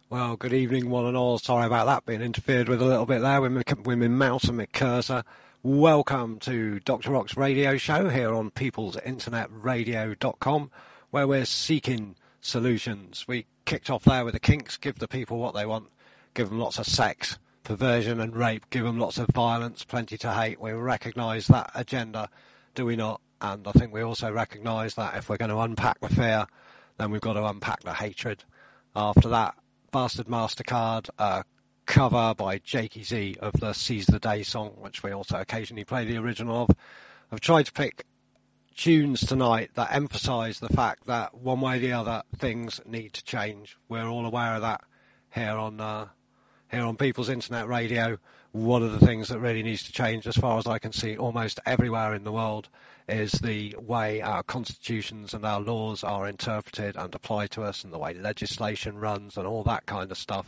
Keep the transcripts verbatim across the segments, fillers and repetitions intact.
Well, good evening, one and all. Sorry about that being interfered with a little bit there with my, with my mouse and my cursor. Welcome to Doctor Rock's radio show here on peoples internet radio dot com, where we're seeking solutions. We kicked off there with the Kinks, give the people what they want, give them lots of sex, perversion and rape, give them lots of violence, plenty to hate. We recognise that agenda, do we not? And I think we also recognise that if we're going to unpack the fear, then we've got to unpack the hatred. After that, Bastard MasterCard, a cover by Jakey Z of the Seize the Day song, which we also occasionally play the original of. I've tried to pick tunes tonight that emphasise the fact that one way or the other things need to change. We're all aware of that here on uh, here on People's Internet Radio. One of the things that really needs to change, as far as I can see, almost everywhere in the world, is the way our constitutions and our laws are interpreted and applied to us, and the way legislation runs and all that kind of stuff.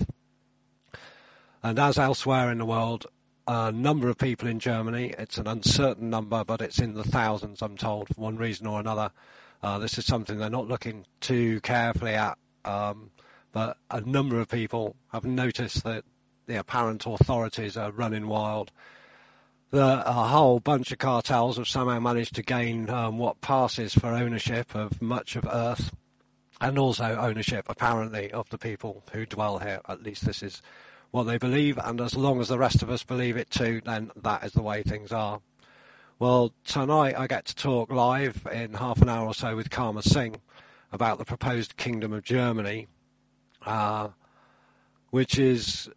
And as elsewhere in the world, a number of people in Germany, it's an uncertain number, but it's in the thousands, I'm told, for one reason or another. Uh, this is something they're not looking too carefully at, um, but a number of people have noticed that the apparent authorities are running wild. The, a whole bunch of cartels have somehow managed to gain um, what passes for ownership of much of Earth, and also ownership, apparently, of the people who dwell here. At least this is what they believe, and as long as the rest of us believe it too, then that is the way things are. Well, tonight I get to talk live in half an hour or so with Karma Singh about the proposed Kingdom of Germany, uh, which is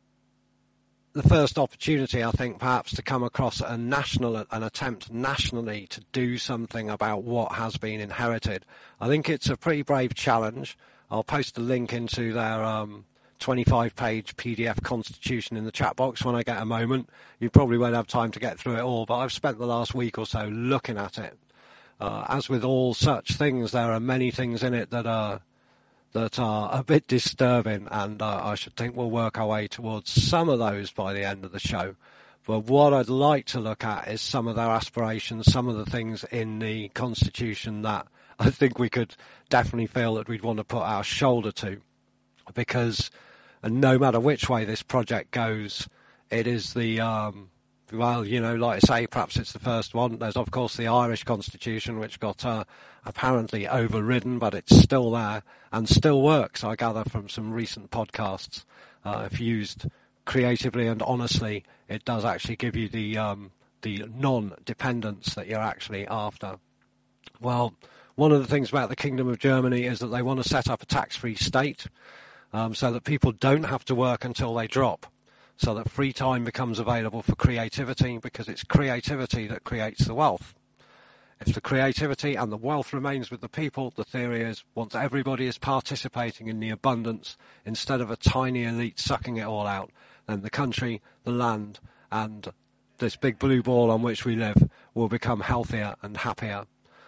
the first opportunity, I think, perhaps to come across a national, an attempt nationally to do something about what has been inherited. I think it's a pretty brave challenge. I'll post a link into their um, twenty-five page P D F constitution in the chat box when I get a moment. You probably won't have time to get through it all, but I've spent the last week or so looking at it. Uh, as with all such things, there are many things in it that are that are a bit disturbing, and uh, I should think we'll work our way towards some of those by the end of the show. But what I'd like to look at is some of their aspirations, some of the things in the Constitution that I think we could definitely feel that we'd want to put our shoulder to, because and no matter which way this project goes, it is the, um, well, you know, like I say, perhaps it's the first one. There's, of course, the Irish Constitution, which got uh, apparently overridden, but it's still there and still works, I gather, from some recent podcasts. Uh, if used creatively and honestly, it does actually give you the um, the non-dependence that you're actually after. Well, one of the things about the Kingdom of Germany is that they want to set up a tax-free state um, so that people don't have to work until they drop, so that free time becomes available for creativity, because it's creativity that creates the wealth. If the creativity and the wealth remains with the people, the theory is once everybody is participating in the abundance instead of a tiny elite sucking it all out, then the country, the land, and this big blue ball on which we live will become healthier and happier.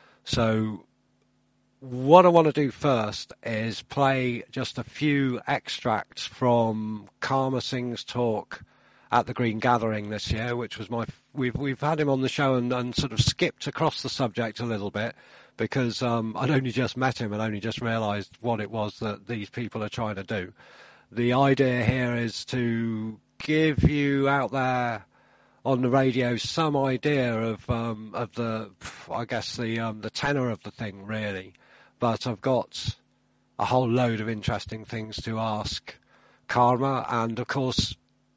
So what I want to do first is play just a few extracts from Karma Singh's talk at the Green Gathering this year, which was my... We've we've had him on the show and, and sort of skipped across the subject a little bit because um, I'd only just met him and only just realised what it was that these people are trying to do. The idea here is to give you out there on the radio some idea of um, of the, I guess, the um, the tenor of the thing, really. But I've got a whole load of interesting things to ask Karma, and of course,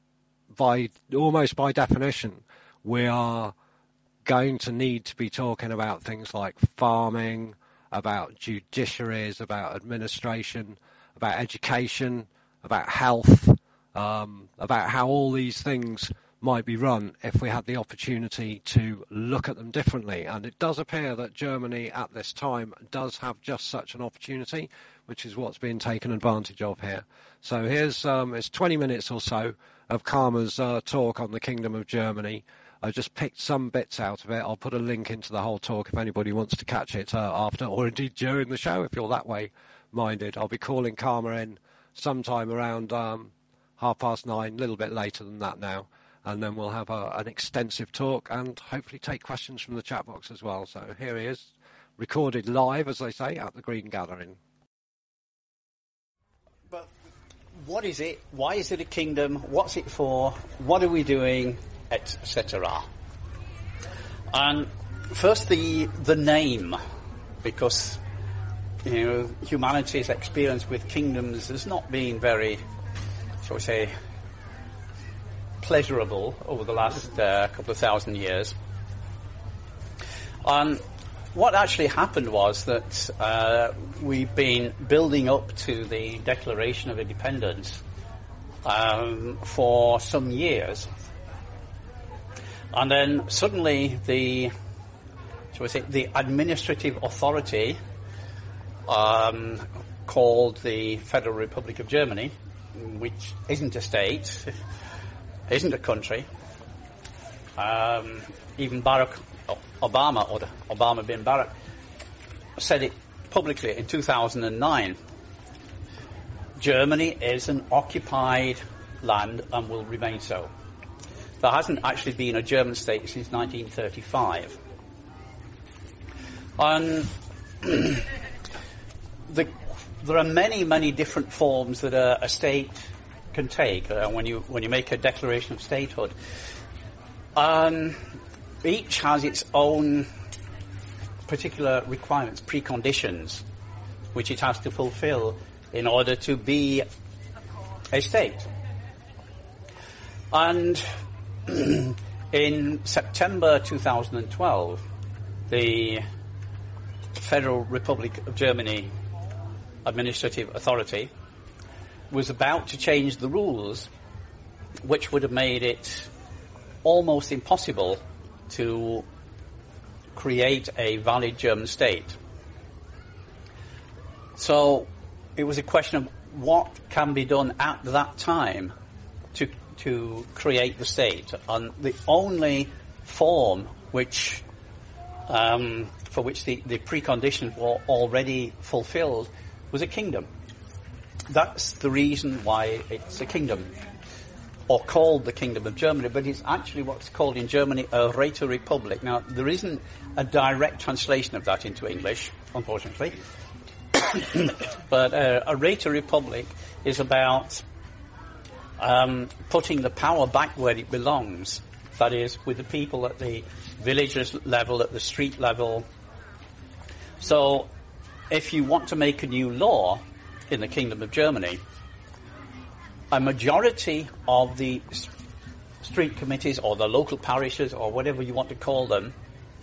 by almost by definition, we are going to need to be talking about things like farming, about judiciaries, about administration, about education, about health, um, about how all these things might be run if we had the opportunity to look at them differently. And it does appear that Germany at this time does have just such an opportunity, which is what's being taken advantage of here. So here's um, it's twenty minutes or so of Karma's uh, talk on the Kingdom of Germany. I just picked some bits out of it. I'll put a link into the whole talk if anybody wants to catch it uh, after, or indeed during the show if you're that way minded. I'll be calling Karma in sometime around um, half past nine, a little bit later than that now, and then we'll have a, an extensive talk and hopefully take questions from the chat box as well. So here he is, recorded live, as they say, at the Green Gathering. But what is it? Why is it a kingdom? What's it for? What are we doing? et cetera. And first, the the name, because you know humanity's experience with kingdoms has not been very, shall we say, pleasurable over the last uh, couple of thousand years. And what actually happened was that uh, we've been building up to the Declaration of Independence um, for some years. And then suddenly the, shall we say, the administrative authority um, called the Federal Republic of Germany, which isn't a state, isn't a country. Um, even Barack Obama, or Obama bin Barack, said it publicly in two thousand nine. Germany is an occupied land and will remain so. There hasn't actually been a German state since nineteen thirty-five. And the, there are many, many different forms that a, a state can take uh, when you when you make a declaration of statehood. Um, each has its own particular requirements, preconditions, which it has to fulfill in order to be a state. And in September two thousand twelve, the Federal Republic of Germany Administrative Authority was about to change the rules, which would have made it almost impossible to create a valid German state. So it was a question of what can be done at that time to to create the state. And the only form which um, for which the, the preconditions were already fulfilled was a kingdom. That's the reason why it's a kingdom, or called the Kingdom of Germany, but it's actually what's called in Germany a Räterepublik. Now, there isn't a direct translation of that into English, unfortunately. But uh, a Räterepublik is about um, putting the power back where it belongs. That is, with the people at the village level, at the street level. So, if you want to make a new law in the Kingdom of Germany, a majority of the street committees or the local parishes or whatever you want to call them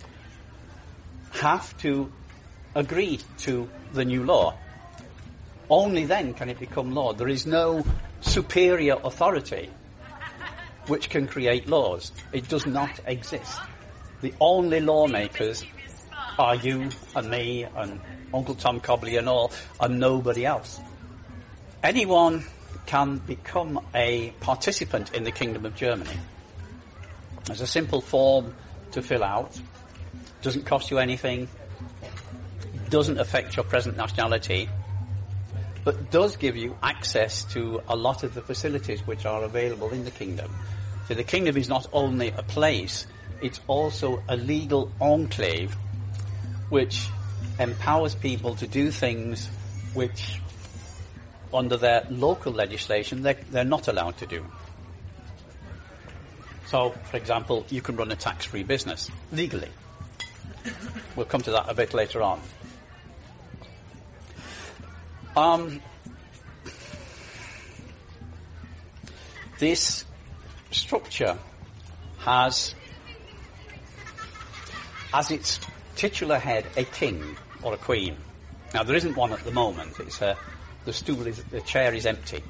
have to agree to the new law. Only then can it become law. There is no superior authority which can create laws. It does not exist. The only lawmakers are you and me and Uncle Tom Cobley and all, and nobody else. Anyone can become a participant in the Kingdom of Germany. There's a simple form to fill out. Doesn't cost you anything. Doesn't affect your present nationality. But does give you access to a lot of the facilities which are available in the Kingdom. So the Kingdom is not only a place, it's also a legal enclave which empowers people to do things which under their local legislation, they're, they're not allowed to do. So, for example, you can run a tax-free business legally. We'll come to that a bit later on. Um, this structure has, as its titular head, a king or a queen. Now, there isn't one at the moment. It's a The stool is, the chair is empty.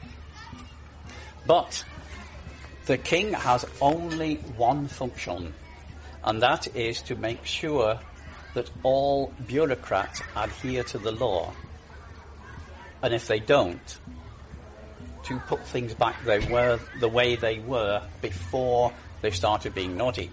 But the king has only one function, and that is to make sure that all bureaucrats adhere to the law. And if they don't, to put things back they were the way they were before they started being naughty.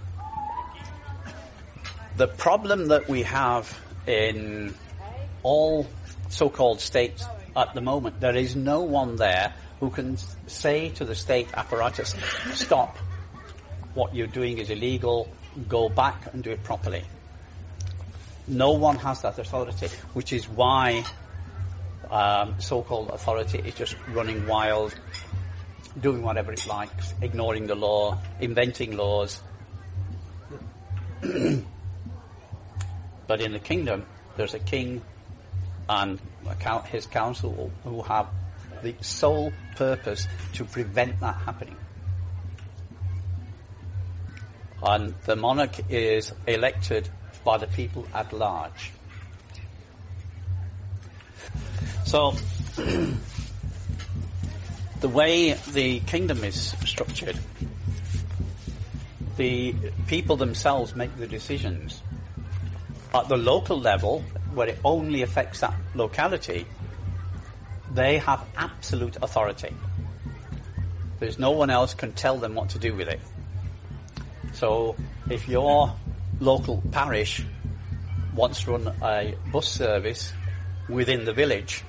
The problem that we have in all so-called states at the moment, there is no one there who can say to the state apparatus, stop, what you're doing is illegal, go back and do it properly. No one has that authority, which is why um, so-called authority is just running wild, doing whatever it likes, ignoring the law, inventing laws. But in the kingdom, there's a king and his council who have the sole purpose to prevent that happening. And the monarch is elected by the people at large. So, the way the kingdom is structured, the people themselves make the decisions. At the local level, where it only affects that locality, they have absolute authority. There's no one else can tell them what to do with it. So if your local parish wants to run a bus service within the village,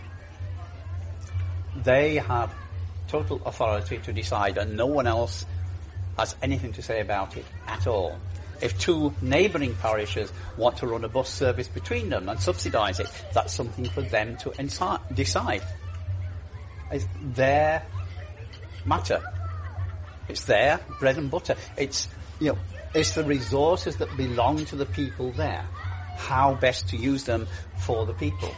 they have total authority to decide, and no one else has anything to say about it at all. If two neighbouring parishes want to run a bus service between them and subsidise it, that's something for them to insi- decide. It's their matter. It's their bread and butter. It's, you know, it's the resources that belong to the people there. How best to use them for the people.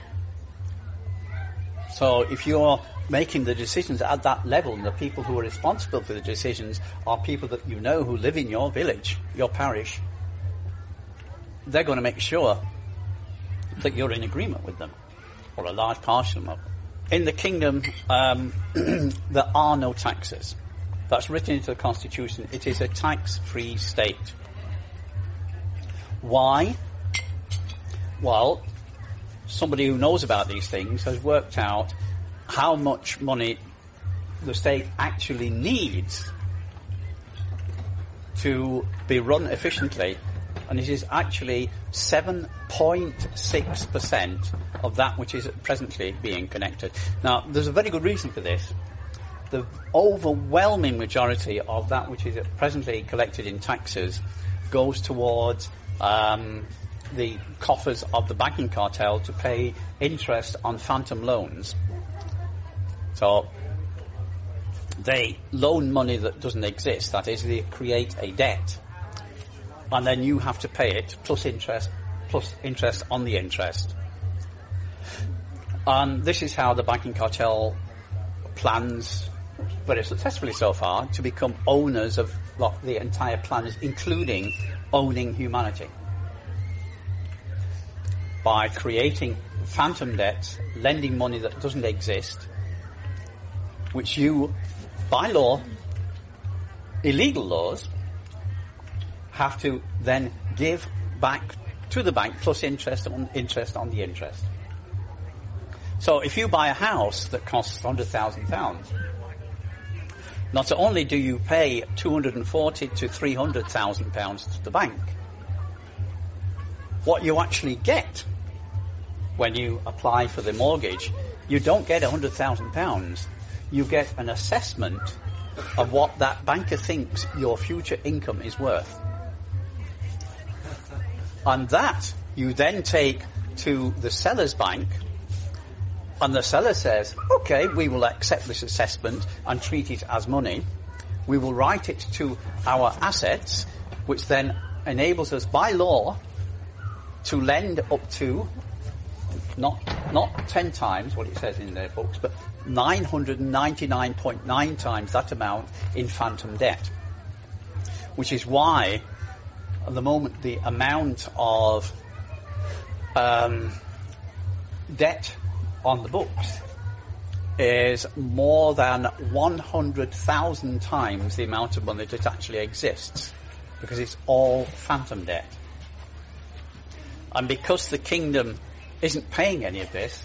So if you're making the decisions at that level, and the people who are responsible for the decisions are people that you know who live in your village, your parish, they're going to make sure that you're in agreement with them, or a large portion of them. In the kingdom, um, there are no taxes. That's written into the constitution. It is a tax-free state. Why? Well, somebody who knows about these things has worked out how much money the state actually needs to be run efficiently, and it is actually seven point six percent of that which is presently being connected. Now, there's a very good reason for this. The overwhelming majority of that which is presently collected in taxes goes towards um, the coffers of the banking cartel to pay interest on phantom loans. So they loan money that doesn't exist. That is, they create a debt, and then you have to pay it plus interest, plus interest on the interest. And this is how the banking cartel plans, very successfully so far, to become owners of what the entire planet, including owning humanity, by creating phantom debts, lending money that doesn't exist, which you, by law, illegal laws, have to then give back to the bank plus interest on interest on the interest. So if you buy a house that costs one hundred thousand pounds, not only do you pay two hundred forty to three hundred thousand pounds to the bank, what you actually get when you apply for the mortgage, you don't get one hundred thousand pounds. You get an assessment of what that banker thinks your future income is worth. And that you then take to the seller's bank, and the seller says, okay, we will accept this assessment and treat it as money. We will write it to our assets, which then enables us by law to lend up to not not ten times what it says in their books, but nine hundred ninety-nine point nine times that amount in phantom debt. Which is why, at the moment, the amount of um, debt on the books is more than one hundred thousand times the amount of money that actually exists, because it's all phantom debt. And because the kingdom isn't paying any of this,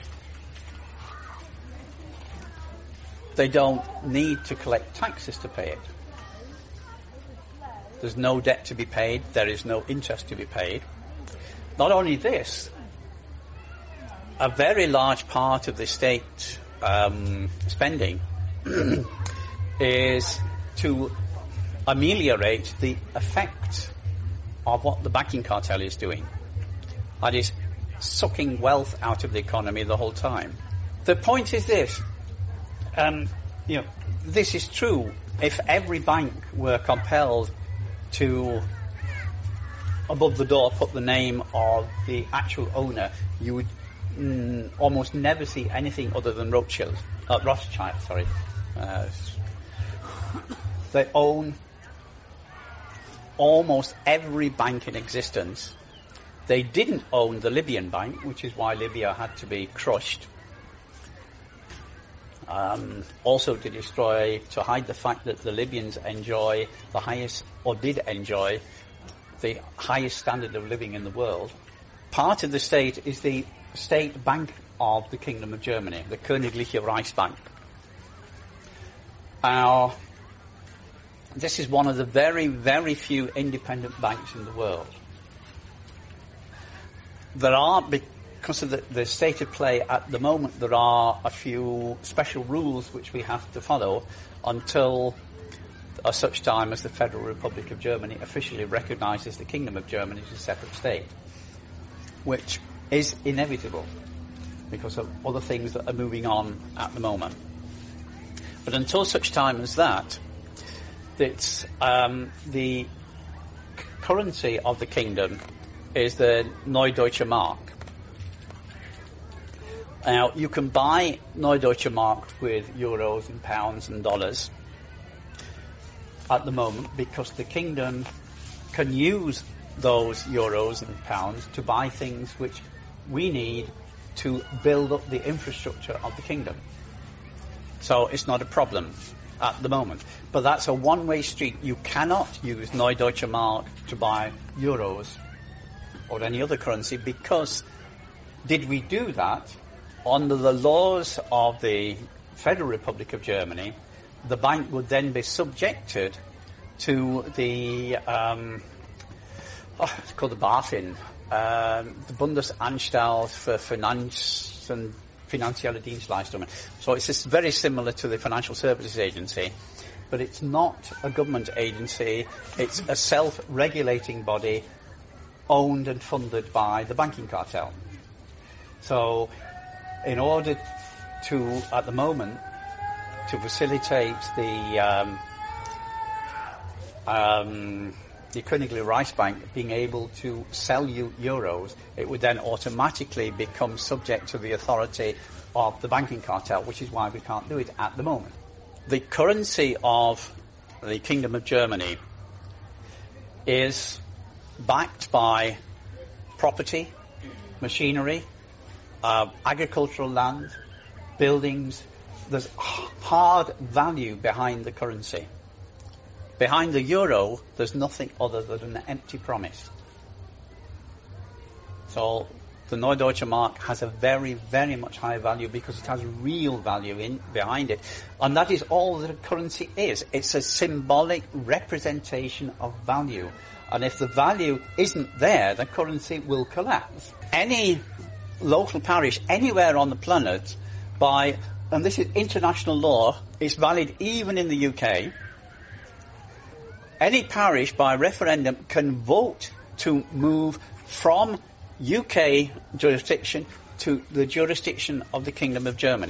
they don't need to collect taxes to pay it. There's no debt to be paid. There is no interest to be paid. Not only this, a very large part of the state um, spending is to ameliorate the effect of what the banking cartel is doing. That is, sucking wealth out of the economy the whole time. The point is this. Um, you know, this is true. If every bank were compelled to, above the door, put the name of the actual owner, you would mm, almost never see anything other than Rothschild, uh, Rothschild. Sorry, uh, they own almost every bank in existence. They didn't own the Libyan bank, which is why Libya had to be crushed. Um, also to destroy, to hide the fact that the Libyans enjoy the highest, or did enjoy, the highest standard of living in the world. Part of the state is the state bank of the Kingdom of Germany, the Königliche Reichsbank. Now, this is one of the very, very few independent banks in the world. There are, because of the, the state of play at the moment, there are a few special rules which we have to follow until uh, such time as the Federal Republic of Germany officially recognises the Kingdom of Germany as a separate state, which is inevitable because of other things that are moving on at the moment. But until such time as that, it's, um, the c- currency of the kingdom is the Neue Deutsche Mark. Now, you can buy Neue Deutsche Mark with euros and pounds and dollars at the moment because the kingdom can use those euros and pounds to buy things which we need to build up the infrastructure of the kingdom. So it's not a problem at the moment. But that's a one-way street. You cannot use Neue Deutsche Mark to buy euros or any other currency, because did we do that, under the laws of the Federal Republic of Germany, the bank would then be subjected to the, um, oh, it's called the BaFin, um, the Bundesanstalt für Finanz und Finanzielle Dienstleistungen. So it's just very similar to the Financial Services Agency, but it's not a government agency. It's a self-regulating body owned and funded by the banking cartel. So in order to, at the moment, to facilitate the um, um, the Königliche Reichsbank being able to sell you euros, it would then automatically become subject to the authority of the banking cartel, which is why we can't do it at the moment. The currency of the Kingdom of Germany is backed by property, machinery, uh, agricultural land, buildings. There's hard value behind the currency. Behind the euro, there's nothing other than an empty promise. So the Neue Deutsche Mark has a very, very much higher value because it has real value in behind it. And that is all that a currency is. It's a symbolic representation of value. And if the value isn't there, the currency will collapse. Any local parish anywhere on the planet, by, and this is international law, it's valid even in the U K, any parish by referendum can vote to move from U K jurisdiction to the jurisdiction of the Kingdom of Germany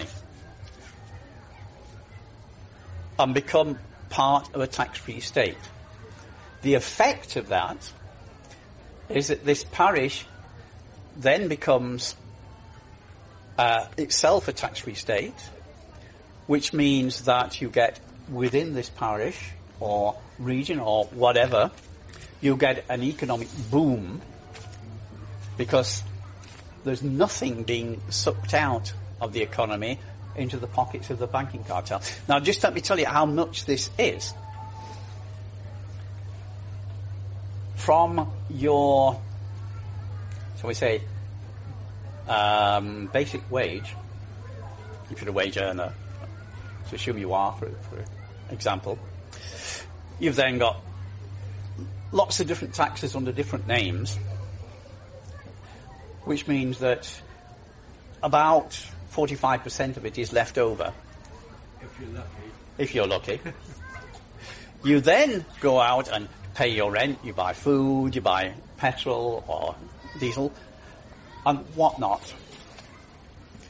and become part of a tax-free state. The effect of that is that this parish then becomes uh, itself a tax-free state, which means that you get within this parish or region or whatever, you get an economic boom because there's nothing being sucked out of the economy into the pockets of the banking cartel. Now, just let me tell you how much this is. From your, shall we say, um, basic wage, if you're a wage earner, so assume you are, for, for example, you've then got lots of different taxes under different names, which means that about forty-five percent of it is left over. If you're lucky. If you're lucky. You then go out and pay your rent, you buy food, you buy petrol or diesel, and whatnot.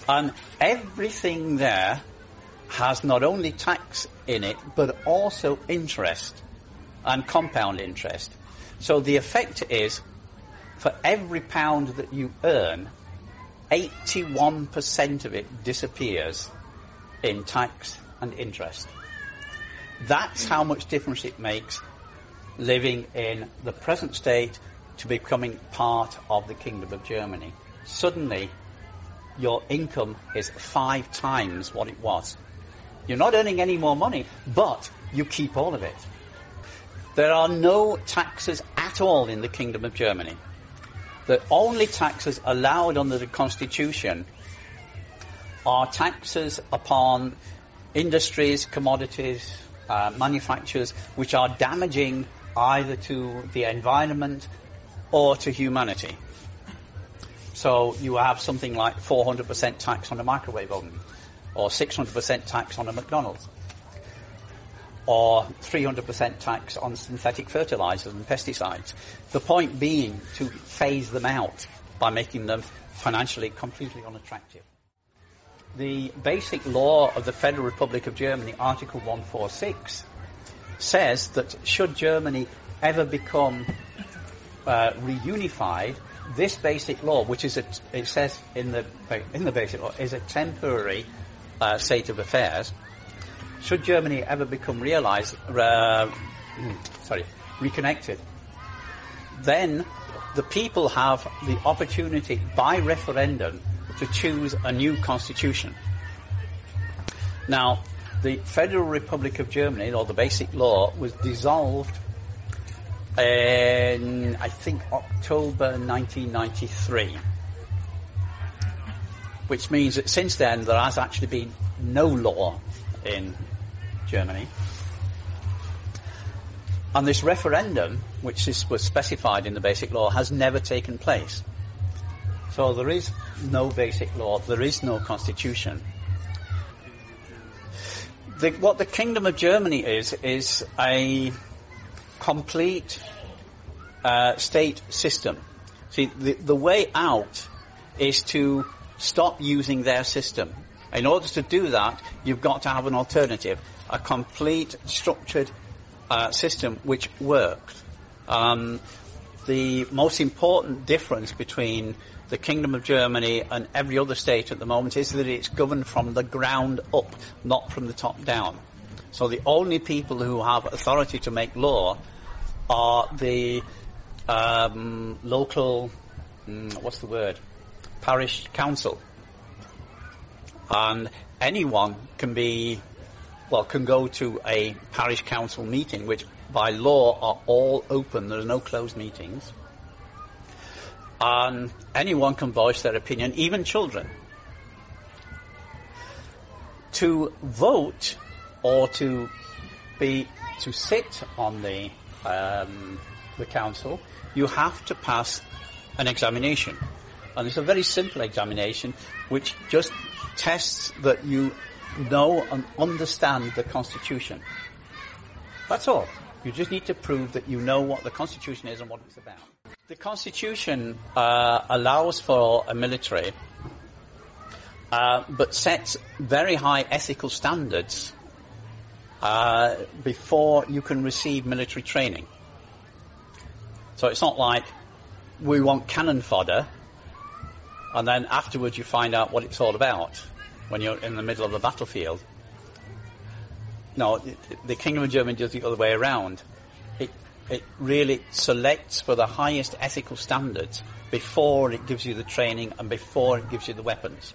And everything there has not only tax in it, but also interest and compound interest. So the effect is, for every pound that you earn, eighty-one percent of it disappears in tax and interest. That's how much difference it makes living in the present state to becoming part of the Kingdom of Germany. Suddenly, your income is five times what it was. You're not earning any more money, but you keep all of it. There are no taxes at all in the Kingdom of Germany. The only taxes allowed under the Constitution are taxes upon industries, commodities, uh, manufactures, which are damaging either to the environment or to humanity. So you have something like four hundred percent tax on a microwave oven, or six hundred percent tax on a McDonald's, or three hundred percent tax on synthetic fertilizers and pesticides. The point being to phase them out by making them financially completely unattractive. The basic law of the Federal Republic of Germany, Article one forty-six, says that should Germany ever become uh, reunified, this basic law, which is a, it says in the in the basic law, is a temporary uh, state of affairs. Should Germany ever become realized, uh, sorry, reconnected, then the people have the opportunity by referendum to choose a new constitution. Now, the Federal Republic of Germany, or the basic law, was dissolved in, I think, October nineteen ninety-three. Which means that since then there has actually been no law in Germany. And this referendum, which is, was specified in the basic law, has never taken place. So there is no basic law, there is no constitution. The, what the Kingdom of Germany is, is a complete uh, state system. See, the, the way out is to stop using their system. In order to do that, you've got to have an alternative, a complete structured uh, system which works. Um, the most important difference between the Kingdom of Germany and every other state at the moment is that it's governed from the ground up, not from the top down. So the only people who have authority to make law are the um, local, mm, what's the word, parish council. And anyone can be, well, can go to a parish council meeting, which by law are all open. There are no closed meetings. And anyone can voice their opinion, even children. To vote or to be to sit on the um, the council, you have to pass an examination, and it's a very simple examination which just tests that you know and understand the Constitution. That's all. You just need to prove that you know what the Constitution is and what it's about. The Constitution uh, allows for a military, uh, but sets very high ethical standards uh, before you can receive military training. So it's not like we want cannon fodder, and then afterwards you find out what it's all about when you're in the middle of a battlefield. No, the Kingdom of Germany does the other way around. It it really selects for the highest ethical standards before it gives you the training and before it gives you the weapons.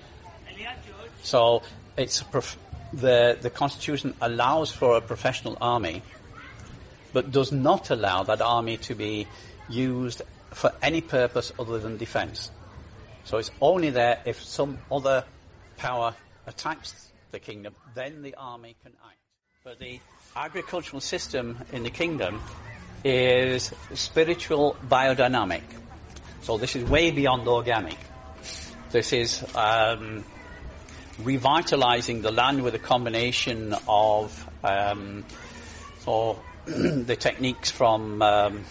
So it's a prof- the the Constitution allows for a professional army, but does not allow that army to be used for any purpose other than defence. So it's only there if some other power attacks the kingdom, then the army can act. But the agricultural system in the kingdom is spiritual biodynamic. So this is way beyond organic. This is um, revitalizing the land with a combination of um, so the techniques from um,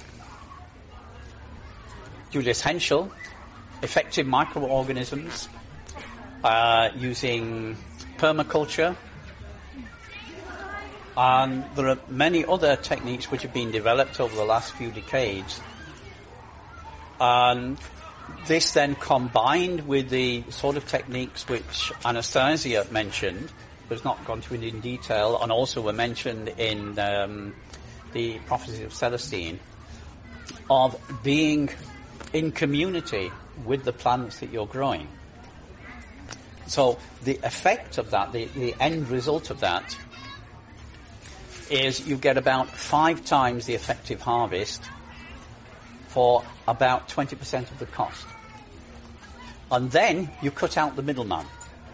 Julius Henschel, effective microorganisms, uh, using permaculture, and there are many other techniques which have been developed over the last few decades. And this then combined with the sort of techniques which Anastasia mentioned, but has not gone into in detail, and also were mentioned in um, the Prophecies of Celestine, of being in community with the plants that you're growing. So the effect of that, the, the end result of that, is you get about five times the effective harvest for about twenty percent of the cost. And then you cut out the middleman.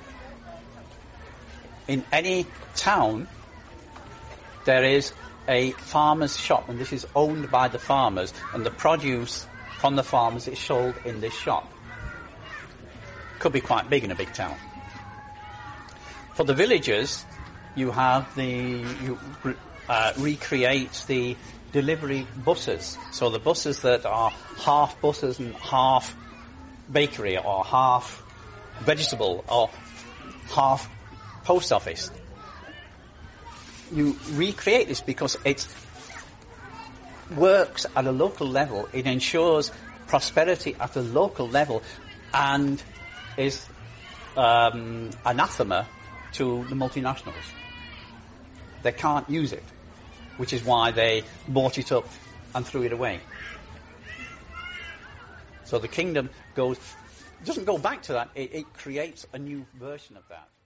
In any town, there is a farmer's shop, and this is owned by the farmers, and the produce from the farmers is sold in this shop. Could be quite big in a big town. For the villagers, you have the, you uh, recreate the delivery buses. So the buses that are half buses and half bakery, or half vegetable, or half post office. You recreate this because it works at a local level. It ensures prosperity at a local level and is um, anathema to the multinationals. They can't use it, which is why they bought it up and threw it away. So the kingdom goes, doesn't go back to that, it, it creates a new version of that.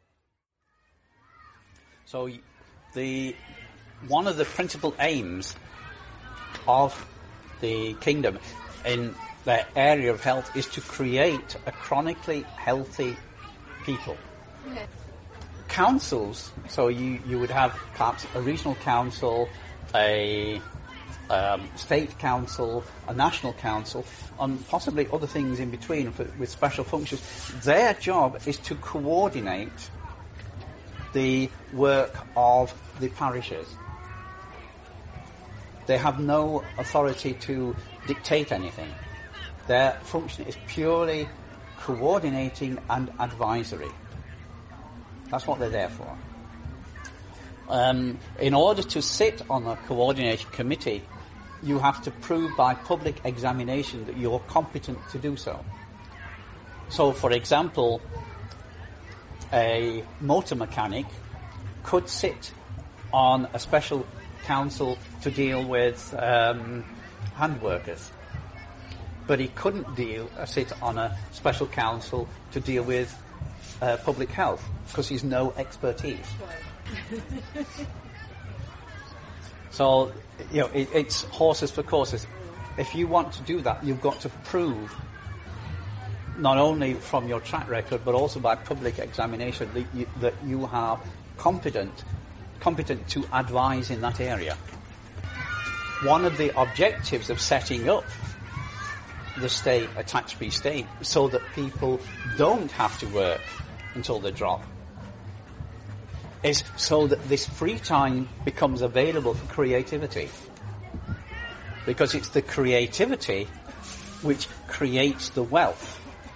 So the one of the principal aims of the kingdom in the area of health is to create a chronically healthy people. Okay. Councils, so you, you would have perhaps a regional council, a um, state council, a national council, and possibly other things in between for, with special functions. Their job is to coordinate the work of the parishes. They have no authority to dictate anything. Their function is purely coordinating and advisory. That's what they're there for. Um, in order to sit on a coordination committee, you have to prove by public examination that you're competent to do so. So, for example, a motor mechanic could sit on a special council to deal with um, hand workers, but he couldn't deal uh, sit on a special council to deal with uh, public health because he's no expertise. So, you know, it, it's horses for courses. If you want to do that, you've got to prove, not only from your track record, but also by public examination, that you, that you are competent, competent to advise in that area. One of the objectives of setting up the state, a tax-free state, so that people don't have to work until they drop, is so that this free time becomes available for creativity. Because it's the creativity which creates the wealth.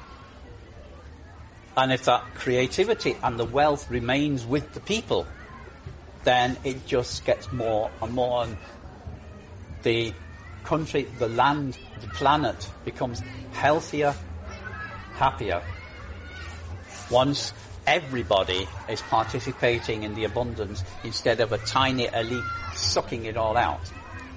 And if that creativity and the wealth remains with the people, then it just gets more and more, and the country, the land, the planet becomes healthier, happier. Once everybody is participating in the abundance instead of a tiny elite sucking it all out.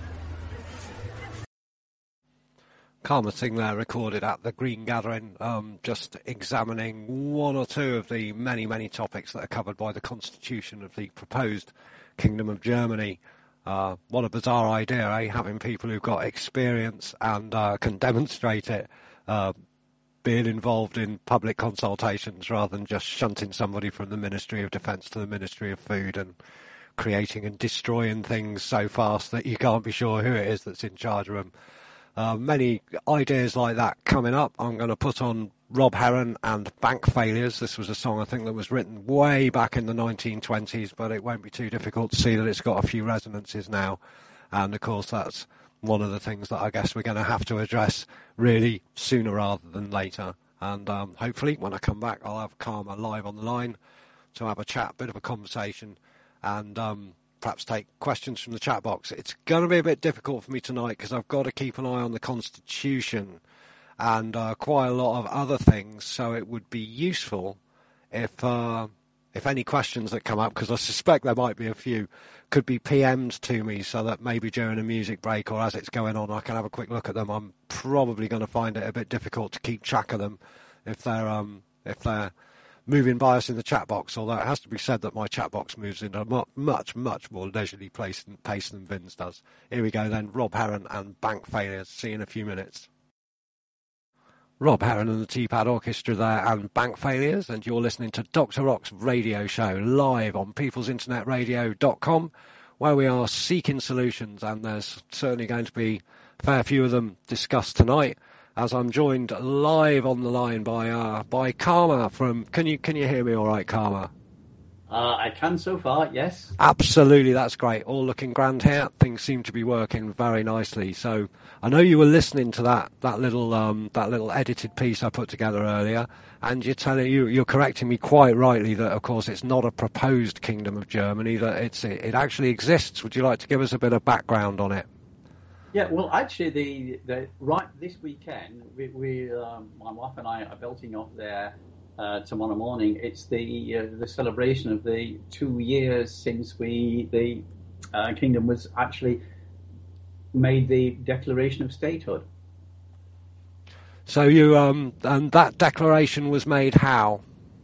Karma Singh there recorded at the Green Gathering, um, just examining one or two of the many, many topics that are covered by the constitution of the proposed Kingdom of Germany. Uh, what a bizarre idea, eh? Having people who've got experience and uh, can demonstrate it, uh, being involved in public consultations rather than just shunting somebody from the Ministry of Defence to the Ministry of Food and creating and destroying things so fast that you can't be sure who it is that's in charge of them. Uh, many ideas like that coming up. I'm going to put on Rob Heron and Bank Failures. This was a song I think that was written way back in the nineteen twenties, but it won't be too difficult to see that it's got a few resonances now. And of course that's one of the things that I guess we're going to have to address really sooner rather than later. And um, hopefully when I come back, I'll have Karma live on the line to have a chat, bit of a conversation, and um, perhaps take questions from the chat box. It's going to be a bit difficult for me tonight because I've got to keep an eye on the Constitution and uh, quite a lot of other things, so it would be useful if uh, if any questions that come up, because I suspect there might be a few, could be P M'd to me so that maybe during a music break or as it's going on I can have a quick look at them. I'm probably going to find it a bit difficult to keep track of them if they're um, if they're moving by us in the chat box, although it has to be said that my chat box moves in a much, much more leisurely pace than, pace than Vin's does. Here we go then, Rob Heron and Bank Failures. See you in a few minutes. Rob Heron and the Teapad Orchestra there and Bank Failures, and you're listening to Doctor Rock's radio show live on peoples internet radio dot com, where we are seeking solutions, and there's certainly going to be a fair few of them discussed tonight, as I'm joined live on the line by uh, by Karma from... Can you can you hear me all right, Karma? Uh, I can so far, yes. Absolutely, that's great. All looking grand here. Things seem to be working very nicely. So I know you were listening to that that little um, that little edited piece I put together earlier, and you're telling you you're correcting me quite rightly that of course it's not a proposed Kingdom of Germany, that it's it, it actually exists. Would you like to give us a bit of background on it? Yeah, well, actually, the, the right this weekend, we, we um, my wife and I are belting off there uh, tomorrow morning. It's the uh, the celebration of the two years since we the uh, kingdom was actually made the declaration of statehood. So you um, and that declaration was made how?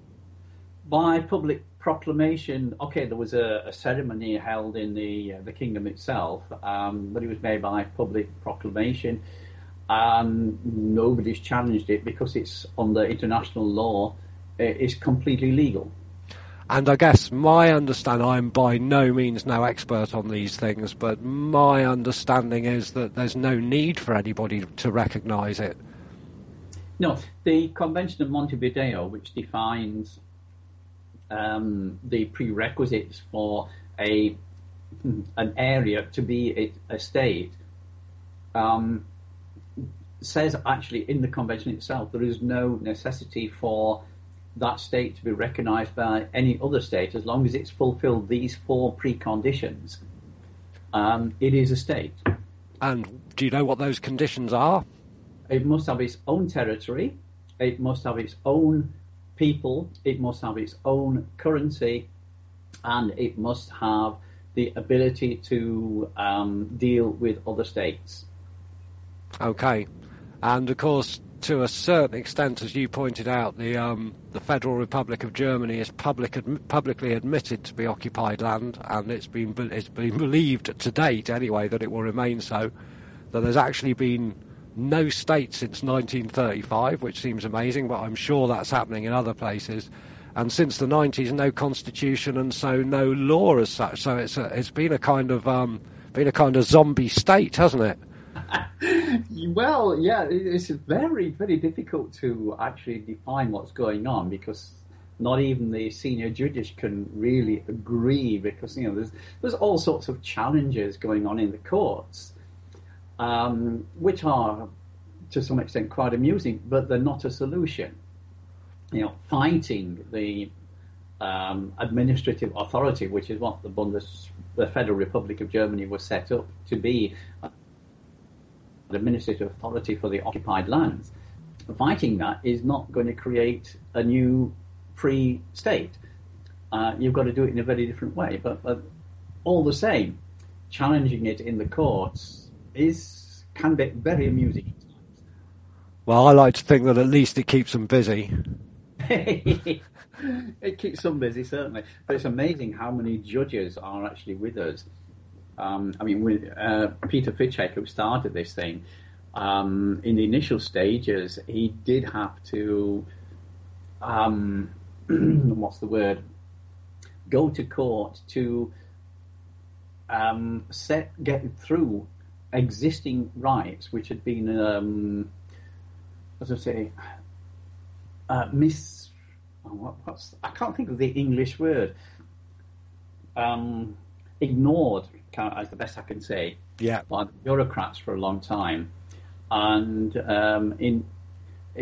By public proclamation. Okay, there was a, a ceremony held in the uh, the kingdom itself, um, but it was made by public proclamation, and nobody's challenged it because it's under international law. It's completely legal. And I guess my understanding, I'm by no means no expert on these things, but my understanding is that there's no need for anybody to recognise it. No, the Convention of Montevideo, which defines Um, the prerequisites for a an area to be a, a state, um, says actually in the convention itself there is no necessity for that state to be recognised by any other state as long as it's fulfilled these four preconditions. Um, it is a state. And do you know what those conditions are? It must have its own territory. It must have its own people, it must have its own currency, and it must have the ability to um, deal with other states. Okay, and of course, to a certain extent, as you pointed out, the um, the Federal Republic of Germany is public ad- publicly admitted to be occupied land, and it's been it's been believed to date, anyway, that it will remain so. That there's actually been no state since nineteen thirty-five, which seems amazing, but I'm sure that's happening in other places. And since the nineties, no constitution, and so no law as such. So it's a, it's been a kind of um, been a kind of zombie state, hasn't it? Well, yeah, it's very, very difficult to actually define what's going on because not even the senior judges can really agree because you know there's there's all sorts of challenges going on in the courts. Um, which are, to some extent, quite amusing, but they're not a solution. You know, fighting the um, administrative authority, which is what the Bundes, the Federal Republic of Germany was set up to be, uh, the administrative authority for the occupied lands. Fighting that is not going to create a new free state. Uh, you've got to do it in a very different way, but, but all the same, challenging it in the courts is can be very amusing at times. Well, I like to think that at least it keeps them busy. It keeps them busy, certainly. But it's amazing how many judges are actually with us. Um, I mean, with uh, Peter Fitchek, who started this thing, um, in the initial stages, he did have to, um, what's the word, go to court to um, set get through existing rights which had been, um, as I say, uh, mis. Oh, what, what's I can't think of the English word. Um, ignored, as the best I can say, yeah, by the bureaucrats for a long time, and um, in it,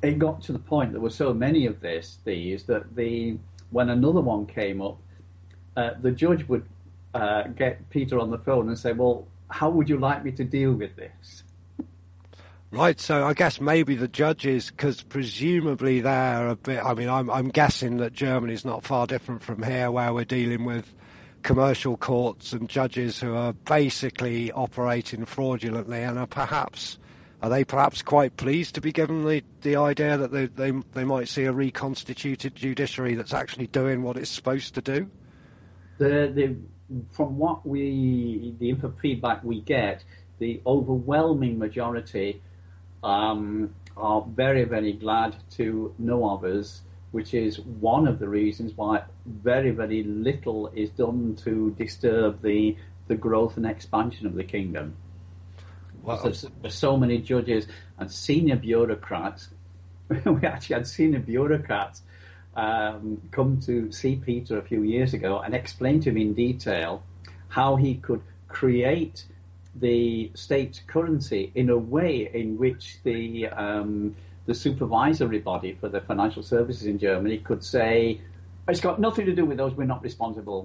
it got to the point there were so many of this these that the when another one came up, uh, the judge would uh, get Peter on the phone and say, "Well, how would you like me to deal with this?" Right, so I guess maybe the judges, because presumably they're a bit, I mean, I'm, I'm guessing that Germany's not far different from here, where we're dealing with commercial courts and judges who are basically operating fraudulently and are perhaps, are they perhaps quite pleased to be given the, the idea that they, they, they might see a reconstituted judiciary that's actually doing what it's supposed to do? The, the, from what we, the info feedback we get, the overwhelming majority Um, are very, very glad to know of us, which is one of the reasons why very, very little is done to disturb the the growth and expansion of the kingdom. Well, there's, there's so many judges and senior bureaucrats. We actually had senior bureaucrats um, come to see Peter a few years ago and explain to him in detail how he could create the state currency in a way in which the um, the supervisory body for the financial services in Germany could say, it's got nothing to do with us, we're not responsible.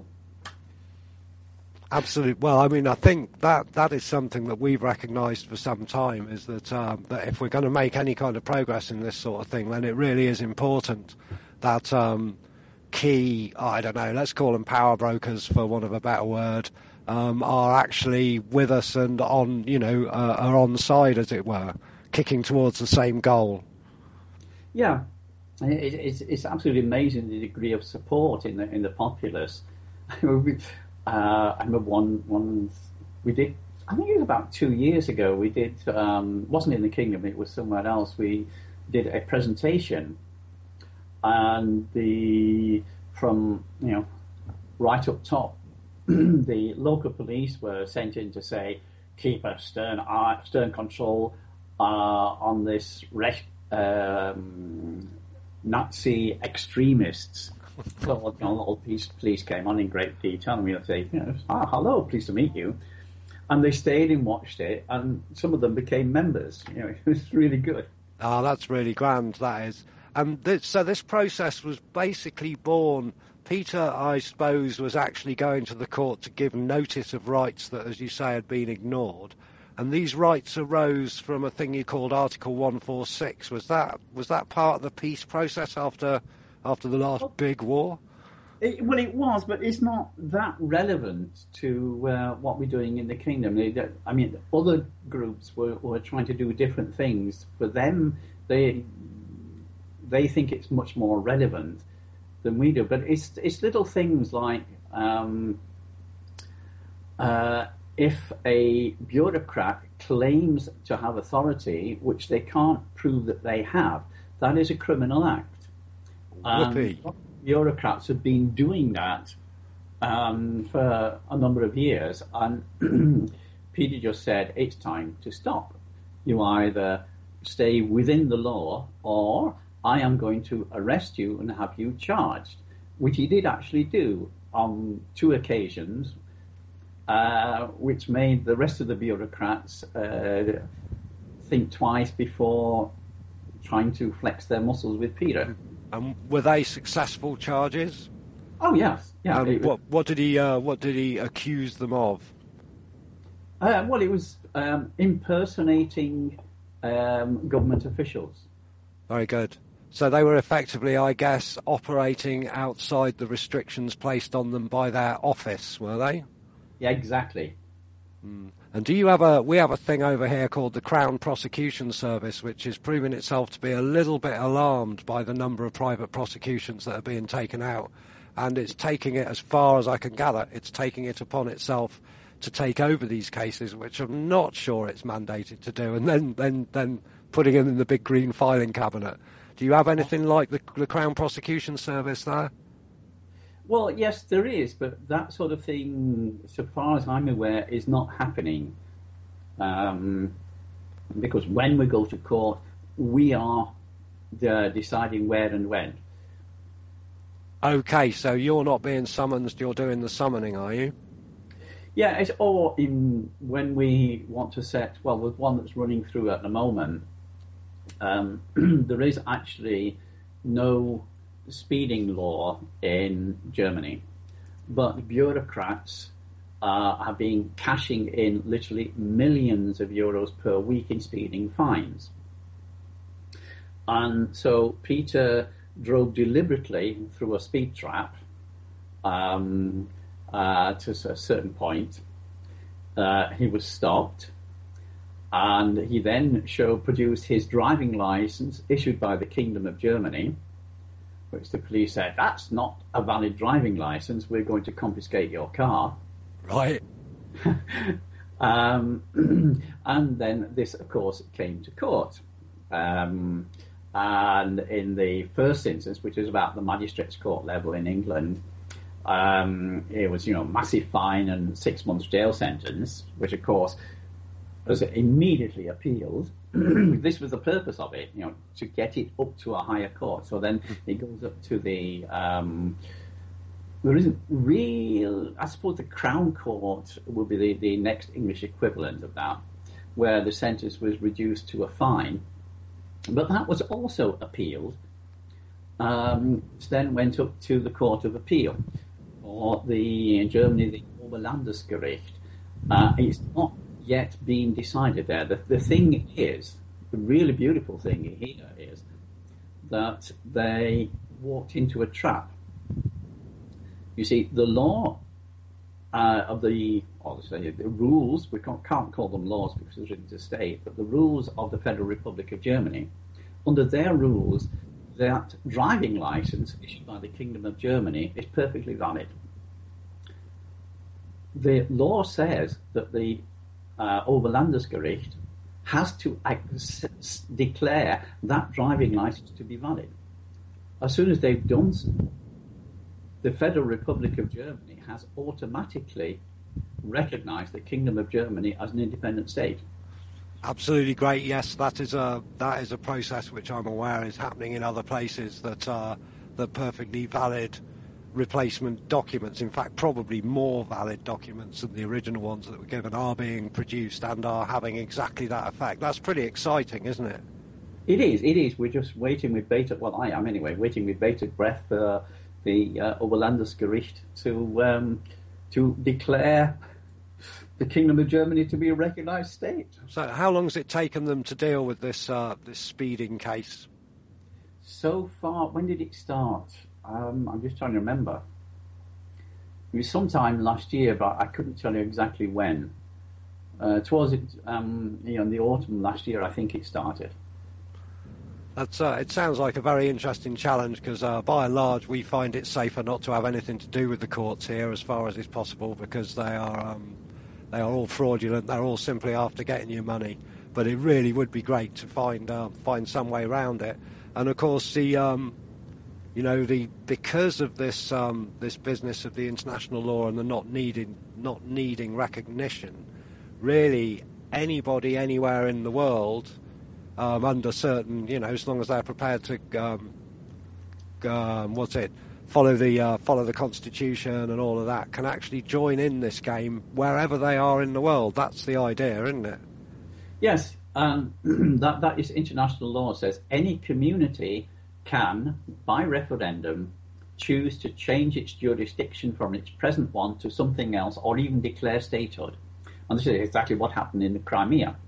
Absolutely. Well, I mean, I think that that is something that we've recognised for some time, is that, um, that if we're going to make any kind of progress in this sort of thing, then it really is important that um, key, I don't know, let's call them power brokers for want of a better word, Um, are actually with us and on, you know, uh, are on side, as it were, kicking towards the same goal. Yeah, it, it's, it's absolutely amazing the degree of support in the in the populace. uh, I remember one one we did. I think it was about two years ago. We did um, wasn't in the kingdom. It was somewhere else. We did a presentation, and the from you know right up top. The local police were sent in to say, keep a stern eye, stern control uh, on this um, Nazi extremists. So, you know, all police, police came on in great detail, and we would say, you know, ah, hello, pleased to meet you. And they stayed and watched it, and some of them became members. You know, it was really good. Oh, that's really grand, that is. And th- so this process was basically born. Peter, I suppose, was actually going to the court to give notice of rights that, as you say, had been ignored. And these rights arose from a thing you called Article one forty-six. Was that was that part of the peace process after after the last big war? It, well, it was, but it's not that relevant to uh, what we're doing in the kingdom. They, they, I mean, other groups were, were trying to do different things. For them, they they think it's much more relevant than we do. But it's it's little things like um, uh, if a bureaucrat claims to have authority which they can't prove that they have, that is a criminal act. Whoopee. Um, bureaucrats have been doing that um, for a number of years, and Peter just said it's time to stop. You either stay within the law, or I am going to arrest you and have you charged, which he did actually do on two occasions, uh, which made the rest of the bureaucrats uh, think twice before trying to flex their muscles with Peter. And were they successful charges? Oh yes, yeah. And it, what what did he uh, what did he accuse them of? Uh, well, it was um, impersonating um, government officials. Very good. So they were effectively, I guess, operating outside the restrictions placed on them by their office, were they? Yeah, exactly. Mm. And do you have a? We have a thing over here called the Crown Prosecution Service, which is proving itself to be a little bit alarmed by the number of private prosecutions that are being taken out, and it's taking it, as far as I can gather, it's taking it upon itself to take over these cases, which I'm not sure it's mandated to do, and then then then putting them in the big green filing cabinet. Do you have anything like the, the Crown Prosecution Service there? Well, yes, there is, but that sort of thing, so far as I'm aware, is not happening. Um, because when we go to court, we are uh, deciding where and when. Okay, so you're not being summoned, you're doing the summoning, are you? Yeah, it's, or in when we want to set, well, there's one that's running through at the moment, um, there is actually no speeding law in Germany, but bureaucrats uh, have been cashing in literally millions of euros per week in speeding fines. And so Peter drove deliberately through a speed trap um, uh, to a certain point. Uh, he was stopped, and he then showed, produced his driving license issued by the Kingdom of Germany, which the police said, that's not a valid driving license, we're going to confiscate your car. Right. um, and then this, of course, came to court. Um, and in the first instance, which is about the magistrates' court level in England, um, it was, you know, massive fine and six months jail sentence, which, of course, was immediately appealed. This was the purpose of it, you know, to get it up to a higher court. So then it goes up to the... Um, there isn't real... I suppose the Crown Court would be the, the next English equivalent of that, where the sentence was reduced to a fine. But that was also appealed. Um, then went up to the Court of Appeal, or the in Germany, the Oberlandesgericht. Uh, it's not yet been decided there. The, the thing is, the really beautiful thing here is that they walked into a trap. You see, the law uh, of the, obviously, the rules, we can't, can't call them laws because they're written to state, but the rules of the Federal Republic of Germany, under their rules, that driving license issued by the Kingdom of Germany is perfectly valid. The law says that the uh, Oberlandesgericht has to ex- declare that driving license to be valid. As soon as they've done so, the Federal Republic of Germany has automatically recognised the Kingdom of Germany as an independent state. Absolutely great. Yes, that is a that is a process which I'm aware is happening in other places. That uh, that perfectly valid replacement documents, in fact, probably more valid documents than the original ones that were given, are being produced and are having exactly that effect. That's pretty exciting, isn't it? It is. It is. We're just waiting with bated. Well, I am anyway. Waiting with bated breath for the uh, Oberlandesgericht to um, to declare the Kingdom of Germany to be a recognised state. So how long has it taken them to deal with this uh, this speeding case? So far, when did it start? Um, I'm just trying to remember. It was sometime last year, but I couldn't tell you exactly when. Uh, towards it, um, you know, in the autumn last year, I think it started. That's, uh, it sounds like a very interesting challenge because, uh, by and large, we find it safer not to have anything to do with the courts here as far as is possible because they are um, they are all fraudulent. They're all simply after getting your money. But it really would be great to find uh, find some way around it. And of course, the um, you know the because of this um, this business of the international law and the not needing not needing recognition, really anybody anywhere in the world. Um, under certain, you know, as long as they're prepared to, um, um, what's it, follow the uh, follow the Constitution and all of that, can actually join in this game wherever they are in the world. That's the idea, isn't it? Yes, um, that that is international law. Says any community can, by referendum, choose to change its jurisdiction from its present one to something else, or even declare statehood. And this is exactly what happened in the Crimea.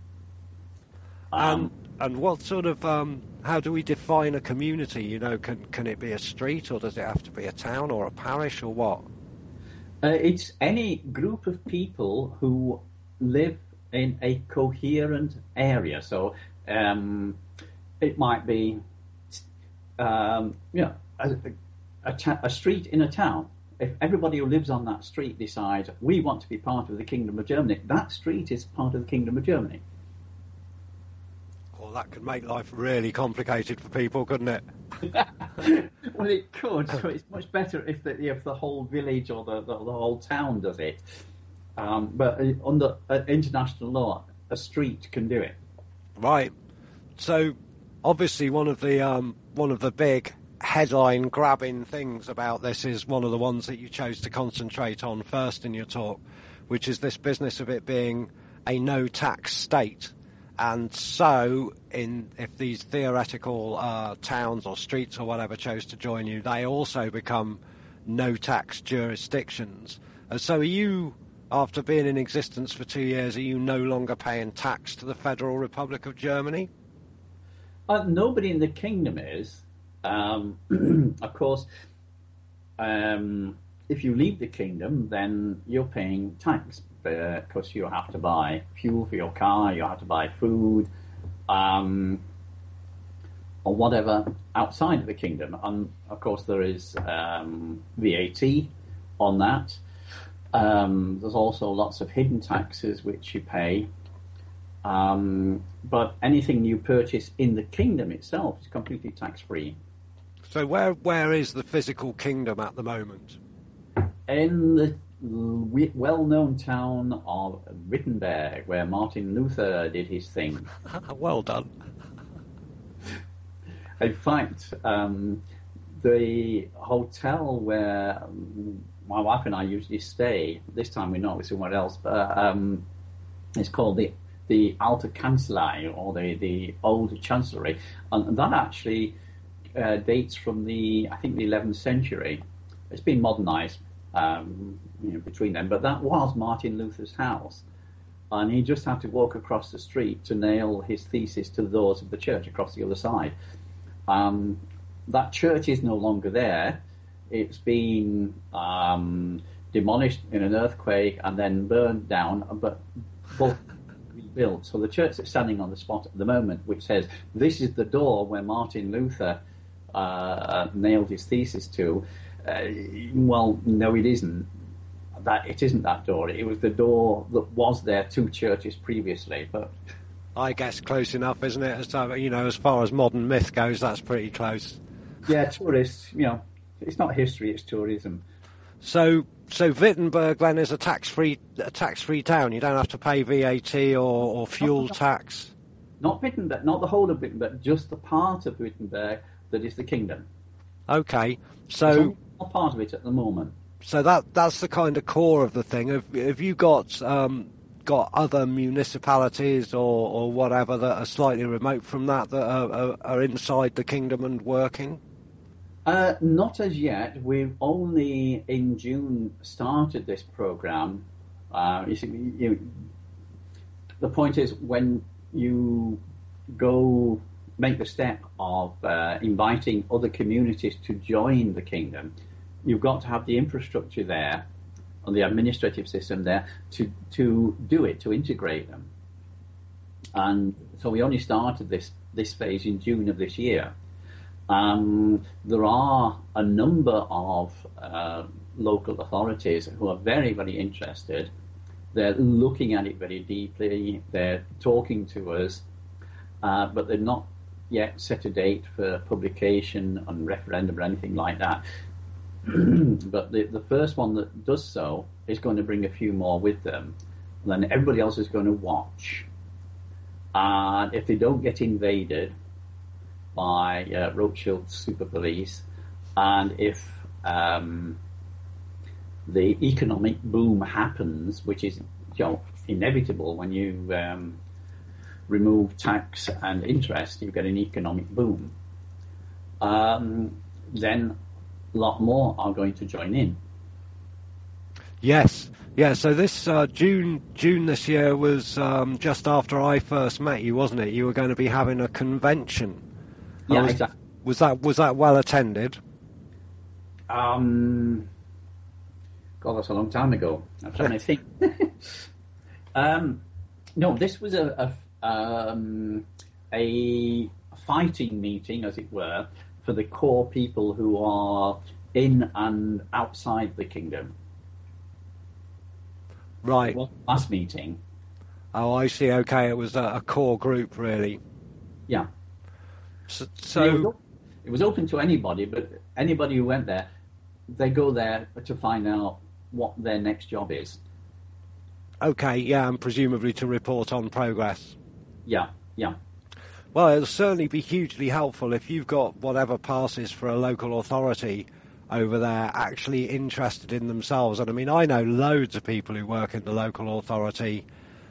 Um, and what sort of, um, how do we define a community? You know, can can it be a street, or does it have to be a town or a parish, or what? Uh, it's any group of people who live in a coherent area. So um, it might be, um, you know, a, a, ta- a street in a town. If everybody who lives on that street decides we want to be part of the Kingdom of Germany, that street is part of the Kingdom of Germany. Well, that could make life really complicated for people, couldn't it? Well, it could. So it's much better if the if the whole village or the the, the whole town does it. Um, but under uh, international law, a street can do it. Right. So, obviously, one of the um, one of the big headline-grabbing things about this is one of the ones that you chose to concentrate on first in your talk, which is this business of it being a no-tax state. and so in if these theoretical uh, towns or streets or whatever chose to join you, they also become no-tax jurisdictions. And so are you, after being in existence for two years, are you no longer paying tax to the Federal Republic of Germany? Uh, nobody in the kingdom is. Um, of course, um, if you leave the kingdom, then you're paying tax because you have to buy fuel for your car, you have to buy food, um, or whatever outside of the kingdom. And of course, there is um, V A T on that. Um, there's also lots of hidden taxes which you pay. Um, but anything you purchase in the kingdom itself is completely tax-free. So where where is the physical kingdom at the moment? In the well-known town of Wittenberg, where Martin Luther did his thing. Well done. In fact, um, the hotel where my wife and I usually stay, this time we're not, we're somewhere else, but um, it's called the the Alte Kanzlei, or the, the Old Chancellery, and that actually uh, dates from the, I think, the eleventh century. It's been modernised um, you know, between them, but that was Martin Luther's house, and he just had to walk across the street to nail his thesis to the doors of the church across the other side. Um, that church is no longer there. It's been um, demolished in an earthquake and then burned down, but both rebuilt. So the church that's standing on the spot at the moment, which says this is the door where Martin Luther uh, nailed his thesis to, uh, well, no, it isn't. That it isn't that door. It was the door that was there two churches previously. But I guess close enough, isn't it? As uh, you know, as far as modern myth goes, that's pretty close. Yeah, tourists. You know, it's not history; it's tourism. So, so Wittenberg then is a tax-free, a tax-free town. You don't have to pay V A T or, or fuel not, tax. Not Wittenberg, not the whole of Wittenberg, just the part of Wittenberg that is the kingdom. Okay, so not part of it at the moment. So that that's the kind of core of the thing. Have, have you got um, got other municipalities or, or whatever that are slightly remote from that that are, are, are inside the kingdom and working? Uh, not as yet. We've only in June started this program. Uh, you see, you, the point is, when you go make the step of uh, inviting other communities to join the kingdom, you've got to have the infrastructure there and the administrative system there to to do it, to integrate them. And so we only started this this phase in June of this year. Um, there are a number of uh, local authorities who are very, very interested. They're looking at it very deeply. They're talking to us, uh, but they've not yet set a date for publication and referendum or anything like that. But the, the first one that does so is going to bring a few more with them. And then everybody else is going to watch. And if they don't get invaded by uh, Rothschild super police, and if um, the economic boom happens, which is you know, inevitable when you um, remove tax and interest, you get an economic boom, um, then a lot more are going to join in. Yes, yeah. So this uh, June, June this year was um, just after I first met you, wasn't it? You were going to be having a convention. Yeah, was, exactly. Was that was that well attended? Um, God, that's a long time ago. I'm trying to think. um, no, this was a a, um, a fighting meeting, as it were, for the core people who are in and outside the kingdom. Right. Well, last meeting. Oh, I see. Okay, it was a, a core group, really. Yeah. So, It so was, op- it was open to anybody, but anybody who went there, they go there to find out what their next job is. okay, yeah, and presumably to report on progress. Yeah, yeah. Well, it'll certainly be hugely helpful if you've got whatever passes for a local authority over there actually interested in themselves. And I mean, I know loads of people who work in the local authority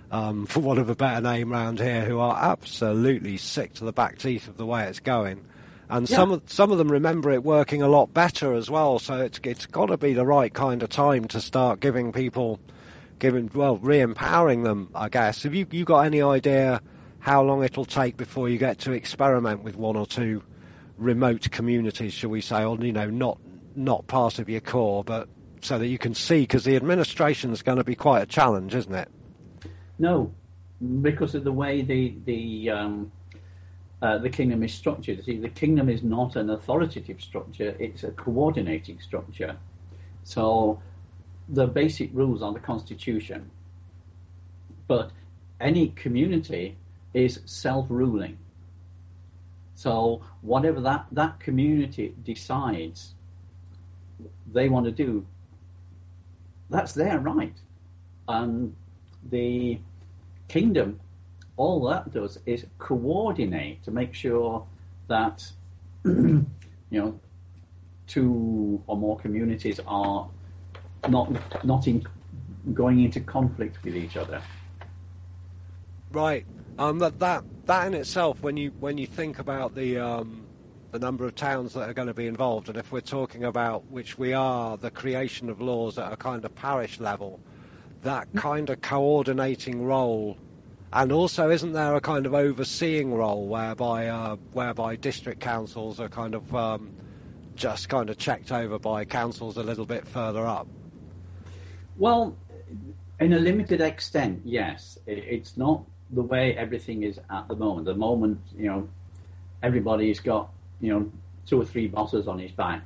um, for want of a better name round here, who are absolutely sick to the back teeth of the way it's going. And Yeah. some of some of them remember it working a lot better as well. So it's it's got to be the right kind of time to start giving people, giving well, re-empowering them, I guess. Have you you got any idea how long it'll take before you get to experiment with one or two remote communities, shall we say, or, you know, not not part of your core, but so that you can see, because the administration's going to be quite a challenge, isn't it? No, because of the way the the um, uh, the kingdom is structured. See, the kingdom is not an authoritative structure; it's a coordinating structure. So the basic rules are the constitution, but any community is self-ruling. So whatever that, that community decides they want to do, that's their right. And the kingdom, all that does is coordinate to make sure that you know two or more communities are not not in, going into conflict with each other. Right. Um, that, that that in itself, when you when you think about the um, the number of towns that are going to be involved, and if we're talking about, which we are, the creation of laws at a kind of parish level, that kind of coordinating role, and also isn't there a kind of overseeing role whereby uh, whereby district councils are kind of um, just kind of checked over by councils a little bit further up? Well, in a limited extent, yes. It, it's not the way everything is at the moment. The moment, you know, everybody's got, you know, two or three bosses on his back,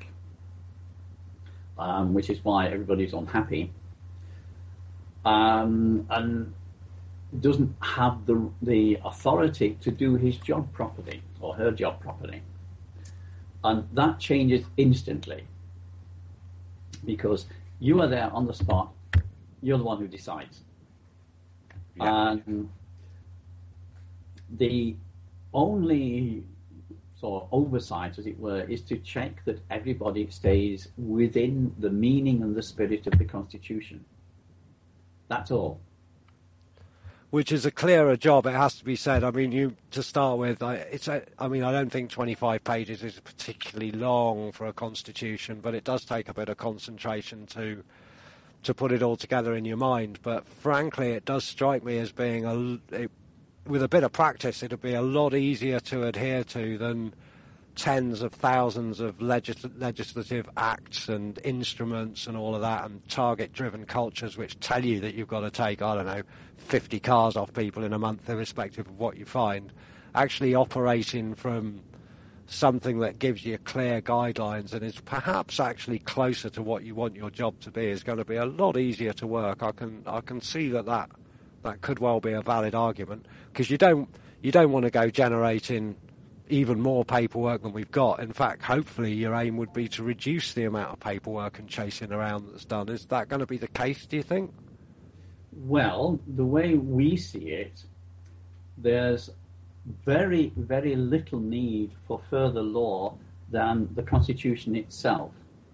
um, which is why everybody's unhappy, um, and doesn't have the the authority to do his job properly or her job properly. And that changes instantly, because you are there on the spot. You're the one who decides. Yeah. And the only sort of oversight, as it were, is to check that everybody stays within the meaning and the spirit of the Constitution. That's all. Which is a clearer job, it has to be said. I mean, you to start with, I, it's a, I mean, I don't think twenty-five pages is particularly long for a constitution, but it does take a bit of concentration to to put it all together in your mind. But frankly, it does strike me as being a, it, with a bit of practice, it'll be a lot easier to adhere to than tens of thousands of legis- legislative acts and instruments and all of that, and target-driven cultures which tell you that you've got to take, I don't know, fifty cars off people in a month, irrespective of what you find. Actually operating from something that gives you clear guidelines and is perhaps actually closer to what you want your job to be is going to be a lot easier to work. I can I can see that that, that could well be a valid argument, because you don't you don't want to go generating even more paperwork than we've got. In fact, hopefully your aim would be to reduce the amount of paperwork and chasing around that's done. Is that going to be the case, do you think? Well, the way we see it, there's very, very little need for further law than the Constitution itself.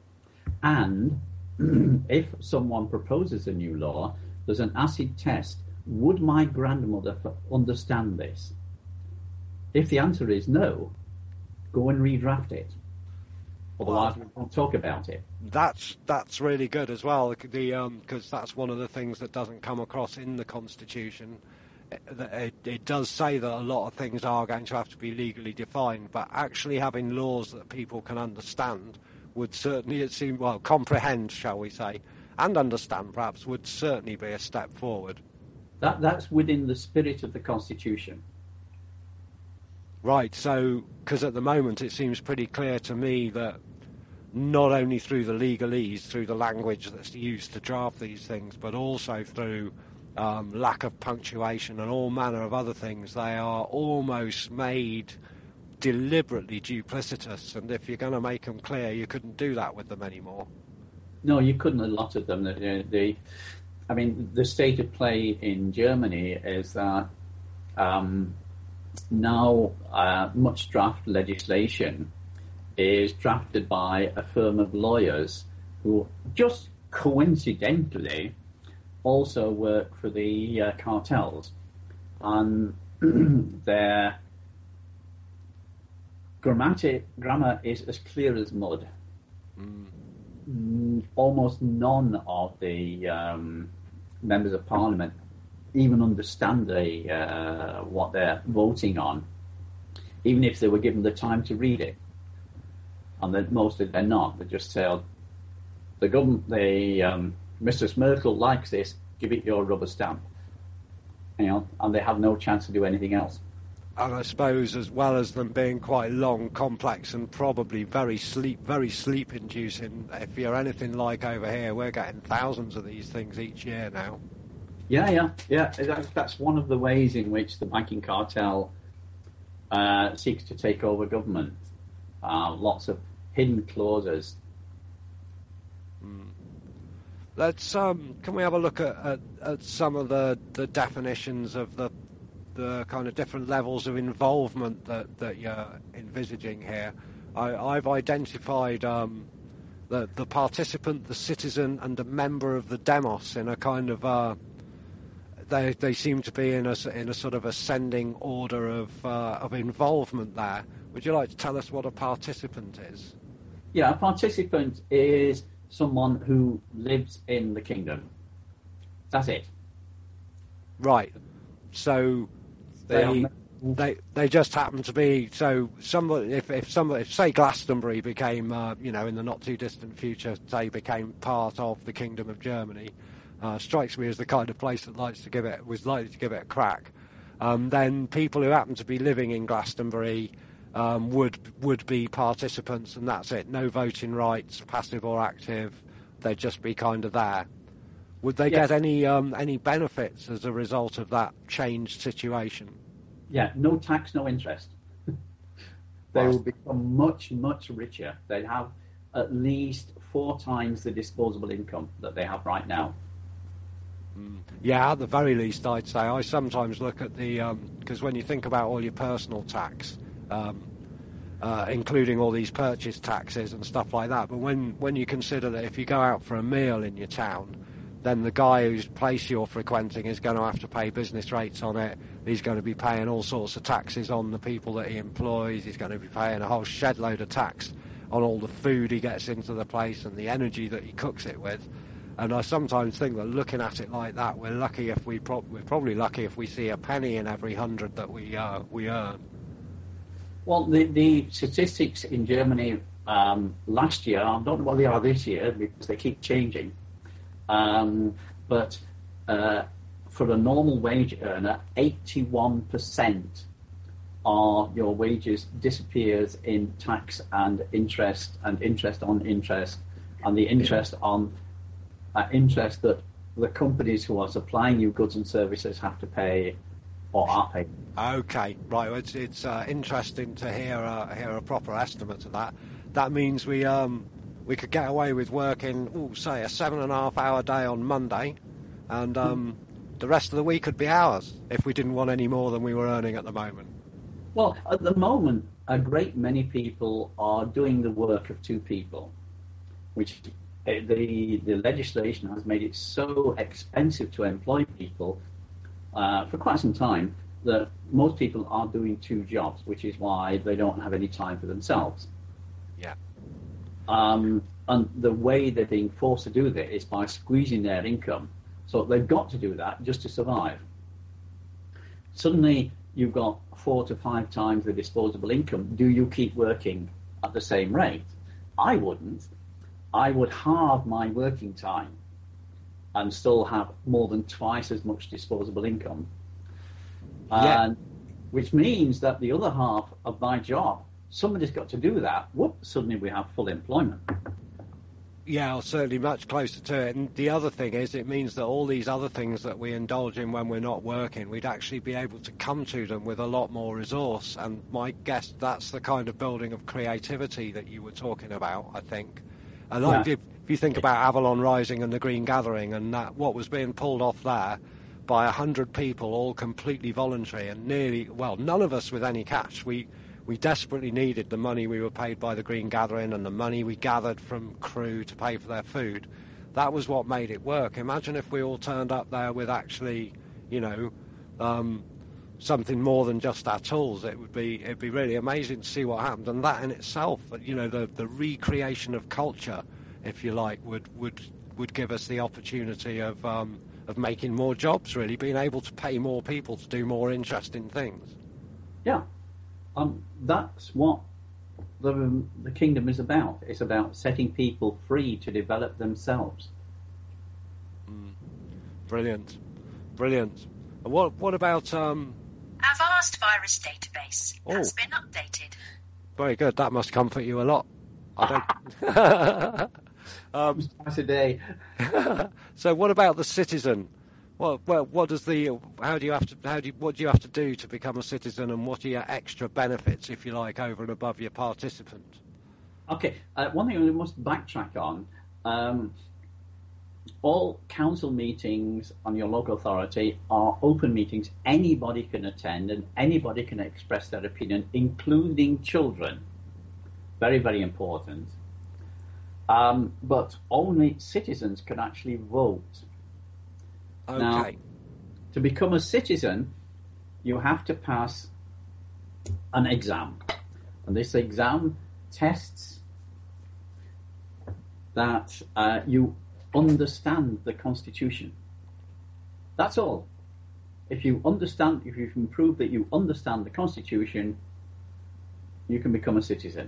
And if someone proposes a new law, there's an acid test. Would my grandmother understand this? If the answer is no, go and redraft it. Otherwise, we won't talk about it. That's that's really good as well, the um, because that's one of the things that doesn't come across in the Constitution. It, it, it does say that a lot of things are going to have to be legally defined, but actually having laws that people can understand would certainly, it seems, well, comprehend, shall we say, and understand perhaps, would certainly be a step forward. That That's within the spirit of the Constitution. Right, so, because at the moment it seems pretty clear to me that not only through the legalese, through the language that's used to draft these things, but also through um, lack of punctuation and all manner of other things, they are almost made deliberately duplicitous, and if you're going to make them clear, you couldn't do that with them anymore. No, you couldn't, a lot of them. The, the, I mean, the state of play in Germany is that um, now uh, much draft legislation is drafted by a firm of lawyers who just coincidentally also work for the uh, cartels, and their grammatic, grammar is as clear as mud. Mm. Mm, almost none of the um, members of parliament even understand the, uh, what they're voting on, even if they were given the time to read it. And that mostly they're not. They just say, oh, the government, the um, Missus Merkel likes this, give it your rubber stamp. You know, and they have no chance to do anything else. And I suppose, as well as them being quite long, complex, and probably very sleep, very sleep-inducing, if you're anything like over here, we're getting thousands of these things each year now. Yeah, yeah, yeah. That's one of the ways in which the banking cartel uh, seeks to take over government. Uh, lots of hidden clauses. Mm. Let's um, can we have a look at, at, at some of the, the definitions of the the kind of different levels of involvement that, that you're envisaging here? I, I've identified um, the the participant, the citizen, and the member of the demos in a kind of uh, they they seem to be in a in a sort of ascending order of uh, of involvement there. Would you like to tell us what a participant is? Yeah, a participant is someone who lives in the kingdom. That's it. Right. So they they they just happen to be. So somebody, if if somebody, if say Glastonbury became, uh, you know, in the not too distant future, say became part of the Kingdom of Germany, uh, strikes me as the kind of place that likes to give it was likely to give it a crack. Um, then people who happen to be living in Glastonbury Um, would would be participants, and that's it. No voting rights, passive or active. They'd just be kind of there. Would they Yes. get any um, any benefits as a result of that changed situation? Yeah, no tax, no interest. They Wow. will become much, much richer. They'd have at least four times the disposable income that they have right now. Mm. Yeah, at the very least, I'd say. I sometimes look at the because um, when you think about all your personal tax. Um, uh, including all these purchase taxes and stuff like that. But when, when you consider that if you go out for a meal in your town, then the guy whose place you're frequenting is going to have to pay business rates on it. He's going to be paying all sorts of taxes on the people that he employs. He's going to be paying a whole shed load of tax on all the food he gets into the place and the energy that he cooks it with. And I sometimes think that looking at it like that, we're lucky if we pro- we're probably lucky if we see a penny in every hundred that we uh, we earn. Well, the, the statistics in Germany um, last year, I don't know what they are this year because they keep changing, um, but uh, for a normal wage earner, eighty-one percent of your wages disappears in tax and interest and interest on interest and the interest on uh, interest that the companies who are supplying you goods and services have to pay or are paying. Okay, right. Well, it's it's uh, interesting to hear uh, hear a proper estimate of that. That means we um we could get away with working, ooh, say a seven and a half hour day on Monday, and um the rest of the week could be ours if we didn't want any more than we were earning at the moment. Well, at the moment, a great many people are doing the work of two people, which uh, the the legislation has made it so expensive to employ people uh, for quite some time that most people are doing two jobs, which is why they don't have any time for themselves. Yeah. Um, and the way they're being forced to do that is by squeezing their income. So they've got to do that just to survive. Suddenly, you've got four to five times the disposable income. Do you keep working at the same rate? I wouldn't. I would halve my working time and still have more than twice as much disposable income. Yeah. And which means that the other half of my job, somebody's got to do that. Whoop, suddenly we have full employment. Yeah, certainly much closer to it. And the other thing is, it means that all these other things that we indulge in when we're not working, we'd actually be able to come to them with a lot more resource. And my guess, that's the kind of building of creativity that you were talking about, I think. And like Yeah. if, if you think about Avalon Rising and the Green Gathering and that, what was being pulled off there by a hundred people, all completely voluntary and nearly, well, none of us with any cash. We we desperately needed the money we were paid by the Green Gathering and the money we gathered from crew to pay for their food. that was what made it work. Imagine if we all turned up there with actually, you know, um, something more than just our tools. It would be it'd be really amazing to see what happened, and that in itself, you know, the the recreation of culture, if you like, would would would give us the opportunity of um, of making more jobs. Really, being able to pay more people to do more interesting things. Yeah, um, that's what the the kingdom is about. It's about setting people free to develop themselves. Mm. Brilliant, brilliant. And what what about um? Our vast virus database Oh. has been updated. Very good. That must comfort you a lot. I don't. um, Twice a day. so, what about the citizen? Well, well, what does the? How do you have to? How do you, what do you have to do to become a citizen? And what are your extra benefits, if you like, over and above your participant? Okay, uh, one thing we must backtrack on. Um, all council meetings on your local authority are open meetings. Anybody can attend and anybody can express their opinion, including children. Very, very important. Um, but only citizens can actually vote. Okay. Now, to become a citizen, you have to pass an exam. And this exam tests that uh, you understand the Constitution. That's all. If you understand, if you can prove that you understand the Constitution, you can become a citizen.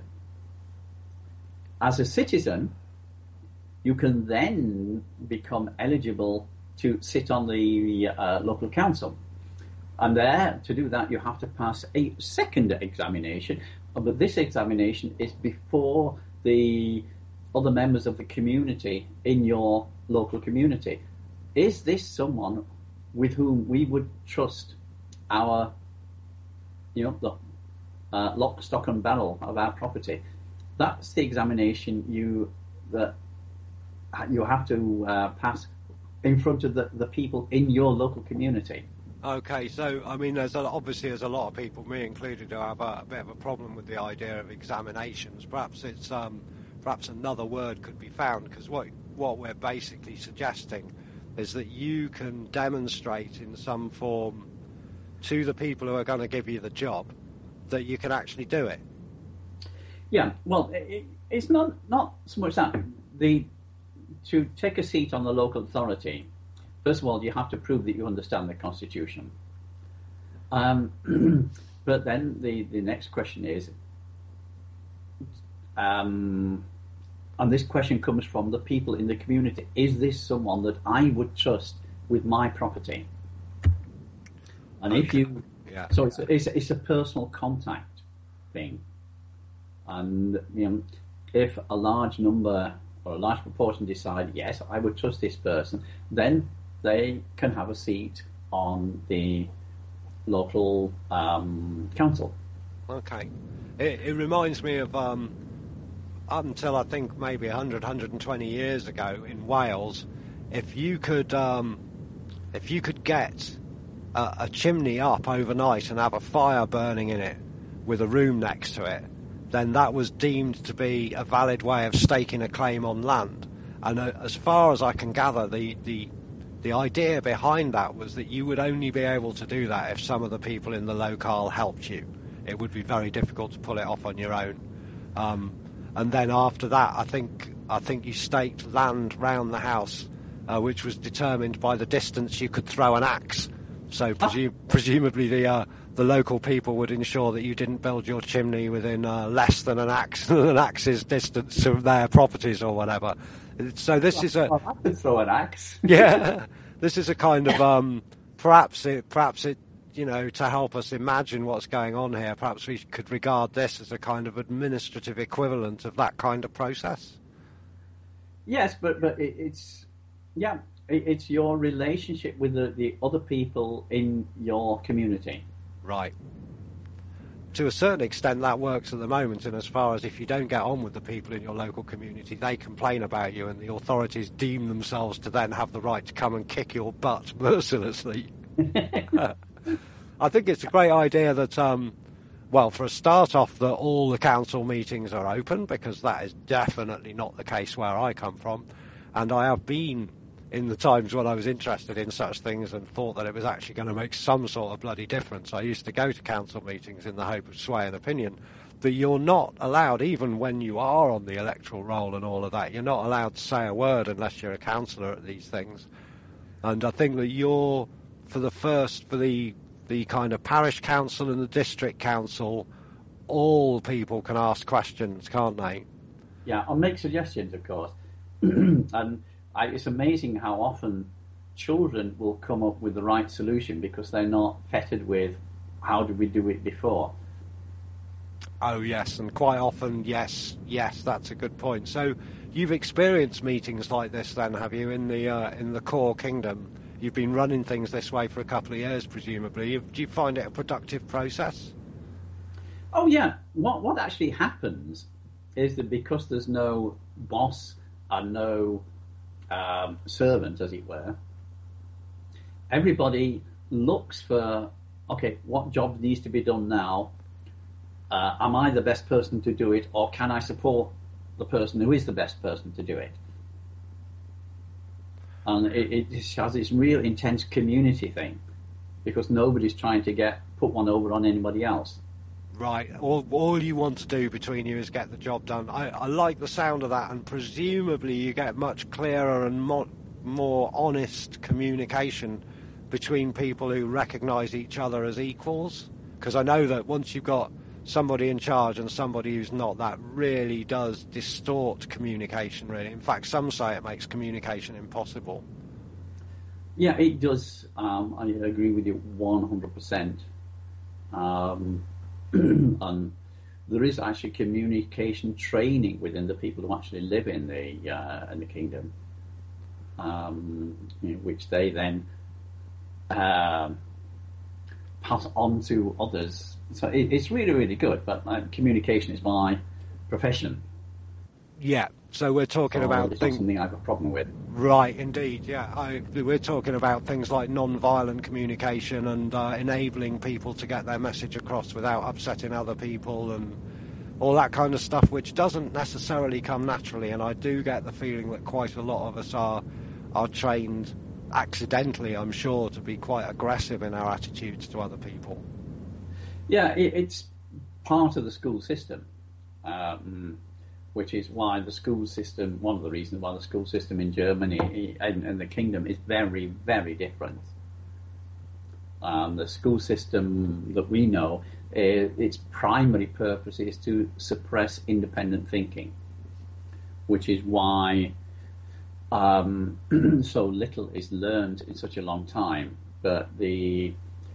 As a citizen, you can then become eligible to sit on the uh, local council. And there, to do that, you have to pass a second examination. But this examination is before the other members of the community in your local community. Is this someone with whom we would trust our, you know, the uh, lock, stock and barrel of our property? That's the examination you that you have to uh, pass in front of the, the people in your local community. Okay, so I mean, there's a, obviously there's a lot of people, me included, who have a, a bit of a problem with the idea of examinations. Perhaps it's um, perhaps another word could be found, because what what we're basically suggesting is that you can demonstrate in some form to the people who are going to give you the job that you can actually do it. Yeah, well, it, it's not not so much that the to take a seat on the local authority. First of all, you have to prove that you understand the Constitution. Um, but then the, the next question is, um, and this question comes from the people in the community, is this someone that I would trust with my property? And okay. if you, yeah. so it's a, it's, a, it's a personal contact thing. And you know, if a large number or a large proportion decide, yes, I would trust this person, then they can have a seat on the local um, council. Okay. It, it reminds me of um, up until I think maybe one hundred, one hundred twenty years ago in Wales, if you could um, if you could get a, a chimney up overnight and have a fire burning in it with a room next to it, then that was deemed to be a valid way of staking a claim on land. And uh, as far as I can gather, the, the the idea behind that was that you would only be able to do that if some of the people in the locale helped you. It would be very difficult to pull it off on your own. Um, and then after that, I think I think you staked land round the house, uh, which was determined by the distance you could throw an axe. So presu- presumably the uh, the local people would ensure that you didn't build your chimney within uh, less than an axe an axe's distance of their properties or whatever. So this is a. I could throw an axe. Yeah, this is a kind of um, perhaps it perhaps it you know to help us imagine what's going on here. Perhaps we could regard this as a kind of administrative equivalent of that kind of process. Yes, but but it, it's yeah, it, it's your relationship with the, the other people in your community. Right. To a certain extent, that works at the moment, and as far as if you don't get on with the people in your local community, they complain about you, and the authorities deem themselves to then have the right to come and kick your butt mercilessly. I think it's a great idea that, um, well, for a start off, that all the council meetings are open, because that is definitely not the case where I come from. And I have been in the times when I was interested in such things and thought that it was actually going to make some sort of bloody difference. I used to go to council meetings in the hope of swaying opinion. That you're not allowed, even when you are on the electoral roll and all of that, you're not allowed to say a word unless you're a councillor at these things. And I think that you're, for the first, for the the kind of parish council and the district council, all people can ask questions, can't they? Yeah, I'll make suggestions, of course. And I, it's amazing how often children will come up with the right solution because they're not fettered with how did we do it before. Oh, yes, and quite often, yes, yes, that's a good point. So you've experienced meetings like this then, have you, in the uh, in the core kingdom? You've been running things this way for a couple of years, presumably. Do you find it a productive process? Oh, yeah. What what actually happens is that because there's no boss and no um, servant, as it were, everybody looks for, okay, what job needs to be done now? Uh, am I the best person to do it, or can I support the person who is the best person to do it? And it, it has this real intense community thing, because nobody's trying to get put one over on anybody else. Right. All, all you want to do between you is get the job done. I, I like the sound of that, and presumably you get much clearer and more, more honest communication between people who recognise each other as equals. Because I know that once you've got somebody in charge and somebody who's not, that really does distort communication, really. In fact, some say it makes communication impossible. Yeah, it does. Um, I agree with you one hundred percent. Um, and there is actually communication training within the people who actually live in the uh, in the kingdom, um, you know, which they then uh, pass on to others. So it, it's really, really good. But uh, communication is my profession. Yeah. So we're talking so about it's things. Not something I have a problem with. Right, indeed, yeah. I, we're talking about things like non-violent communication and uh, enabling people to get their message across without upsetting other people and all that kind of stuff, which doesn't necessarily come naturally. And I do get the feeling that quite a lot of us are are trained accidentally, I'm sure, to be quite aggressive in our attitudes to other people. Yeah, it, it's part of the school system. Um, which is why the school system, one of the reasons why the school system in Germany and, and the kingdom is very, very different. Um, the school system that we know, uh, its primary purpose is to suppress independent thinking, which is why um, so little is learned in such a long time. But the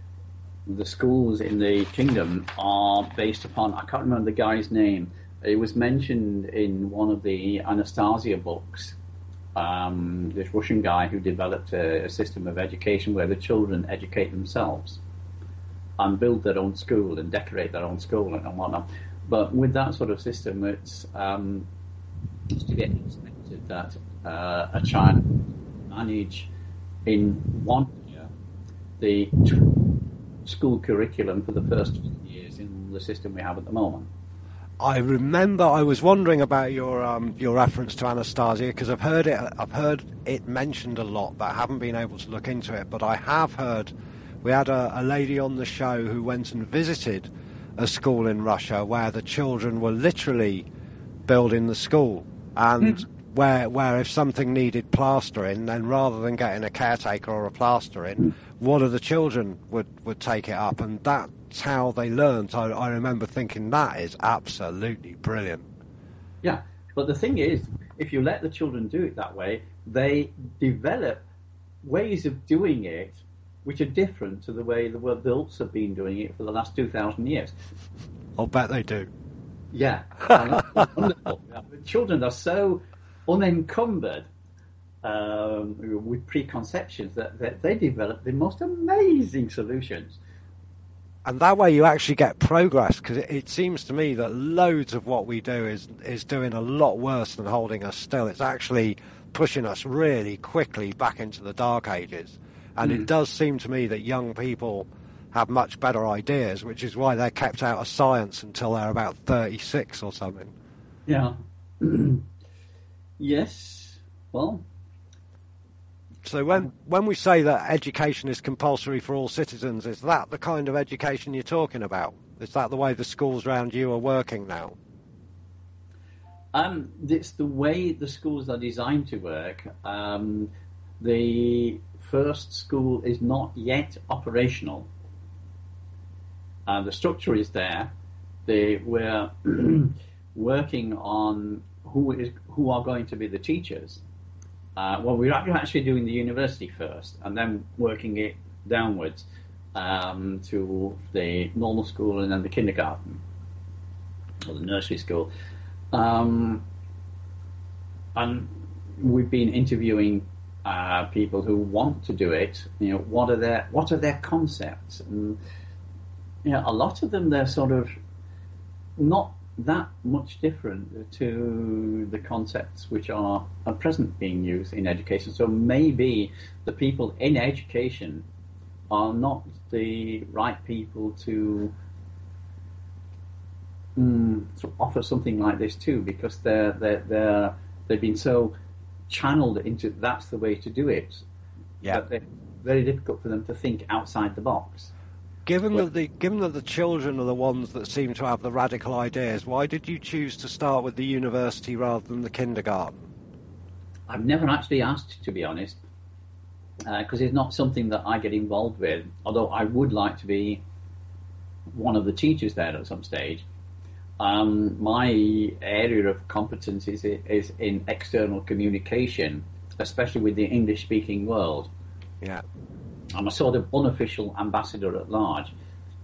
the schools in the kingdom are based upon, I can't remember the guy's name. It was mentioned in one of the Anastasia books, um, this Russian guy who developed a, a system of education where the children educate themselves and build their own school and decorate their own school and whatnot. But with that sort of system, it's, um, it's to get expected that uh, a child manage in one year the t- school curriculum for the first years in the system we have at the moment. I remember I was wondering about your um, your reference to Anastasia because I've heard it I've heard it mentioned a lot, but I haven't been able to look into it. But I have heard we had a, a lady on the show who went and visited a school in Russia where the children were literally building the school, and mm. where where if something needed plastering, then rather than getting a caretaker or a plastering, mm. one of the children would, would take it up, and that. How they learned. I, I remember thinking that is absolutely brilliant. Yeah, but the thing is, if you let the children do it that way, they develop ways of doing it which are different to the way the adults have been doing it for the last two thousand years. I'll bet they do. Yeah, that's wonderful. The children are so unencumbered um, with preconceptions that, that they develop the most amazing solutions. And that way you actually get progress, because it, it seems to me that loads of what we do is is doing a lot worse than holding us still. It's actually pushing us really quickly back into the dark ages. And mm. it does seem to me that young people have much better ideas, which is why they're kept out of science until they're about thirty-six or something. Yeah. Yes. Well, So when when we say that education is compulsory for all citizens, is that the kind of education you're talking about? Is that the way the schools around you are working now? Um, it's the way the schools are designed to work. Um, the first school is not yet operational. Uh, the structure is there. They were working on who is who are going to be the teachers. Uh, well, we're actually doing the university first, and then working it downwards um, to the normal school and then the kindergarten or the nursery school. Um, and we've been interviewing uh, people who want to do it. You know, what are their what are their concepts? And you know, a lot of them, they're sort of not that much different to the concepts which are at present being used in education. So maybe the people in education are not the right people to, mm, to offer something like this too, because they're they're they're they've been so channeled into that's the way to do it. Yeah, that it's very difficult for them to think outside the box. Given that the given that the children are the ones that seem to have the radical ideas, why did you choose to start with the university rather than the kindergarten? I've never actually asked, to be honest, because uh, it's not something that I get involved with, although I would like to be one of the teachers there at some stage. Um, my area of competence is, is in external communication, especially with the English-speaking world. Yeah. I'm a sort of unofficial ambassador at large.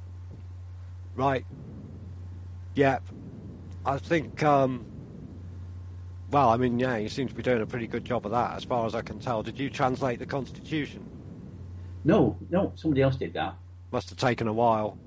Right. Yeah. I think, um, well, I mean, yeah, you seem to be doing a pretty good job of that, as far as I can tell. Did you translate the Constitution? No, no, somebody else did that. Must have taken a while.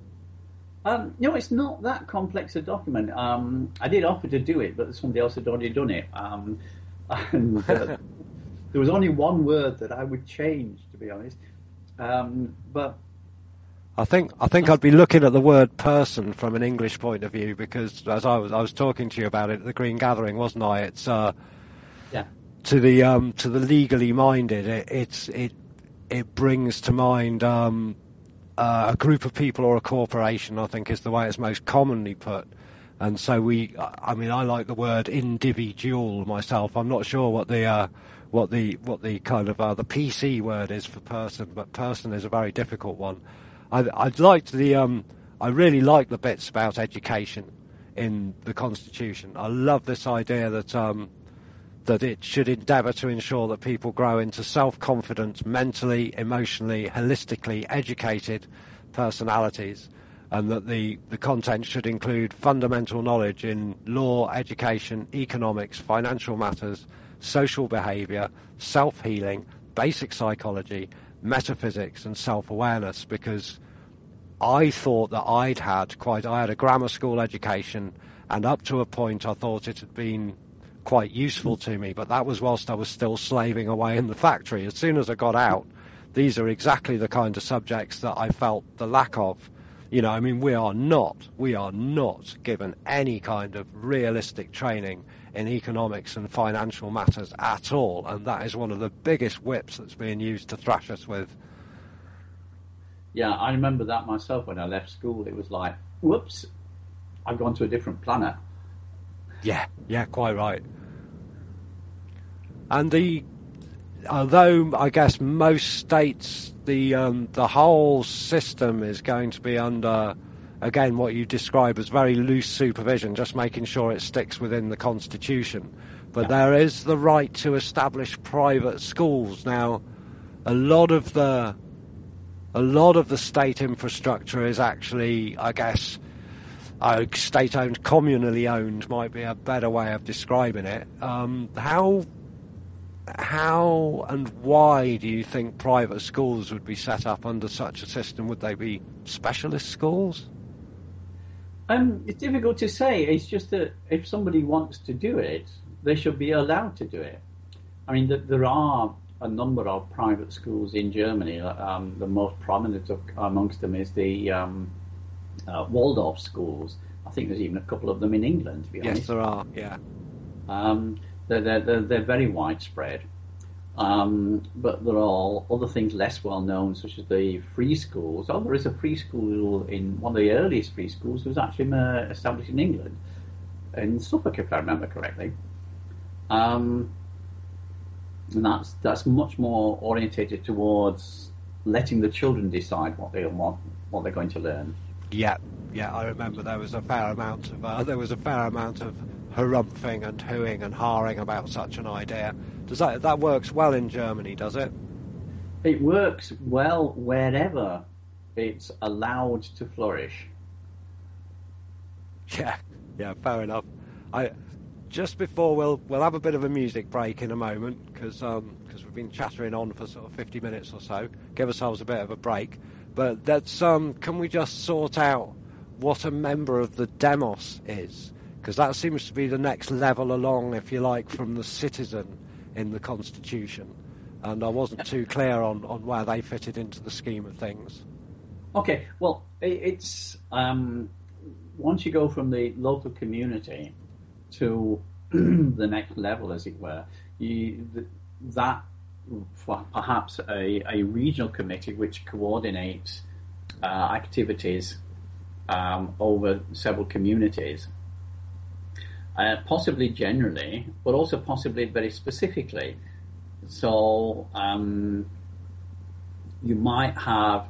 Um, no, it's not that complex a document. Um, I did offer to do it, but somebody else had already done it. Um, and uh, there was only one word that I would change, to be honest. Um, but I think I think I'd be looking at the word "person" from an English point of view, because as I was I was talking to you about it at the Green Gathering, wasn't I? It's uh, yeah. to the um, to the legally minded. It, it's it it brings to mind um, uh, a group of people or a corporation. I think is the way it's most commonly put. And so we, I mean, I like the word individual myself. I'm not sure what the uh, what the what the kind of uh, the P C word is for person, but person is a very difficult one. I I'd liked the um I really like the bits about education in the Constitution. I love this idea that um that it should endeavour to ensure that people grow into self-confident, mentally, emotionally, holistically educated personalities. And that the, the content should include fundamental knowledge in law, education, economics, financial matters, social behaviour, self-healing, basic psychology, metaphysics and self-awareness, because I thought that I'd had quite, I had a grammar school education, and up to a point I thought it had been quite useful to me, but that was whilst I was still slaving away in the factory. As soon as I got out, these are exactly the kind of subjects that I felt the lack of. You know, I mean, we are not, we are not given any kind of realistic training in economics and financial matters at all, and that is one of the biggest whips that's being used to thrash us with. Yeah, I remember that myself when I left school. It was like, whoops, I've gone to a different planet. Yeah, yeah, quite right. And the, although I guess most states, the um, the whole system is going to be under, again, what you describe as very loose supervision, just making sure it sticks within the Constitution. But yeah. There is the right to establish private schools. Now, a lot of the a lot of the state infrastructure is actually, I guess, uh, state-owned, communally owned might be a better way of describing it. Um, how how and why do you think private schools would be set up under such a system? Would they be specialist schools? Um, it's difficult to say. It's just that if somebody wants to do it, they should be allowed to do it. I mean, th- there are a number of private schools in Germany. Um, the most prominent of, amongst them is the um, uh, Waldorf schools. I think there's even a couple of them in England, to be honest. Yes, there are, yeah. Um, they're, they're, they're very widespread. Um, but there are other things less well known, such as the free schools. Oh, there is a free school in one of the earliest free schools. It was actually uh, established in England, in Suffolk, if I remember correctly. Um, and that's that's much more orientated towards letting the children decide what they want, what they're going to learn. Yeah, yeah. I remember there was a fair amount of uh, there was a fair amount of harumphing and hooing and hawing about such an idea. Does that that works well in Germany? Does it? It works well wherever it's allowed to flourish. Yeah, yeah. Fair enough. I just before we'll we'll have a bit of a music break in a moment because um because we've been chattering on for sort of fifty minutes or so. Give ourselves a bit of a break. But that's um. Can we just sort out what a member of the demos is? Because that seems to be the next level along, if you like, from the citizen in the Constitution. And I wasn't too clear on, on where they fitted into the scheme of things. Okay, well, it's um, once you go from the local community to the next level, as it were, you, that perhaps a, a regional committee which coordinates uh, activities um, over several communities. Uh, possibly generally, but also possibly very specifically. So um, you might have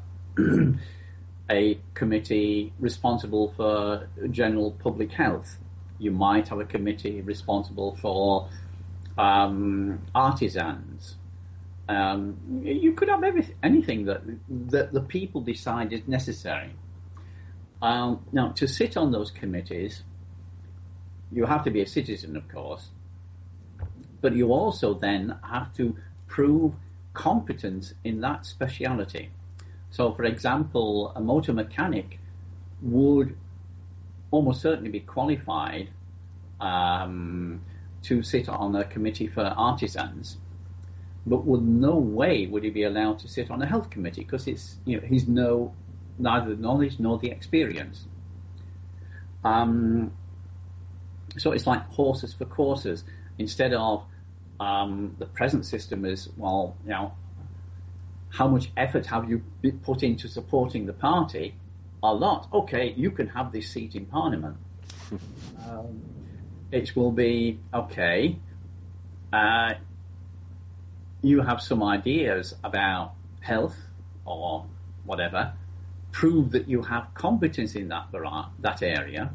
a committee responsible for general public health. You might have a committee responsible for um, artisans. Um, you could have everything, anything that, that the people decide is necessary. Um, now, to sit on those committees, you have to be a citizen, of course, but you also then have to prove competence in that speciality. So, for example, a motor mechanic would almost certainly be qualified um, to sit on a committee for artisans, but with no way would he be allowed to sit on a health committee because it's you know he's no neither the knowledge nor the experience. Um, So it's like horses for courses. Instead of um, the present system is, well, you know, how much effort have you put into supporting the party? A lot. Okay, you can have this seat in Parliament. um, it will be, okay, uh, you have some ideas about health or whatever. Prove that you have competence in that that area.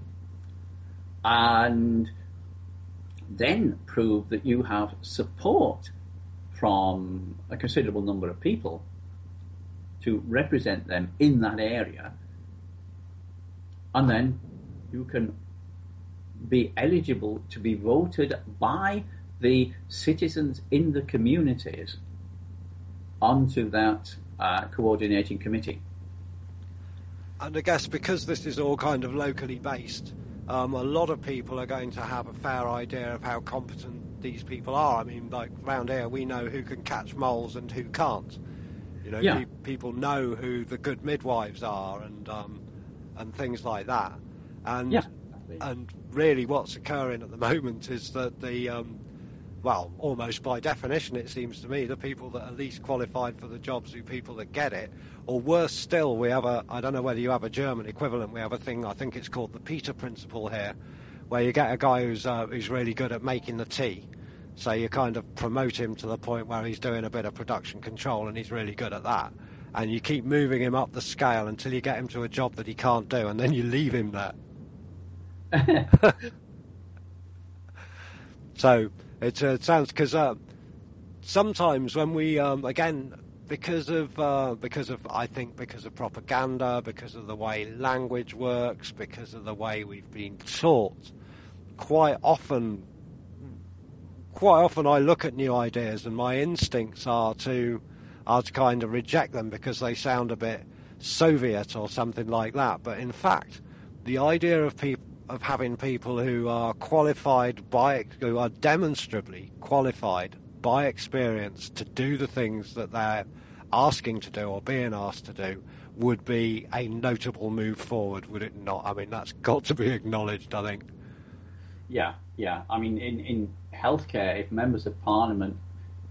And then prove that you have support from a considerable number of people to represent them in that area, and then you can be eligible to be voted by the citizens in the communities onto that uh, coordinating committee. And I guess because this is all kind of locally based, Um, a lot of people are going to have a fair idea of how competent these people are. I mean, like round here, we know who can catch moles and who can't. You know, yeah. pe- people know who the good midwives are and um, and things like that. And yeah. and really, what's occurring at the moment is that the um, well, almost by definition, it seems to me, the people that are least qualified for the jobs are people that get it. Or worse still, we have a, I don't know whether you have a German equivalent, we have a thing, I think it's called the Peter Principle here, where you get a guy who's uh, who's really good at making the tea. So you kind of promote him to the point where he's doing a bit of production control and he's really good at that. And you keep moving him up the scale until you get him to a job that he can't do, and then you leave him there. So it, uh, it sounds, because uh, sometimes when we, um, again, because of, uh, because of, I think because of propaganda, because of the way language works, because of the way we've been taught, quite often, quite often I look at new ideas and my instincts are to, are to kind of reject them because they sound a bit Soviet or something like that. But in fact, the idea of people, of having people who are qualified by, who are demonstrably qualified by experience to do the things that they're asking to do or being asked to do would be a notable move forward, would it not? I mean, that's got to be acknowledged, I think. Yeah, yeah. I mean, in, in healthcare, if members of parliament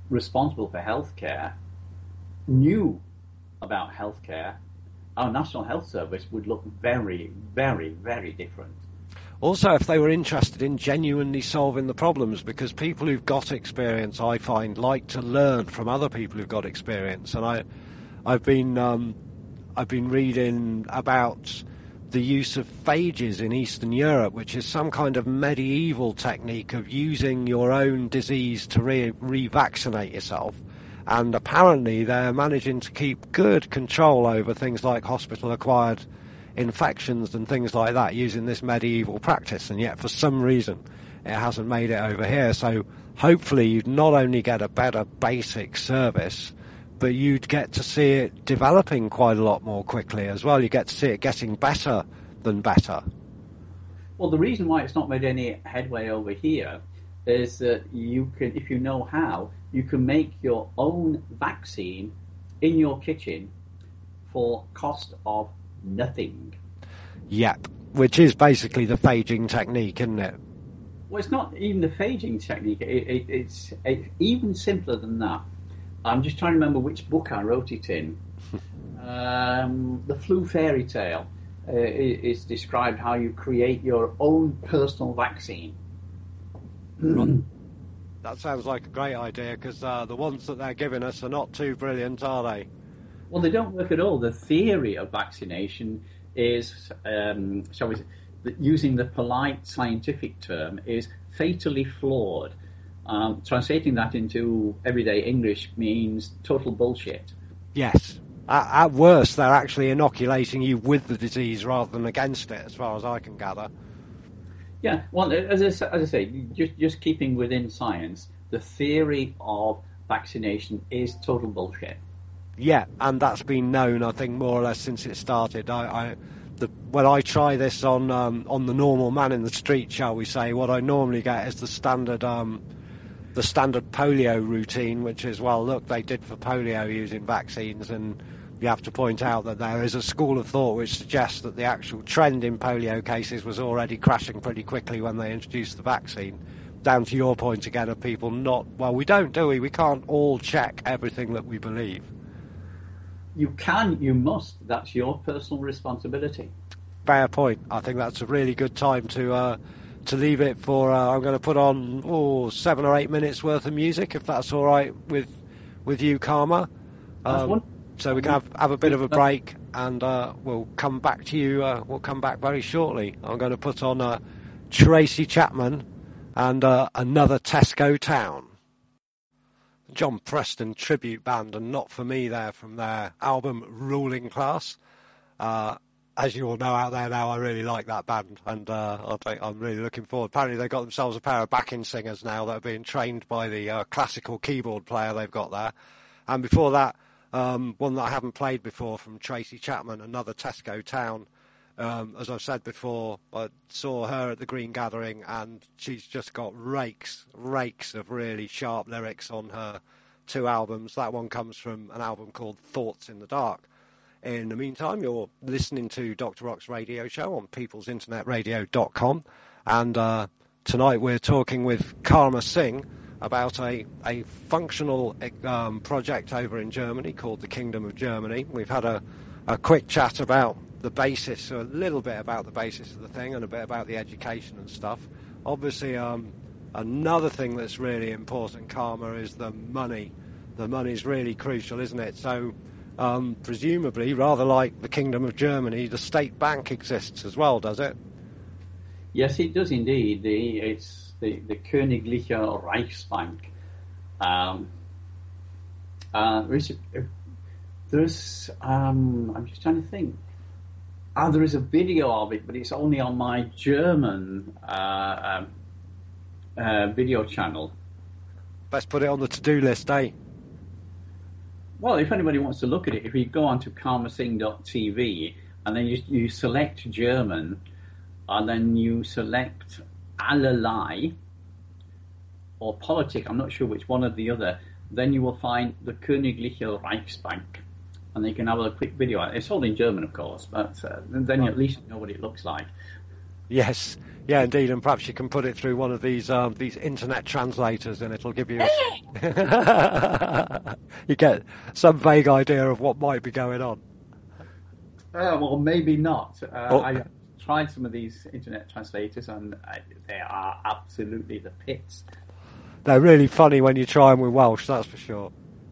responsible for healthcare knew about healthcare, our National Health Service would look very, very, very different. Also, if they were interested in genuinely solving the problems, because people who've got experience, I find, like to learn from other people who've got experience. And I, I've been, um, I've been reading about the use of phages in Eastern Europe, which is some kind of medieval technique of using your own disease to re- revaccinate yourself. And apparently they're managing to keep good control over things like hospital-acquired infections and things like that using this medieval practice, and yet for some reason it hasn't made it over here. So hopefully you'd not only get a better basic service, but you'd get to see it developing quite a lot more quickly as well. You get to see it getting better than better. Well, the reason why it's not made any headway over here is that you can, if you know how, you can make your own vaccine in your kitchen for cost of nothing. Yep, which is basically the phaging technique, isn't it? Well, it's not even the phaging technique. It, it, it's it, even simpler than that. I'm just trying to remember which book I wrote it in. um, the Flu Fairy Tale uh, is described how you create your own personal vaccine. That sounds like a great idea, because uh, the ones that they're giving us are not too brilliant, are they? Well, they don't work at all. The theory of vaccination is, um, shall we say, using the polite scientific term, is fatally flawed. Um, translating that into everyday English means total bullshit. Yes. At, at worst, they're actually inoculating you with the disease rather than against it, as far as I can gather. Yeah, well, as I, as I say, just, just keeping within science, the theory of vaccination is total bullshit. Yeah, and that's been known, I think, more or less since it started. I, I the, when I try this on um, on the normal man in the street, shall we say, what I normally get is the standard um, the standard polio routine, which is, well, look, they did for polio using vaccines, and you have to point out that there is a school of thought which suggests that the actual trend in polio cases was already crashing pretty quickly when they introduced the vaccine. Down to your point again of people not, well, we don't, do we? We can't all check everything that we believe. You can, you must. That's your personal responsibility. Fair point. I think that's a really good time to uh, to leave it for. Uh, I'm going to put on oh, seven or eight minutes worth of music, if that's all right with with you, Karma. Um, so we can have, have a bit of a break, and uh, we'll come back to you. Uh, we'll come back very shortly. I'm going to put on uh, Tracy Chapman and uh, Another Tesco Town. John Preston tribute band, and Not For Me there from their album Ruling Class. Uh, as you all know out there now, I really like that band, and uh, I think I'm really looking forward. Apparently they've got themselves a pair of backing singers now that are being trained by the uh, classical keyboard player they've got there. And before that, um, one that I haven't played before from Tracy Chapman, Another Tesco Town. Um, as I've said before, I saw her at the Green Gathering, and she's just got rakes, rakes of really sharp lyrics on her two albums. That one comes from an album called Thoughts in the Dark. In the meantime, you're listening to Doctor Rock's radio show on peoples internet radio dot com, and uh, tonight we're talking with Karma Singh about a, a functional um, project over in Germany called the Kingdom of Germany. We've had a, a quick chat about the basis, a little bit about the basis of the thing, and a bit about the education and stuff. Obviously, um, another thing that's really important, Karma, is the money. The money's really crucial, isn't it? So, um, presumably, rather like the Kingdom of Germany, the state bank exists as well, does it? Yes, it does indeed. The, it's the, the Königliche Reichsbank. Um, uh, there's, there's um, I'm just trying to think. Ah, there is a video of it, but it's only on my German uh, um, uh, video channel. Best put it on the to-do list, eh? Well, if anybody wants to look at it, if you go on to karma singh dot t v and then you, you select German, and then you select Allerlei or Politik, I'm not sure which one or the other, then you will find the Königliche Reichsbank. And they can have a quick video. It's all in German, of course, but uh, then you at least know what it looks like. Yes, yeah, indeed, and perhaps you can put it through one of these um, these internet translators, and it'll give you a... you get some vague idea of what might be going on. Uh, well, maybe not. Uh, Oh. I tried some of these internet translators, and I, they are absolutely the pits. They're really funny when you try them with Welsh, that's for sure.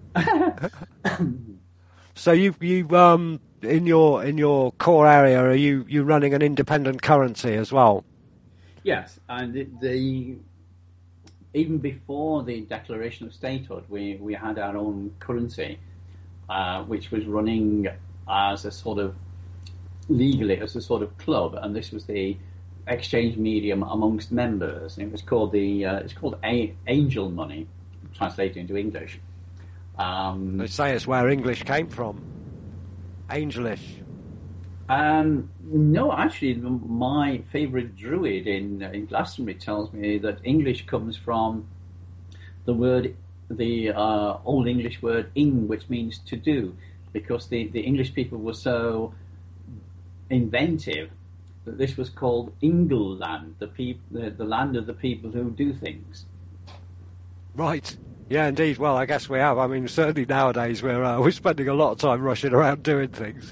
So you you um in your in your core area, are you you running an independent currency as well? Yes, and the, the even before the declaration of statehood, we, we had our own currency, uh, which was running as a sort of legally as a sort of club, and this was the exchange medium amongst members. And it was called the uh, it's called a- Angel Money, translated into English. Um, They say it's where English came from, Angelish. Um, no, actually, my favourite druid in in Glastonbury tells me that English comes from the word, the uh, Old English word "ing," which means to do, because the, the English people were so inventive that this was called Ingleland, the peop- the, the land of the people who do things. Right. Yeah, indeed. Well, I guess we have. I mean, certainly nowadays we're uh, we're spending a lot of time rushing around doing things.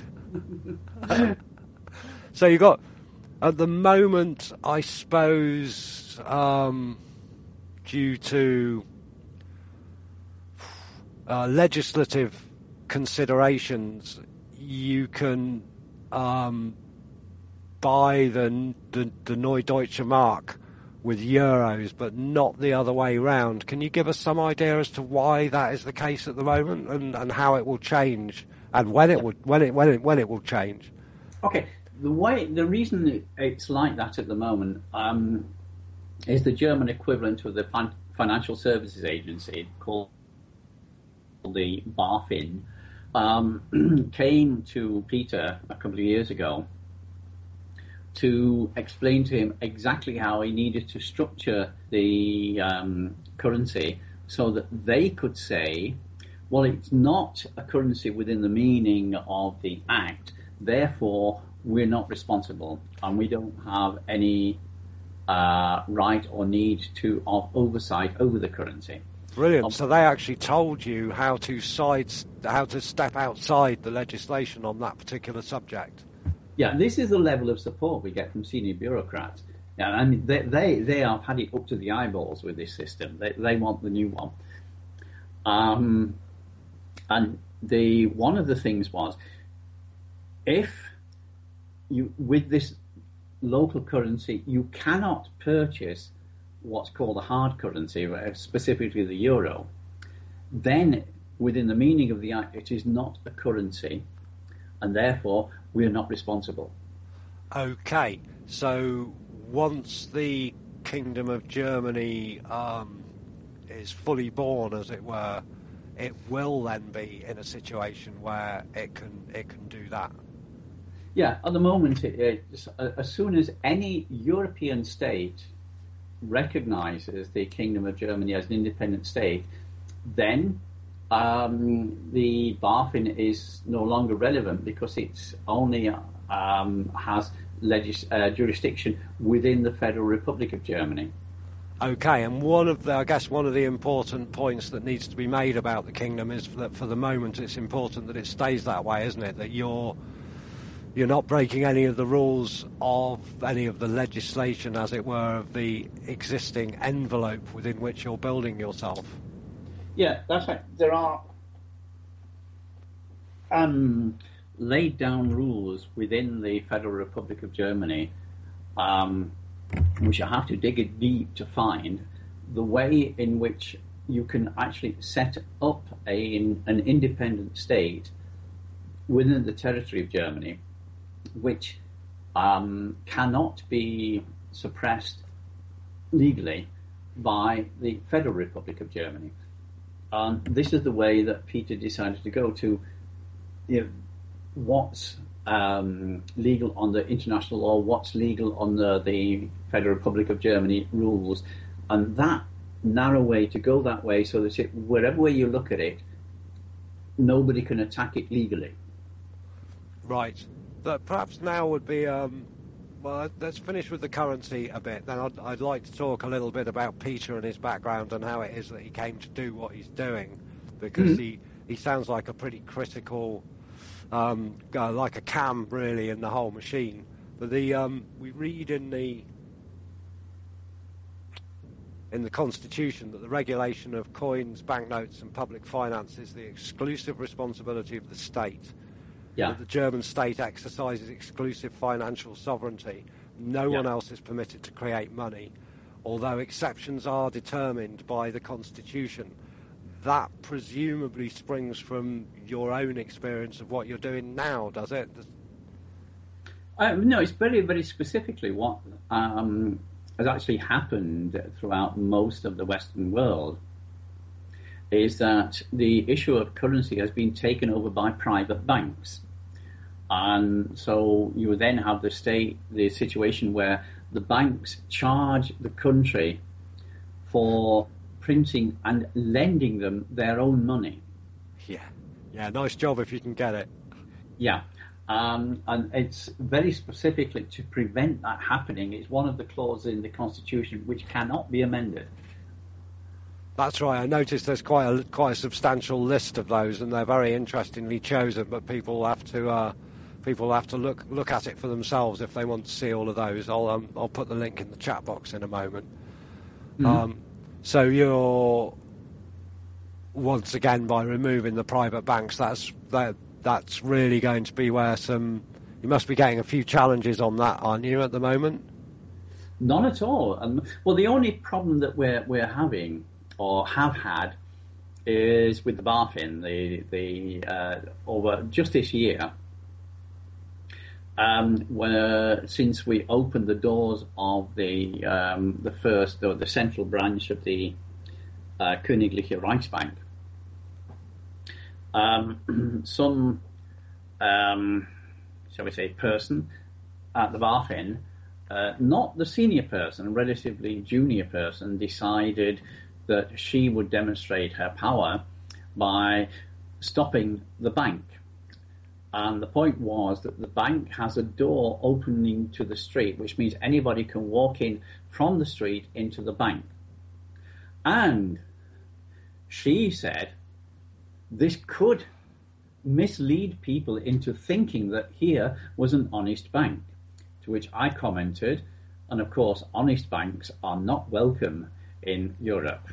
So you got at the moment, I suppose, um, due to uh, legislative considerations, you can um, buy the, the the Neue Deutsche Mark with euros, but not the other way round. Can you give us some idea as to why that is the case at the moment, and, and how it will change, and when it would when it when it when it will change? Okay, the way the reason it's like that at the moment um, is the German equivalent of the fin- Financial Services Agency called the BaFin um, came to Peter a couple of years ago to explain to him exactly how he needed to structure the um, currency so that they could say, well, it's not a currency within the meaning of the Act, therefore we're not responsible and we don't have any uh, right or need to of oversight over the currency. Brilliant. Um, So they actually told you how to side, how to step outside the legislation on that particular subject. Yeah, this is the level of support we get from senior bureaucrats. Yeah, I mean, they, they they have had it up to the eyeballs with this system. They they want the new one. Um, and the one of the things was, if you with this local currency, you cannot purchase what's called a hard currency, specifically the euro, then within the meaning of the Act, it is not a currency, and therefore we are not responsible. Okay, so once the Kingdom of Germany um, is fully born, as it were, it will then be in a situation where it can it can do that. Yeah, at the moment, it, it, as soon as any European state recognises the Kingdom of Germany as an independent state, then um, the BaFin is no longer relevant because it's only um, has legis- uh, jurisdiction within the Federal Republic of Germany. Okay, and one of the, I guess one of the important points that needs to be made about the kingdom is that for the moment it's important that it stays that way, isn't it? That you're you're not breaking any of the rules of any of the legislation, as it were, of the existing envelope within which you're building yourself. Yeah, that's right. There are um, laid down rules within the Federal Republic of Germany, um, which you have to dig it deep to find, the way in which you can actually set up a, an independent state within the territory of Germany, which um, cannot be suppressed legally by the Federal Republic of Germany. And this is the way that Peter decided to go to, you know, what's um, legal under international law, what's legal under the Federal Republic of Germany rules, and that narrow way to go that way so that it, wherever way you look at it, nobody can attack it legally. Right. But perhaps now would be um, well, let's finish with the currency a bit. Then I'd, I'd like to talk a little bit about Peter and his background and how it is that he came to do what he's doing, because mm-hmm. he, he sounds like a pretty critical, um, uh, like a cam really in the whole machine. But the um, we read in the in the Constitution that the regulation of coins, banknotes, and public finance is the exclusive responsibility of the state. Yeah. That the German state exercises exclusive financial sovereignty. No yeah. one else is permitted to create money, although exceptions are determined by the Constitution. That presumably springs from your own experience of what you're doing now, does it? Uh, no, it's very, very specifically what um, has actually happened throughout most of the Western world, is that the issue of currency has been taken over by private banks. And so you then have the state, the situation where the banks charge the country for printing and lending them their own money. Yeah, yeah, nice job if you can get it. Yeah, um, and it's very specifically to prevent that happening. It's one of the clauses in the Constitution which cannot be amended. That's right. I noticed there's quite a quite a substantial list of those, and they're very interestingly chosen. But people have to uh, people have to look look at it for themselves if they want to see all of those. I'll um, I'll put the link in the chat box in a moment. Mm-hmm. Um, so you're once again, by removing the private banks, that's that that's really going to be where some you must be getting a few challenges on that, aren't you, at the moment? None at all. Um, well, the only problem that we're we're having, or have had, is with the BaFin. The the uh, over just this year, um, where since we opened the doors of the um, the first or the central branch of the uh, Königliche Reichsbank, um, some um, shall we say person at the BaFin, uh, not the senior person, a relatively junior person, decided that she would demonstrate her power by stopping the bank. And the point was that the bank has a door opening to the street, which means anybody can walk in from the street into the bank. And she said this could mislead people into thinking that here was an honest bank. To which I commented, and of course, honest banks are not welcome in Europe.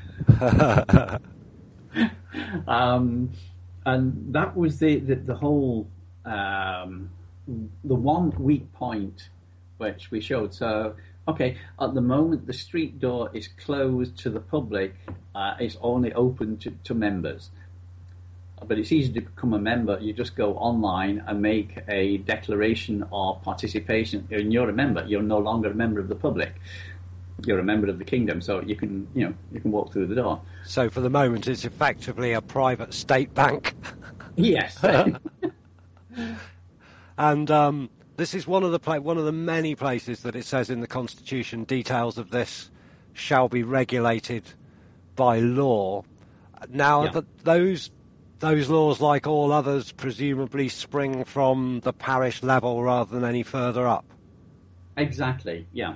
um, and that was the, the, the whole, um, the one weak point which we showed. So, okay, at the moment the street door is closed to the public, uh, it's only open to, to members. But it's easy to become a member. You just go online and make a declaration of participation, and you're a member. You're no longer a member of the public. You're a member of the kingdom, so you can, you know, you can walk through the door. So for the moment, it's effectively a private state bank. Yes. And um, this is one of the pla- one of the many places that it says in the Constitution details of this shall be regulated by law. Now, Yeah. th- those those laws, like all others, presumably spring from the parish level rather than any further up. Exactly. Yeah.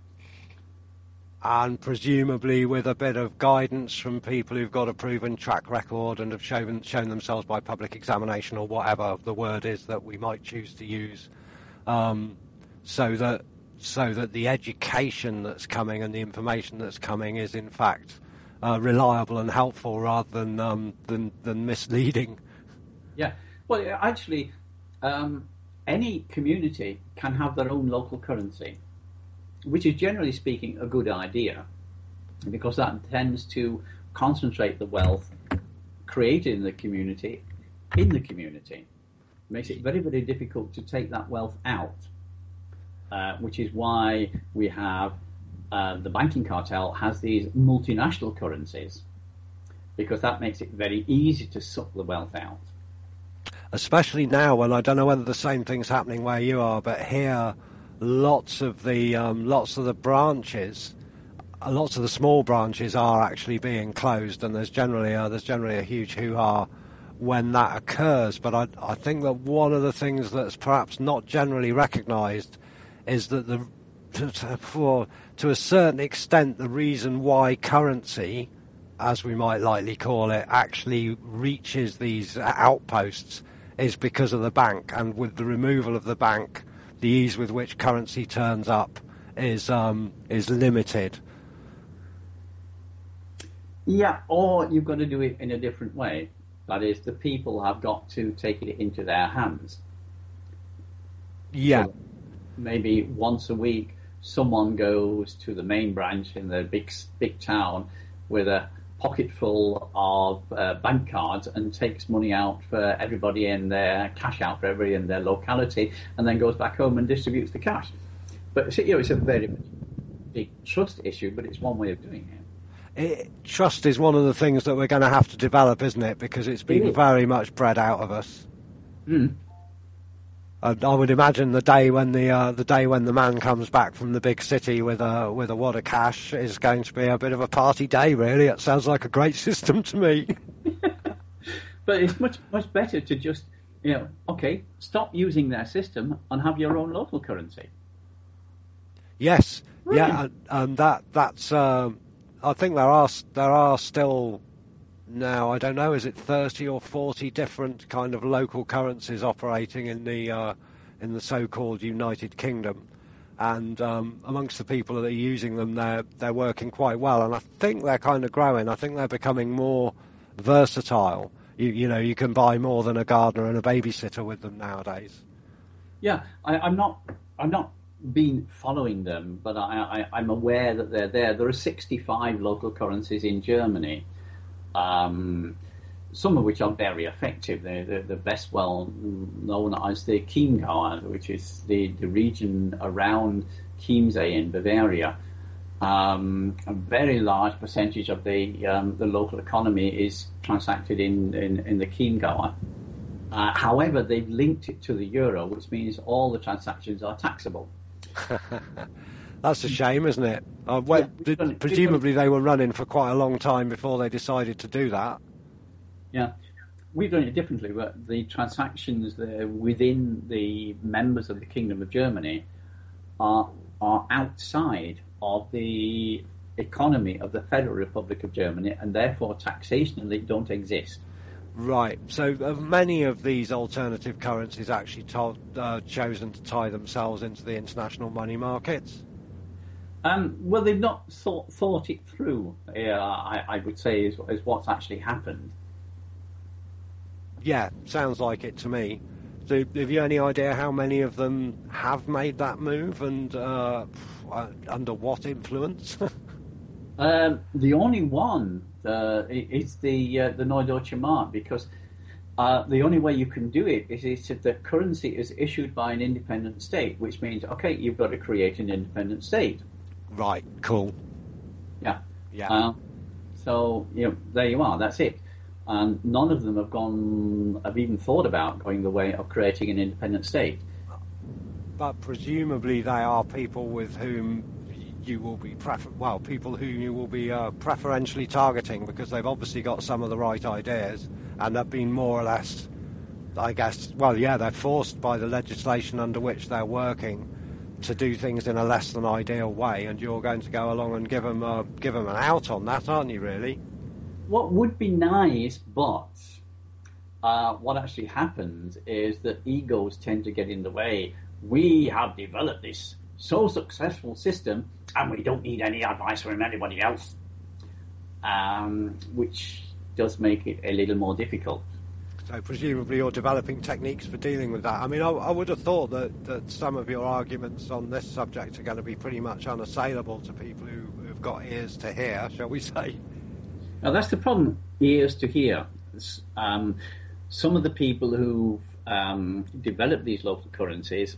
And presumably with a bit of guidance from people who've got a proven track record and have shown shown themselves by public examination or whatever the word is that we might choose to use, um, so that so that the education that's coming and the information that's coming is in fact uh, reliable and helpful rather than um, than than misleading. Yeah. Well, actually, um, any community can have their own local currency, which is generally speaking a good idea, because that tends to concentrate the wealth created in the community in the community. It makes it very, very difficult to take that wealth out, uh, which is why we have uh, the banking cartel has these multinational currencies, because that makes it very easy to suck the wealth out. Especially now, and I don't know whether the same thing's happening where you are, but here lots of the um, lots of the branches, uh, lots of the small branches are actually being closed, and there's generally a, there's generally a huge hoo-ha when that occurs. But I, I think that one of the things that's perhaps not generally recognised is that the for to a certain extent the reason why currency, as we might likely call it, actually reaches these outposts is because of the bank, and with the removal of the bank, the ease with which currency turns up is um, is limited. Yeah, or you've got to do it in a different way. That is, the people have got to take it into their hands. Yeah. So maybe once a week, someone goes to the main branch in the big big town with a pocket full of uh, bank cards and takes money out for everybody in their cash out for everybody in their locality, and then goes back home and distributes the cash. But you know, it's a very big trust issue, but it's one way of doing it. It, trust is one of the things that we're going to have to develop, isn't it? Because it's been It is. very much bred out of us. Mm. And I would imagine the day when the uh, the day when the man comes back from the big city with a with a wad of cash is going to be a bit of a party day. Really, it sounds like a great system to me. But it's much much better to just, you know, okay, stop using their system and have your own local currency. Yes, Right. yeah, and, and that that's. Um, I think there are there are still now. I don't know. Is it thirty or forty different kind of local currencies operating in the uh, in the so-called United Kingdom? And um, amongst the people that are using them, they're they're working quite well. And I think they're kind of growing. I think they're becoming more versatile. You you know, you can buy more than a gardener and a babysitter with them nowadays. Yeah, I, I'm not I'm not been following them, but I, I, I'm aware that they're there. There are sixty-five local currencies in Germany, um, some of which are very effective. They're, they're, they're best well known as the Chiemgau, which is the, the region around Chiemsee in Bavaria. Um, a very large percentage of the um, the local economy is transacted in, in, in the Chiemgau. Uh, however, they've linked it to the euro, which means all the transactions are taxable. That's a shame, isn't it? Uh, well, Yeah, we've done it. presumably they were running for quite a long time before they decided to do that. Yeah, we've done it differently. But the transactions there within the members of the Kingdom of Germany are are outside of the economy of the Federal Republic of Germany, and therefore taxationally don't exist. Right. So have many of these alternative currencies actually told, uh, chosen to tie themselves into the international money markets? Um, well, they've not thought thought it through. Uh, I, I would say is, is what's actually happened. Yeah, sounds like it to me. So have you any idea how many of them have made that move, and uh, under what influence? Um, the only one uh, is the uh, the Neue Deutsche Mark, because uh, the only way you can do it is, is if the currency is issued by an independent state, which means, okay, you've got to create an independent state. Right, cool. Yeah. Yeah. Uh, so, you know, there you are, that's it. And none of them have gone, have even thought about going the way of creating an independent state. But presumably they are people with whom you will be prefer- well, people who you will be uh, preferentially targeting, because they've obviously got some of the right ideas and have been more or less, I guess, well, yeah, they're forced by the legislation under which they're working to do things in a less than ideal way, and you're going to go along and give them uh, give them an out on that, aren't you? Really? What would be nice, but uh, what actually happens is that egos tend to get in the way. We have developed this so successful system, and we don't need any advice from anybody else, um, which does make it a little more difficult. So presumably you're developing techniques for dealing with that. I mean, I, I would have thought that, that some of your arguments on this subject are going to be pretty much unassailable to people who, who've got ears to hear, shall we say. Now that's the problem, ears to hear. Um, some of the people who've um, developed these local currencies,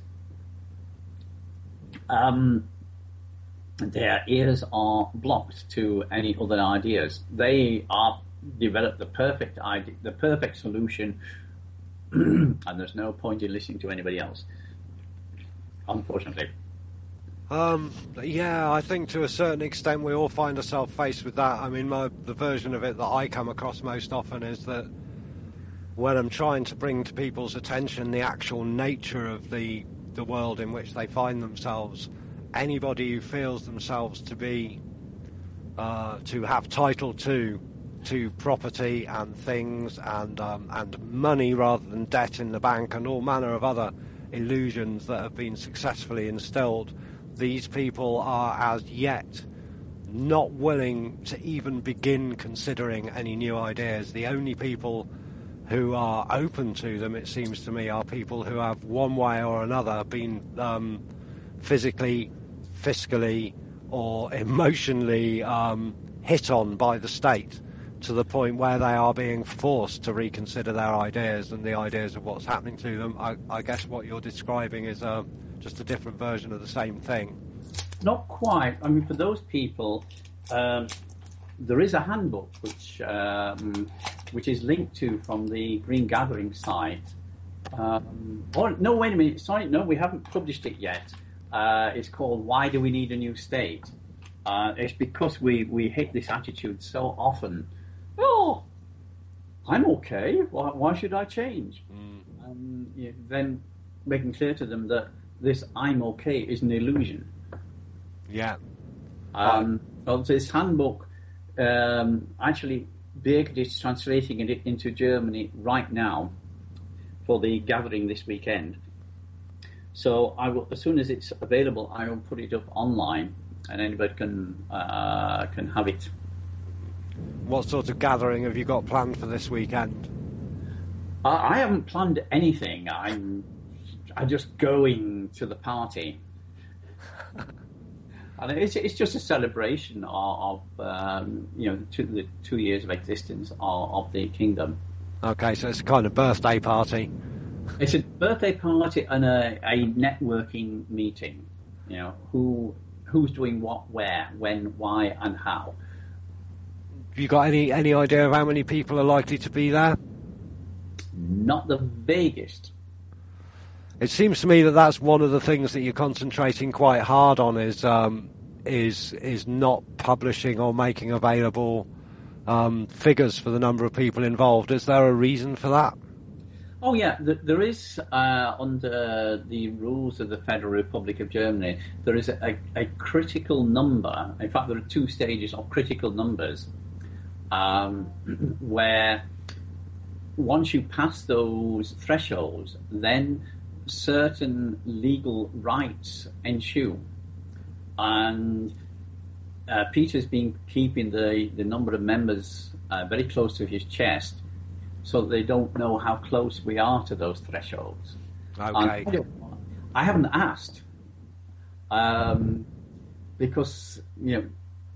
um, their ears are blocked to any other ideas. They are developed the perfect idea, the perfect solution, and there's no point in listening to anybody else, unfortunately. Um, yeah, I think to a certain extent we all find ourselves faced with that. I mean, my, the version of it that I come across most often is that when I'm trying to bring to people's attention the actual nature of the the the world in which they find themselves. Anybody who feels themselves to be uh, to have title to to property and things and um, and money rather than debt in the bank and all manner of other illusions that have been successfully instilled, these people are as yet not willing to even begin considering any new ideas. The only people who are open to them, it seems to me, are people who have one way or another been um, physically, fiscally or emotionally um, hit on by the state to the point where they are being forced to reconsider their ideas and the ideas of what's happening to them. I, I guess what you're describing is uh, just a different version of the same thing. Not quite. I mean, for those people, um, there is a handbook which um, which is linked to from the Green Gathering site. Um, or, no, wait a minute. Sorry, no, we haven't published it yet. Uh, it's called Why Do We Need a New State? Uh, it's because we, we hit this attitude so often. Oh, I'm okay. Why, why should I change? Mm. Um, yeah, then making clear to them that this I'm okay is an illusion. Yeah. Um, well, this handbook, um, actually, Birgit is translating it into Germany right now for the gathering this weekend. So I will, as soon as it's available, I will put it up online, and anybody can uh, can have it. What sort of gathering have you got planned for this weekend? Uh, I haven't planned anything. I'm I'm just going to the party. And it's, it's just a celebration of, of um, you know, two, the two years of existence of, of the kingdom. Okay, so it's a kind of birthday party. It's a birthday party and a, a networking meeting. You know, who who's doing what, where, when, why, and how. Have you got any, any idea of how many people are likely to be there? Not the vaguest. It seems to me that that's one of the things that you're concentrating quite hard on is um, is is not publishing or making available um, figures for the number of people involved. Is there a reason for that? Oh yeah, there is uh, under the rules of the Federal Republic of Germany, there is a, a critical number. In fact, there are two stages of critical numbers um, where once you pass those thresholds, then certain legal rights ensue. And uh, Peter's been keeping the, the number of members uh, very close to his chest so that they don't know how close we are to those thresholds. Okay. And I haven't asked um, because, you know,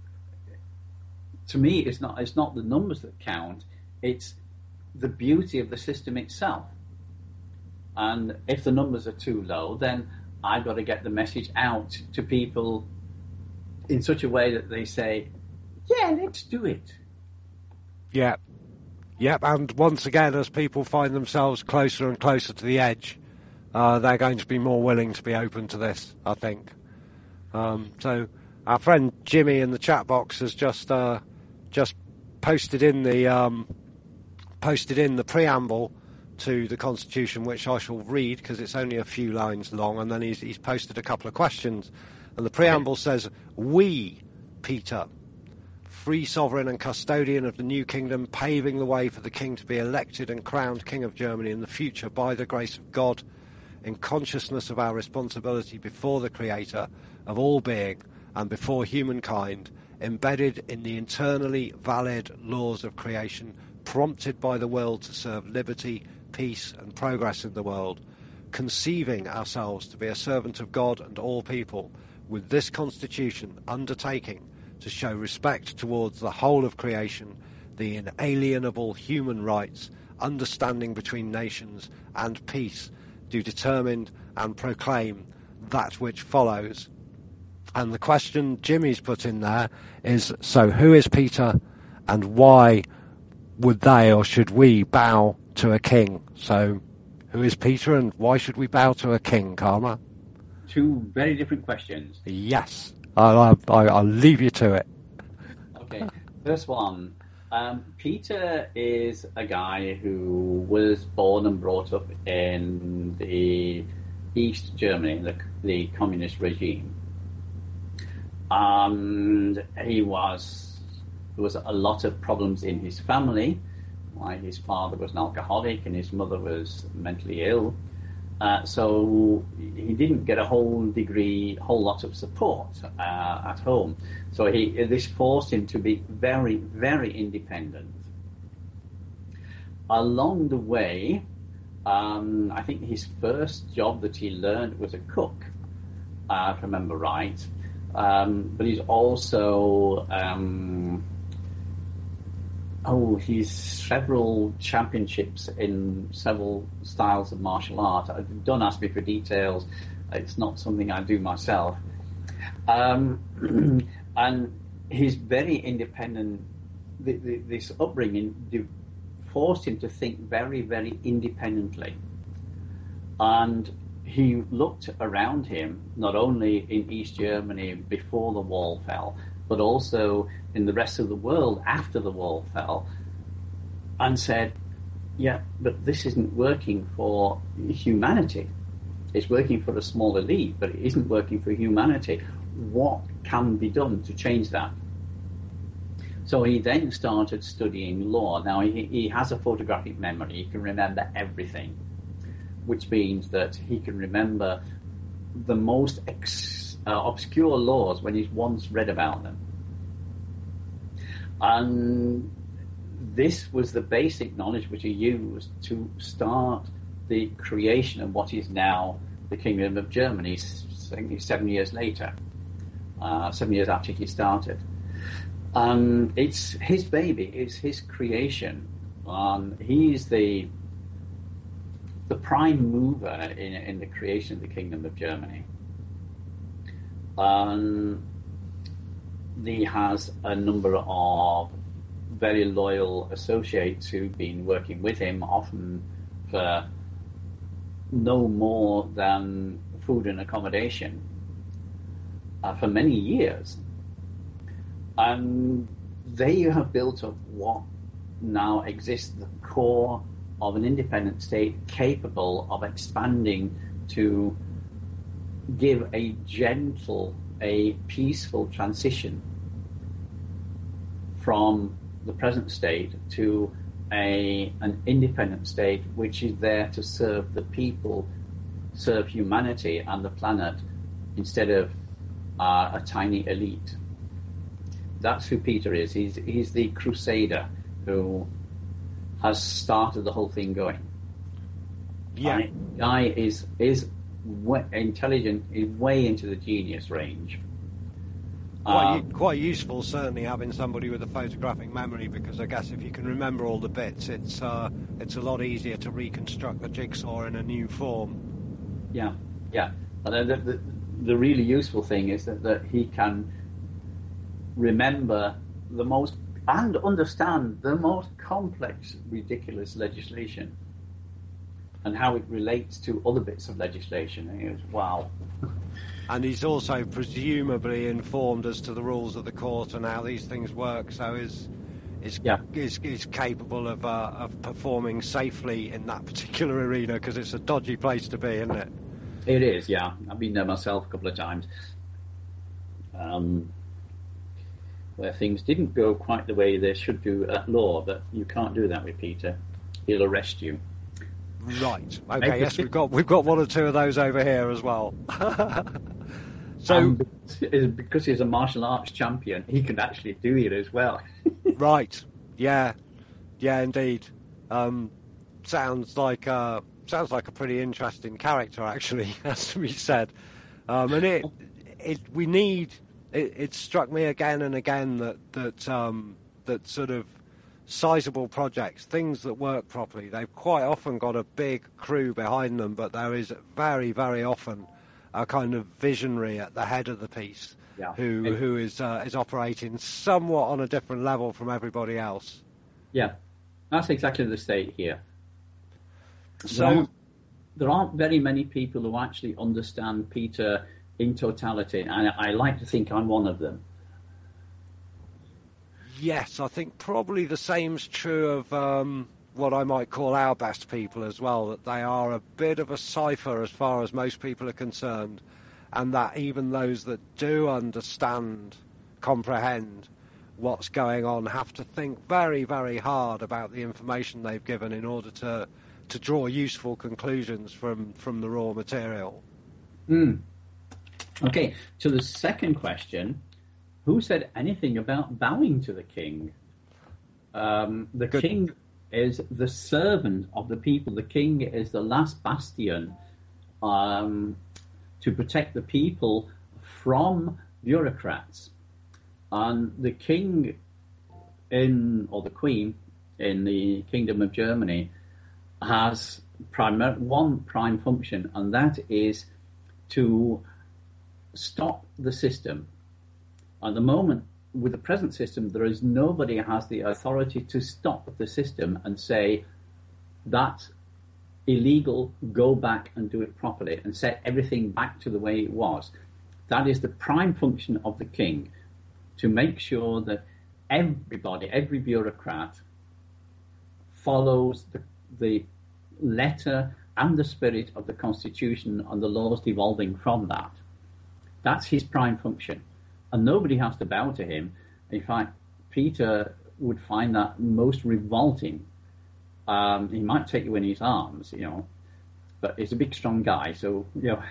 to me it's not it's not the numbers that count, it's the beauty of the system itself. And if the numbers are too low, then I've got to get the message out to people in such a way that they say, yeah, let's do it. Yeah. Yep, and once again, as people find themselves closer and closer to the edge, uh, they're going to be more willing to be open to this, I think. Um, so our friend Jimmy in the chat box has just uh, just posted in the um, posted in the preamble to the Constitution, which I shall read because it's only a few lines long, and then he's, he's posted a couple of questions. And the preamble says, "We, Peter, free sovereign and custodian of the new kingdom, paving the way for the king to be elected and crowned King of Germany in the future by the grace of God, in consciousness of our responsibility before the Creator of all being and before humankind, embedded in the internally valid laws of creation, prompted by the will to serve liberty, peace and progress in the world, conceiving ourselves to be a servant of God and all people, with this Constitution undertaking to show respect towards the whole of creation, the inalienable human rights, understanding between nations, and peace, do determine and proclaim that which follows." And the question Jimmy's put in there is, so who is Peter and why would they or should we bow to a king? So who is Peter and why should we bow to a king, Karma? Two very different questions. Yes. I'll, I'll, I'll leave you to it. Okay. First one. Um, Peter is a guy who was born and brought up in the East Germany, the, the communist regime. And he was, there was a lot of problems in his family. Why his father was an alcoholic and his mother was mentally ill. Uh, so he didn't get a whole degree, whole lot of support uh, at home. So he, this forced him to be very, very independent. Along the way, um, I think his first job that he learned was a cook, uh, if I remember right. Um, but he's also... Um, Oh, he's several championships in several styles of martial art. Don't ask me for details. It's not something I do myself. Um, and he's very independent. The, the, this upbringing forced him to think very, very independently. And he looked around him, not only in East Germany before the wall fell, but also in the rest of the world after the wall fell, and said, yeah, but this isn't working for humanity. It's working for a small elite, but it isn't working for humanity. What can be done to change that? So he then started studying law. Now, he, he has a photographic memory. He can remember everything, which means that he can remember the most ex, uh, obscure laws when he's once read about them. And this was the basic knowledge which he used to start the creation of what is now the Kingdom of Germany, seven years later, uh, seven years after he started. Um, it's his baby, it's his creation. Um, he's the the prime mover in, in the creation of the Kingdom of Germany. Um, he has a number of very loyal associates who've been working with him, often for no more than food and accommodation, uh, for many years. And they have built up what now exists, the core of an independent state capable of expanding to give a gentle, a peaceful transition from the present state to a an independent state which is there to serve the people, serve humanity and the planet, instead of uh, a tiny elite. That's who Peter is. He's he's the crusader who has started the whole thing going. Yeah, and the guy is is w- intelligent, is way into the genius range. Quite, Um, u- quite useful, certainly, having somebody with a photographic memory, because I guess if you can remember all the bits, it's uh, it's a lot easier to reconstruct the jigsaw in a new form. Yeah, yeah. And the, the, the really useful thing is that, that he can remember the most and understand the most complex, ridiculous legislation and how it relates to other bits of legislation. And he goes, wow. And he's also presumably informed as to the rules of the court and how these things work, so is is Yeah. is, is capable of uh, of performing safely in that particular arena, because it's a dodgy place to be, isn't it? It is, yeah. I've been there myself a couple of times. Um, where things didn't go quite the way they should do at law, but you can't do that with Peter. He'll arrest you. Right. Okay. Yes, we've got we've got one or two of those over here as well. So, Um, because he's a martial arts champion, he can actually do it as well. right. Yeah. Yeah. Indeed. Um, sounds like uh, sounds like a pretty interesting character, actually, has to be said. Um, and it it we need. It, it struck me again and again that that um, that sort of sizable projects, things that work properly, they've quite often got a big crew behind them, but there is very, very often a kind of visionary at the head of the piece, Yeah. who It- who is uh, is operating somewhat on a different level from everybody else. Yeah, that's exactly the state here. There So, aren't, there aren't very many people who actually understand Peter in totality, and I, I like to think I'm one of them. yes, I think probably the same's true of um, what I might call our best people as well, that they are a bit of a cipher as far as most people are concerned, and that even those that do understand, comprehend what's going on, have to think very, very hard about the information they've given in order to to draw useful conclusions from, from the raw material. Mm. Okay, to the second question, who said anything about bowing to the king? Um, the Good. king is the servant of the people. The king is the last bastion um, to protect the people from bureaucrats. And the king in, or the queen in the Kingdom of Germany has primar- one prime function, and that is to stop the system. At the moment, with the present system, there is nobody who has the authority to stop the system and say, that's illegal, go back and do it properly and set everything back to the way it was. That is the prime function of the king, to make sure that everybody, every bureaucrat follows the, the letter and the spirit of the Constitution and the laws devolving from that. That's his prime function. And nobody has to bow to him. In fact, Peter would find that most revolting. Um, he might take you in his arms, you know, but he's a big, strong guy, so, you know.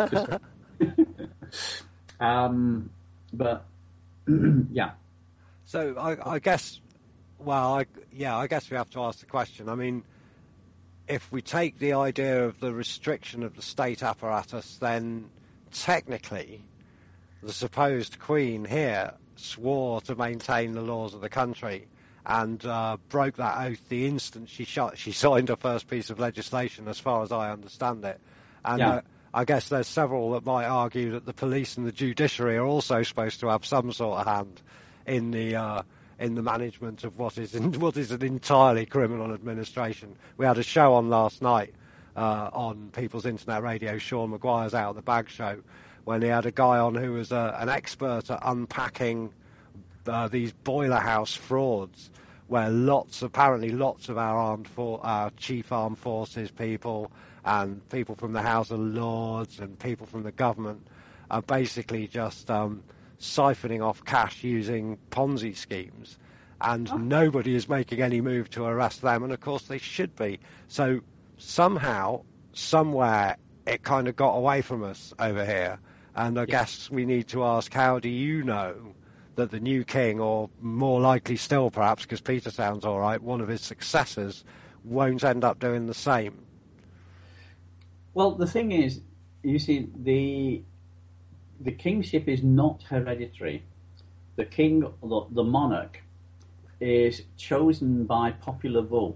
just, um, but, yeah. So I, I guess, well, I, yeah, I guess we have to ask the question. I mean, if we take the idea of the restriction of the state apparatus, then technically the supposed Queen here swore to maintain the laws of the country and uh, broke that oath the instant she shot, she signed her first piece of legislation, as far as I understand it. And yeah. uh, I guess there's several that might argue that the police and the judiciary are also supposed to have some sort of hand in the uh, in the management of what is in, what is an entirely criminal administration. We had a show on last night uh, on People's Internet Radio, Sean Maguire's Out of the Bag show, when he had a guy on who was uh, an expert at unpacking uh, these boiler house frauds, where lots, apparently lots of our armed for, our chief armed forces people and people from the House of Lords and people from the government are basically just um, siphoning off cash using Ponzi schemes, and oh. nobody is making any move to arrest them, and of course they should be. So somehow, somewhere, it kind of got away from us over here, and I yeah. guess we need to ask, how do you know that the new king, or more likely still perhaps, because Peter sounds all right, one of his successors, won't end up doing the same? Well, the thing is, you see, the the kingship is not hereditary. The king, the, the monarch, is chosen by popular vote,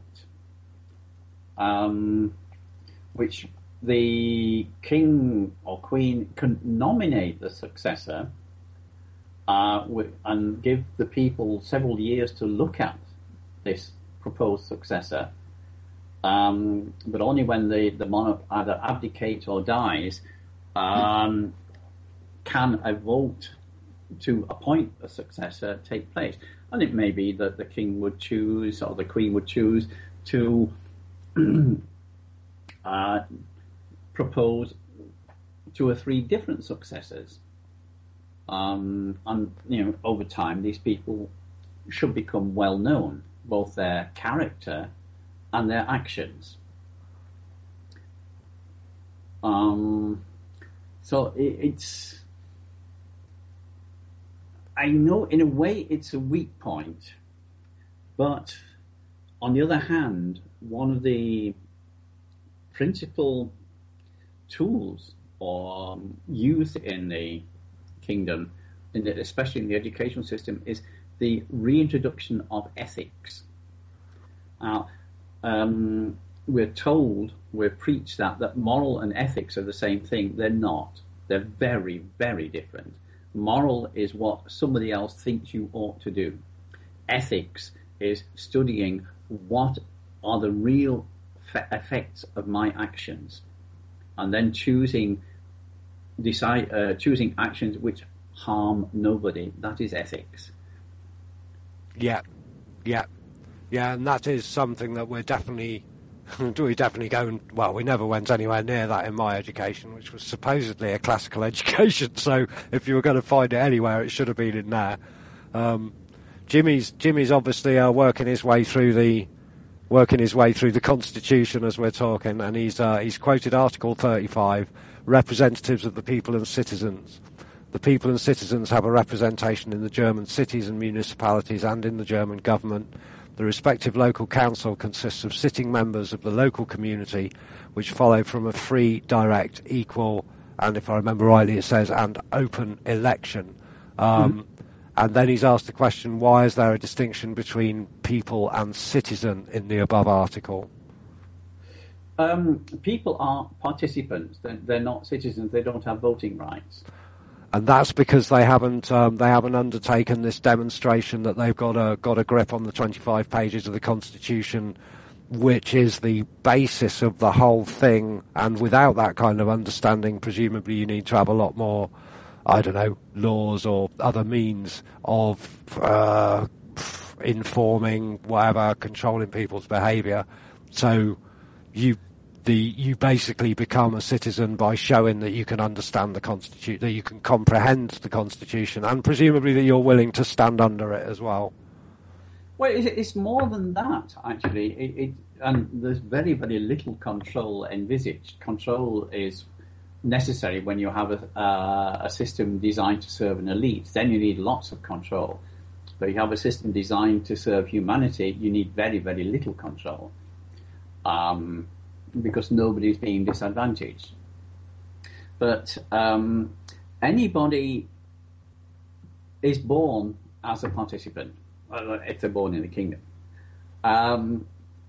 um, which the king or queen can nominate the successor uh, and give the people several years to look at this proposed successor. Um, but only when the, the monarch either abdicates or dies um, can a vote to appoint a successor take place. And it may be that the king would choose, or the queen would choose, to uh, propose two or three different successors. Um, and, you know, over time, these people should become well known, both their character and their actions. Um, so it, it's, I know in a way it's a weak point, but on the other hand, one of the principal tools or um, used in the kingdom, in the, especially in the educational system, is the reintroduction of ethics. Now, um, we're told, we're preached that, that moral and ethics are the same thing. They're not. They're very, very different. Moral is what somebody else thinks you ought to do. Ethics is studying what are the real fe- effects of my actions, and then choosing decide uh, choosing actions which harm nobody. That is ethics. Yeah, yeah, Yeah, and that is something that we're definitely, we definitely go, well, we never went anywhere near that in my education, which was supposedly a classical education, so if you were going to find it anywhere, it should have been in there. Um, Jimmy's Jimmy's obviously uh, working his way through the working his way through the Constitution as we're talking, and he's uh, he's quoted Article thirty-five, representatives of the people and citizens. The people and citizens have a representation in the German cities and municipalities and in the German government. The respective local council consists of sitting members of the local community, which follow from a free, direct, equal, and if I remember rightly it says, and open election. Um, mm-hmm. And then he's asked the question, why is there a distinction between people and citizen in the above article? Um, people are participants. They're, they're not citizens. They don't have voting rights. And that's because they haven't um, they haven't undertaken this demonstration that they've got a got a grip on the twenty-five pages of the Constitution, which is the basis of the whole thing. And without that kind of understanding, presumably you need to have a lot more, I don't know, laws or other means of uh, informing, whatever, controlling people's behaviour. So you. The, you basically become a citizen by showing that you can understand the Constitution, that you can comprehend the Constitution, and presumably that you're willing to stand under it as well. Well, it's more than that, actually. It, it, and there's very, very little control envisaged. Control is necessary when you have a, uh, a system designed to serve an elite. Then you need lots of control. But you have a system designed to serve humanity, you need very, very little control. Um... because nobody's being disadvantaged. But um, anybody is born as a participant, if they're born in the kingdom. Um,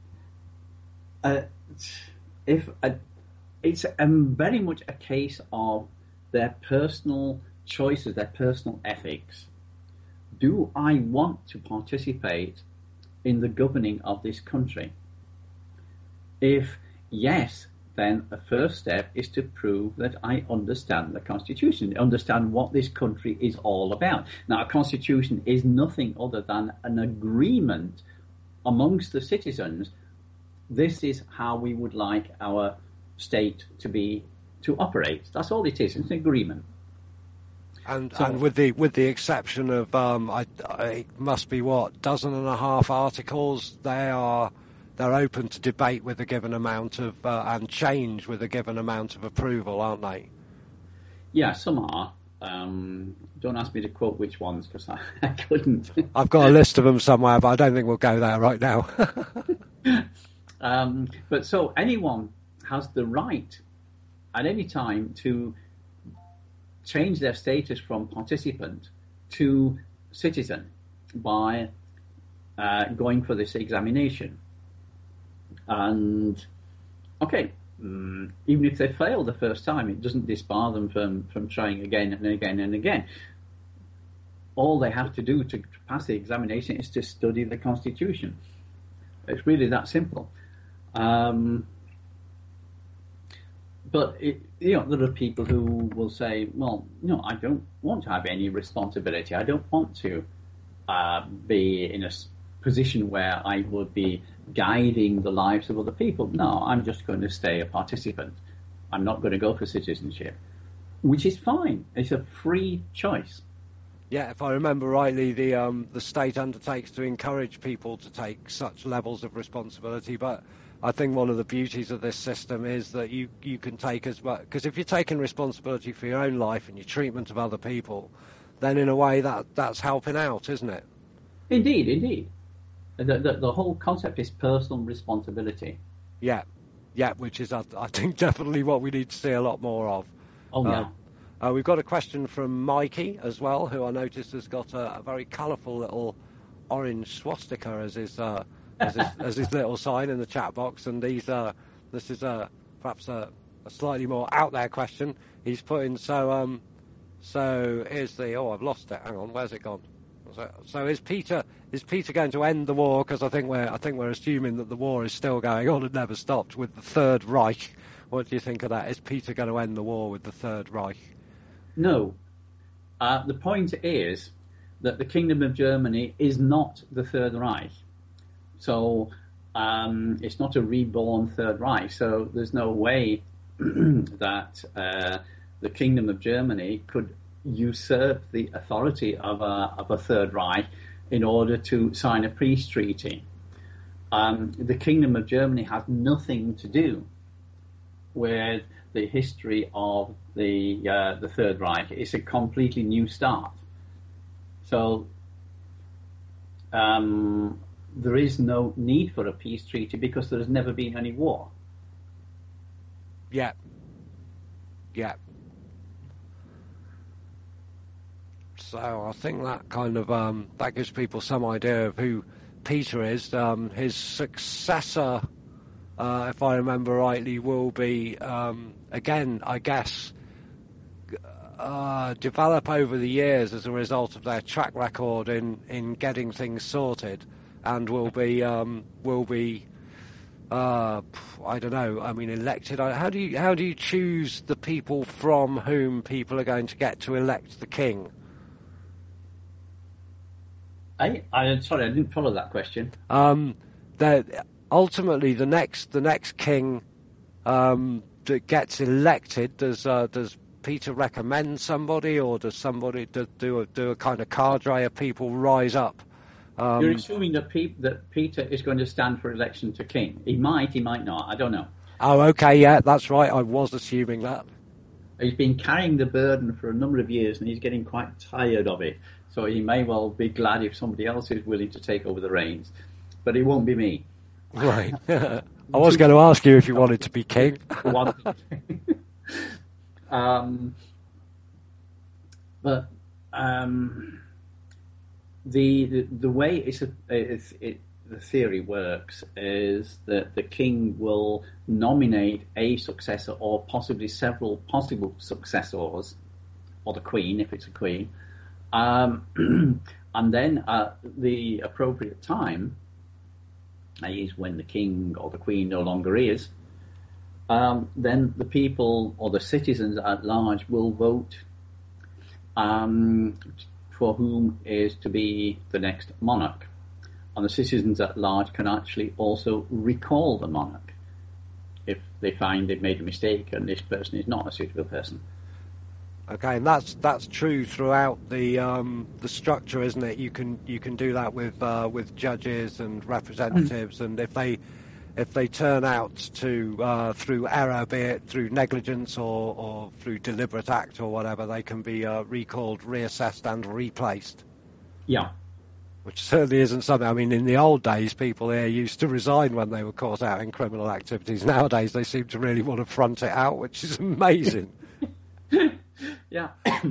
uh, if uh, it's um, very much a case of their personal choices, their personal ethics. Do I want to participate in the governing of this country? If yes, then the first step is to prove that I understand the Constitution, understand what this country is all about. Now, a Constitution is nothing other than an agreement amongst the citizens. This is how we would like our state to be, to operate. That's all it is. It's an agreement. And so, and with the with the exception of um, I, I it must be what dozen and a half articles, they are. They're open to debate with a given amount of, uh, and change with a given amount of approval, aren't they? Yeah, some are. Um, don't ask me to quote which ones, because I, I couldn't. I've got a list of them somewhere, but I don't think we'll go there right now. um, but so anyone has the right at any time to change their status from participant to citizen by uh, going for this examination. And, okay, um, even if they fail the first time, it doesn't disbar them from, from trying again and again and again. All they have to do to pass the examination is to study the Constitution. It's really that simple. Um, but, it, you know, there are people who will say, well, no, I don't want to have any responsibility. I don't want to uh, be in a position where I would be guiding the lives of other people. No, I'm just going to stay a participant. I'm not going to go for citizenship, which is fine. It's a free choice. Yeah, if I remember rightly, the um, the state undertakes to encourage people to take such levels of responsibility. But I think one of the beauties of this system is that you, you can take as well, because if you're taking responsibility for your own life and your treatment of other people, then in a way that that's helping out, isn't it? Indeed, indeed. The, the, the whole concept is personal responsibility. Yeah, yeah, which is, I, I think, definitely what we need to see a lot more of. Oh, yeah. Uh, uh, we've got a question from Mikey as well, who I noticed has got a, a very colourful little orange swastika as his, uh, as, his as his little sign in the chat box. And he's, uh, this is uh, perhaps a, a slightly more out there question. He's put in, so, um, so here's the, oh, I've lost it. Hang on, where's it gone? So, so is Peter is Peter going to end the war? Because I think we're I think we're assuming that the war is still going on and never stopped with the Third Reich. What do you think of that? Is Peter going to end the war with the Third Reich? No. Uh, the point is that the Kingdom of Germany is not the Third Reich. So um, it's not a reborn Third Reich. So there's no way that uh, the Kingdom of Germany could usurp the authority of a, of a Third Reich in order to sign a peace treaty. Um, the Kingdom of Germany has nothing to do with the history of the uh, the Third Reich. It's a completely new start. So um, there is no need for a peace treaty because there has never been any war. Yeah. Yeah. So I think that kind of um, that gives people some idea of who Peter is. Um, his successor, uh, if I remember rightly, will be um, again, I guess, uh, develop over the years as a result of their track record in, in getting things sorted, and will be um, will be. Uh, I don't know. I mean, elected. How do you how do you choose the people from whom people are going to get to elect the king? I, I sorry, I didn't follow that question. Um, that ultimately the next the next king um, that gets elected, does uh, does Peter recommend somebody, or does somebody do do a, do a kind of cadre of people rise up? Um, You're assuming that, Pe- that Peter is going to stand for election to king. He might, he might not. I don't know. Oh, okay, yeah, that's right. I was assuming that. He's been carrying the burden for a number of years, and he's getting quite tired of it. So he may well be glad if somebody else is willing to take over the reins. But it won't be me. Right. I was going to ask you if you wanted to be king. um, but um, the, the the way it's a, it's, it, the theory works is that the king will nominate a successor or possibly several possible successors, or the queen if it's a queen. Um, and then at the appropriate time, that is when the king or the queen no longer is, um, then the people or the citizens at large will vote um, for whom is to be the next monarch. And the citizens at large can actually also recall the monarch if they find they've made a mistake and this person is not a suitable person. Okay, and that's that's true throughout the um, the structure, isn't it? You can you can do that with uh, with judges and representatives, and if they if they turn out to uh, through error, be it through negligence or, or through deliberate act or whatever, they can be uh, recalled, reassessed, and replaced. Yeah, which certainly isn't something. I mean, in the old days, people here used to resign when they were caught out in criminal activities. Nowadays, they seem to really want to front it out, which is amazing. Yeah,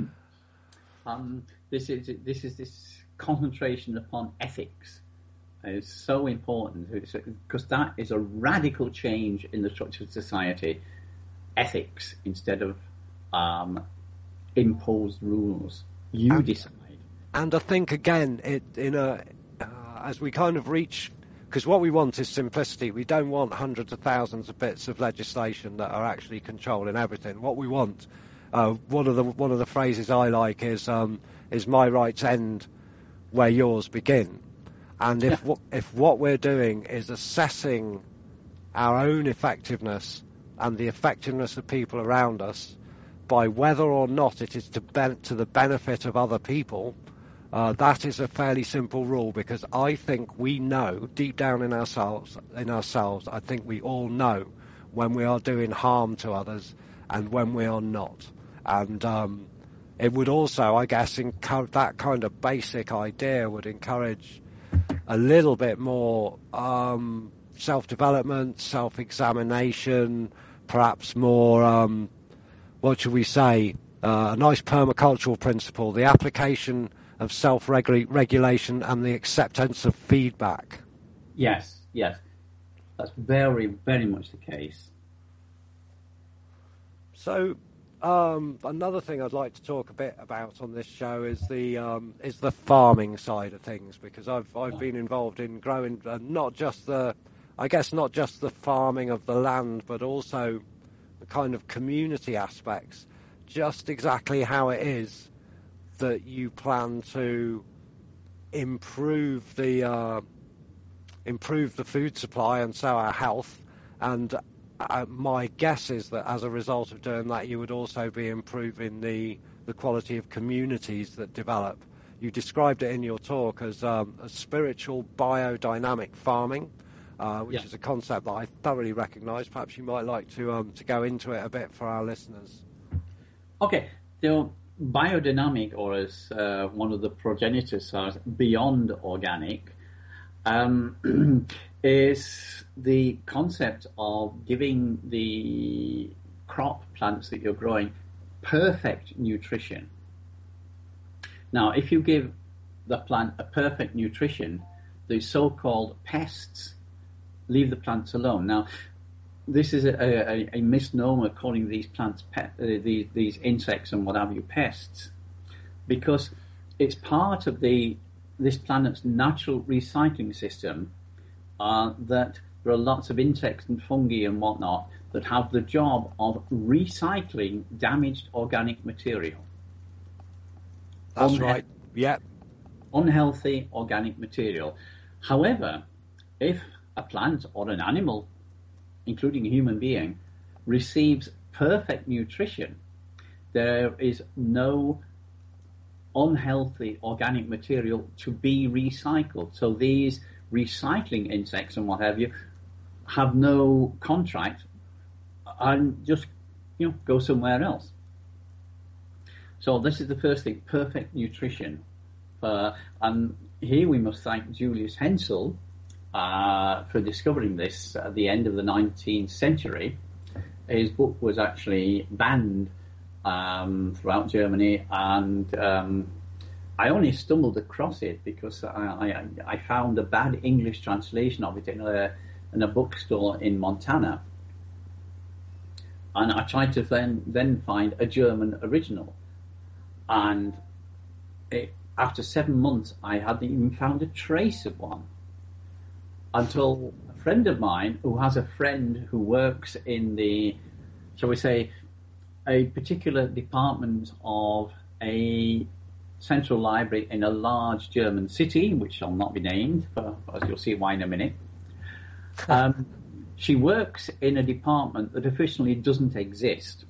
um, this is this is this concentration upon ethics is so important because that is a radical change in the structure of society. Ethics instead of um, imposed rules. You and, decide. And I think again, it in a uh, as we kind of reach. Because what we want is simplicity. We don't want hundreds of thousands of bits of legislation that are actually controlling everything. What we want. Uh, one of the one of the phrases I like is um, is my rights end where yours begin, and if yeah. if what we're doing is assessing our own effectiveness and the effectiveness of people around us by whether or not it is to ben- to the benefit of other people, uh, that is a fairly simple rule, because I think we know deep down in ourselves in ourselves I think we all know when we are doing harm to others and when we are not. And um, it would also, I guess, encourage that kind of basic idea would encourage a little bit more um, self-development, self-examination, perhaps more, um, what should we say, uh, a nice permacultural principle, the application of self-regulation and the acceptance of feedback. Yes, yes. That's very, very much the case. So... Um, another thing I'd like to talk a bit about on this show is the um, is the farming side of things, because I've I've been involved in growing uh, not just the, I guess not just the farming of the land, but also the kind of community aspects. Just exactly how it is that you plan to improve the uh, improve the food supply and so our health. And uh, my guess is that as a result of doing that, you would also be improving the, the quality of communities that develop. You described it in your talk as um, a spiritual biodynamic farming, uh, which yeah. is a concept that I thoroughly recognise. Perhaps you might like to um, to go into it a bit for our listeners. Okay, so biodynamic, or as uh, one of the progenitors says, beyond organic, um, is the concept of giving the crop plants that you're growing perfect nutrition. Now, if you give the plant a perfect nutrition, the so-called pests leave the plants alone. Now, this is a, a, a misnomer calling these plants, pet, uh, these, these insects and what have you, pests, because it's part of the this planet's natural recycling system uh, that there are lots of insects and fungi and whatnot that have the job of recycling damaged organic material. That's Unhe- right. Yeah. Unhealthy organic material. However, if a plant or an animal, including a human being, receives perfect nutrition, there is no unhealthy organic material to be recycled. So these recycling insects and what have you have no contract and just, you know, go somewhere else. So this is the first thing, perfect nutrition. Uh, and here we must thank Julius Hensel uh, for discovering this at the end of the nineteenth century. His book was actually banned um, throughout Germany, and um, I only stumbled across it because I, I, I found a bad English translation of it in a, in a bookstore in Montana. And I tried to then, then find a German original. And it, after seven months, I hadn't even found a trace of one. Until a friend of mine, who has a friend who works in the, shall we say, a particular department of a central library in a large German city, which shall not be named, for, as you'll see why in a minute. Um, she works in a department that officially doesn't exist.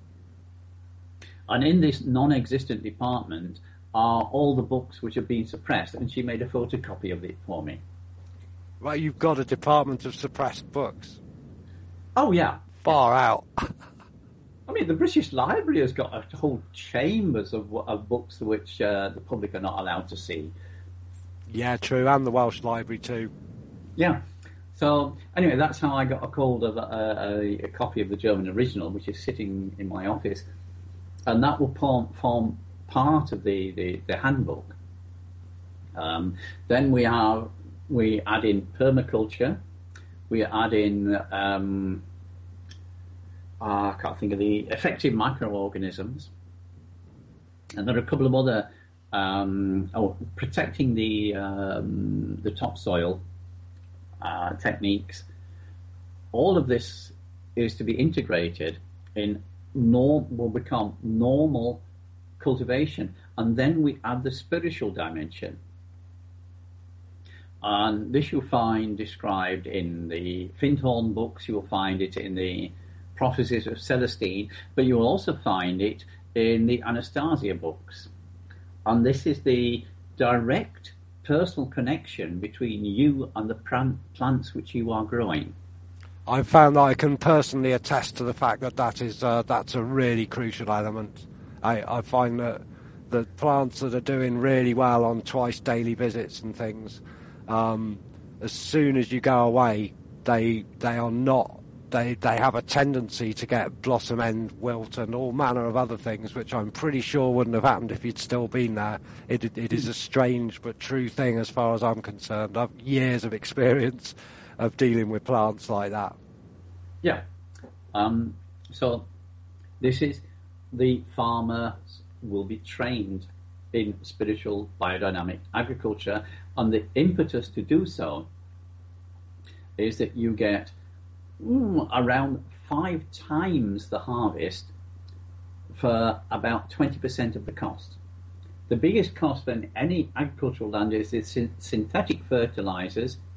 And in this non-existent department are all the books which have been suppressed, and she made a photocopy of it for me. Well, you've got a department of suppressed books. Oh, yeah. Far out. I mean, the British Library has got a whole chambers of, of books which uh, the public are not allowed to see. Yeah, true, and the Welsh Library too. Yeah. So, anyway, that's how I got a hold of a, a, a copy of the German original, which is sitting in my office. And that will form, form part of the, the, the handbook. Um, then we have we add in permaculture. We add in um, uh, I can't think of the effective microorganisms, and there are a couple of other um, oh protecting the um, the topsoil uh, techniques. All of this is to be integrated in. Norm will become normal cultivation, and then we add the spiritual dimension, and this you'll find described in the Findhorn books. You'll find it in the Prophecies of Celestine, but you'll also find it in the Anastasia books. And this is the direct personal connection between you and the plant, plants which you are growing. I've found that I can personally attest to the fact that that is uh, that's a really crucial element. I, I find that the plants that are doing really well on twice daily visits and things, um, as soon as you go away, they they are not they they have a tendency to get blossom end wilt and all manner of other things, which I'm pretty sure wouldn't have happened if you'd still been there. It it is a strange but true thing as far as I'm concerned. I've years of experience of dealing with plants like that. Yeah. Um, so this is the farmers will be trained in spiritual biodynamic agriculture, and the impetus to do so is that you get mm, around five times the harvest for about twenty percent of the cost. The biggest cost in any agricultural land is the synthetic fertilizers,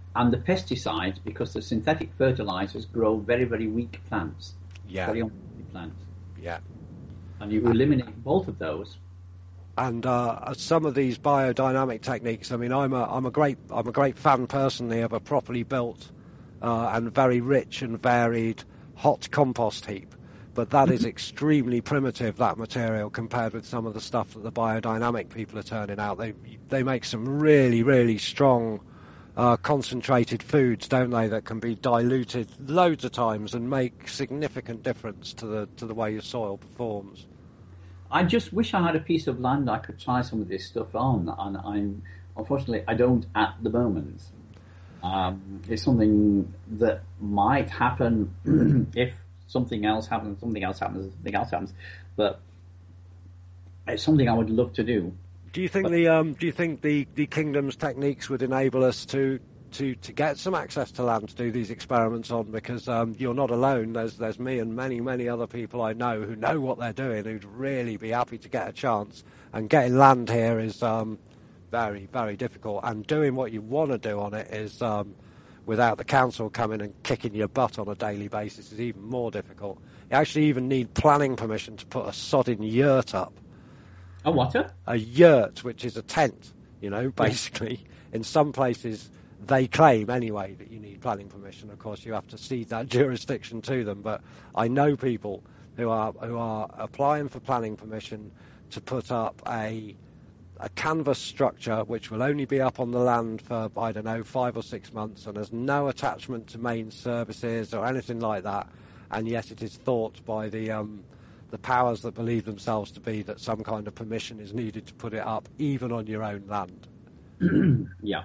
and the pesticides, because the synthetic fertilizers grow very, very weak plants, Yeah. very unhealthy plants, Yeah. and you eliminate both of those. And uh, some of these biodynamic techniques. I mean, I'm a I'm a great I'm a great fan personally of a properly built uh, and very rich and varied hot compost heap. But that is extremely primitive, that material, compared with some of the stuff that the biodynamic people are turning out. They they make some really really strong uh, concentrated foods, don't they? That can be diluted loads of times and make significant difference to the to the way your soil performs. I just wish I had a piece of land I could try some of this stuff on, and I'm unfortunately I don't at the moment. Um, it's something that might happen if something else happens, something else happens, something else happens, but it's something I would love to do. Do you think But- the um, do you think the, the kingdom's techniques would enable us to, to, to get some access to land to do these experiments on? Because um, you're not alone. There's there's me and many many other people I know who know what they're doing, who'd really be happy to get a chance. And getting land here is um, very very difficult. And doing what you want to do on it is um, without the council coming and kicking your butt on a daily basis is even more difficult. You actually even need planning permission to put a sodding yurt up. A what? a- A yurt, which is a tent, you know, basically. In some places, they claim anyway that you need planning permission. Of course, you have to cede that jurisdiction to them. But I know people who are who are applying for planning permission to put up a a canvas structure which will only be up on the land for, I don't know, five or six months, and there's no attachment to main services or anything like that. And yet it is thought by the um, the powers that believe themselves to be that some kind of permission is needed to put it up, even on your own land. Yeah.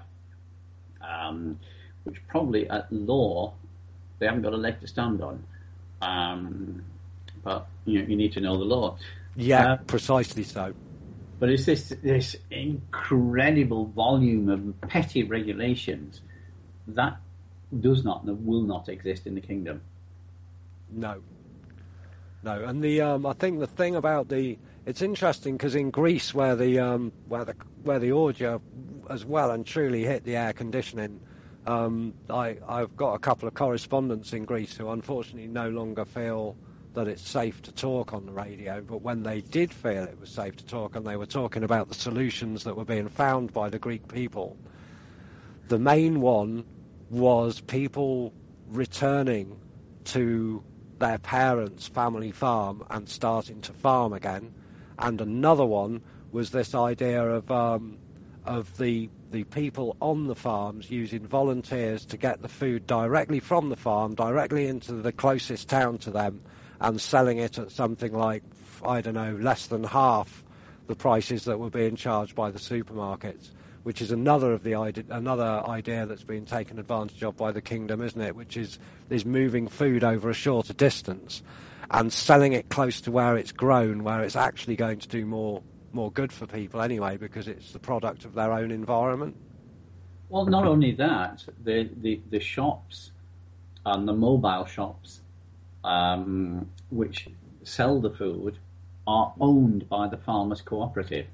Um, which probably at law they haven't got a leg to stand on. Um, but you know, you need to know the law. Yeah, Uh, precisely so. But it's this this incredible volume of petty regulations that does not and will not exist in the kingdom. No. No, and the um, I think the thing about the it's interesting because in Greece, where the um, where the where the orgia as well and truly hit the air conditioning, um, I I've got a couple of correspondents in Greece who unfortunately no longer feel that it's safe to talk on the radio. But when they did feel it was safe to talk, and they were talking about the solutions that were being found by the Greek people, the main one was people returning to their parents' family farm and starting to farm again, and another one was this idea of um, of the the people on the farms using volunteers to get the food directly from the farm, directly into the closest town to them, and selling it at something like, I don't know, less than half the prices that were being charged by the supermarkets. Which is another of the idea, another idea that's been taken advantage of by the kingdom, isn't it? Which is is moving food over a shorter distance and selling it close to where it's grown, where it's actually going to do more more good for people anyway, because it's the product of their own environment. Well, not only that, the the, the shops and the mobile shops um, which sell the food are owned by the farmers' cooperative.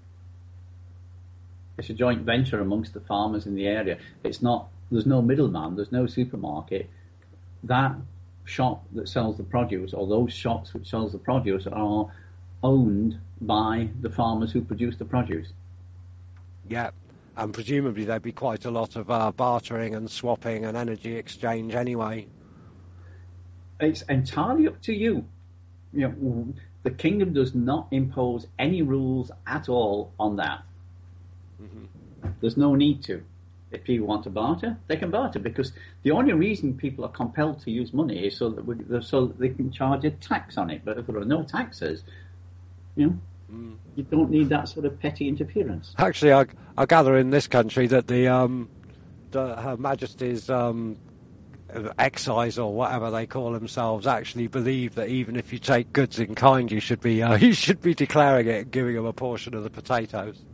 It's a joint venture amongst the farmers in the area. It's not. There's no middleman. There's no supermarket. That shop that sells the produce, or those shops which sells the produce, are owned by the farmers who produce the produce. Yeah, and presumably there'd be quite a lot of uh, bartering and swapping and energy exchange anyway. It's entirely up to you. You know, the kingdom does not impose any rules at all on that. Mm-hmm. There's no need to. If people want to barter, they can barter, because the only reason people are compelled to use money is so that we, so that they can charge a tax on it. But if there are no taxes, you know, mm. you don't need that sort of petty interference. Actually, I, I gather in this country that the, um, the Her Majesty's um, excise or whatever they call themselves actually believe that even if you take goods in kind, you should be uh, you should be declaring it and giving them a portion of the potatoes.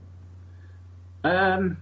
Um.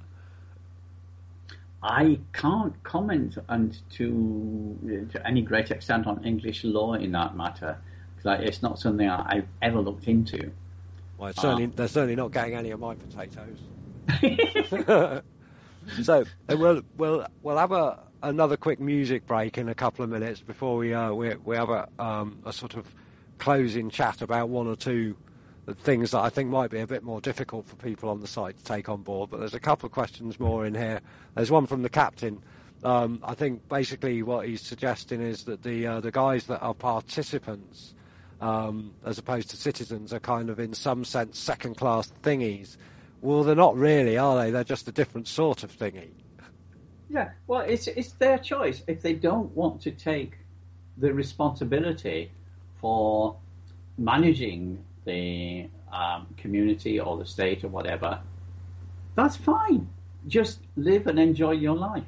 I can't comment and to, to any great extent on English law in that matter, because it's not something I, I've ever looked into. Well, it's certainly, um, they're certainly not getting any of my potatoes. So uh, we'll we'll we'll have a another quick music break in a couple of minutes before we uh, we we have a um, a sort of closing chat about one or two things that I think might be a bit more difficult for people on the site to take on board. But there's a couple of questions more in here. There's one from the captain. Um, I think basically what he's suggesting is that the uh, the guys that are participants, um, as opposed to citizens, are kind of in some sense second-class thingies. Well, they're not really, are they? They're just a different sort of thingy. Yeah, well, it's it's their choice. If they don't want to take the responsibility for managing the um, community or the state or whatever, that's fine. Just live and enjoy your life.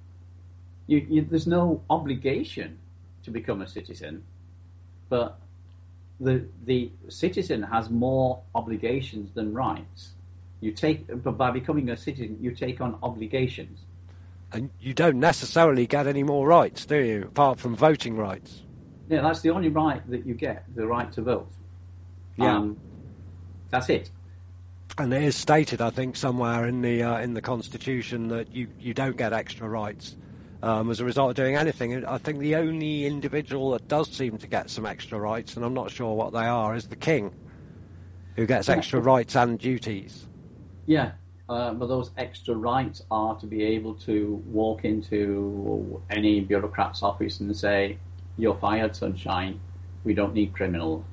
You, you, there's no obligation to become a citizen, but the the citizen has more obligations than rights. You take, but by becoming a citizen, you take on obligations. And you don't necessarily get any more rights, do you? Apart from voting rights. Yeah, that's the only right that you get, the right to vote. Yeah, um, that's it. And it is stated, I think, somewhere in the uh, in the Constitution that you, you don't get extra rights um, as a result of doing anything. I think the only individual that does seem to get some extra rights, and I'm not sure what they are, is the king, who gets extra rights and duties. Yeah, uh, but those extra rights are to be able to walk into any bureaucrat's office and say, "You're fired, sunshine. We don't need criminals."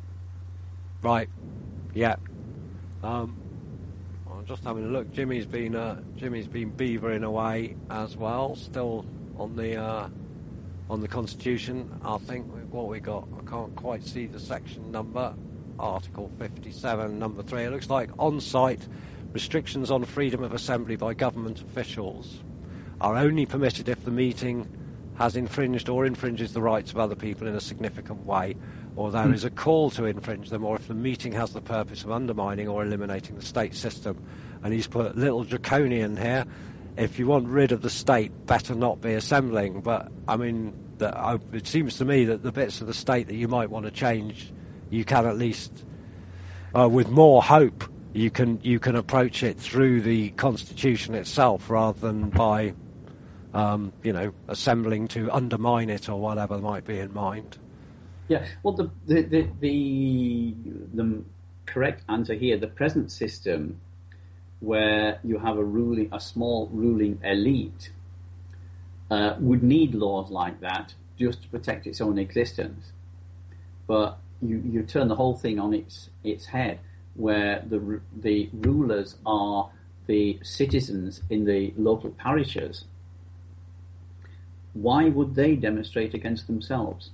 Right. Yeah. Um, I'm just having a look. Jimmy's been uh, Jimmy's been beavering away as well, still on the uh, on the Constitution. I think what we got. I can't quite see the section number. Article fifty-seven, number three. It looks like on-site restrictions on freedom of assembly by government officials are only permitted if the meeting has infringed or infringes the rights of other people in a significant way, or there is a call to infringe them, or if the meeting has the purpose of undermining or eliminating the state system. And he's put little draconian here. If you want rid of the state, better not be assembling. But, I mean, that I, it seems to me that the bits of the state that you might want to change, you can at least, uh, with more hope, you can you can approach it through the Constitution itself rather than by, um, you know, assembling to undermine it or whatever might be in mind. Yeah, well, the the, the the the correct answer here, the present system, where you have a ruling, a small ruling elite, uh, would need laws like that just to protect its own existence. But you, you turn the whole thing on its its head, where the the rulers are the citizens in the local parishes. Why would they demonstrate against themselves?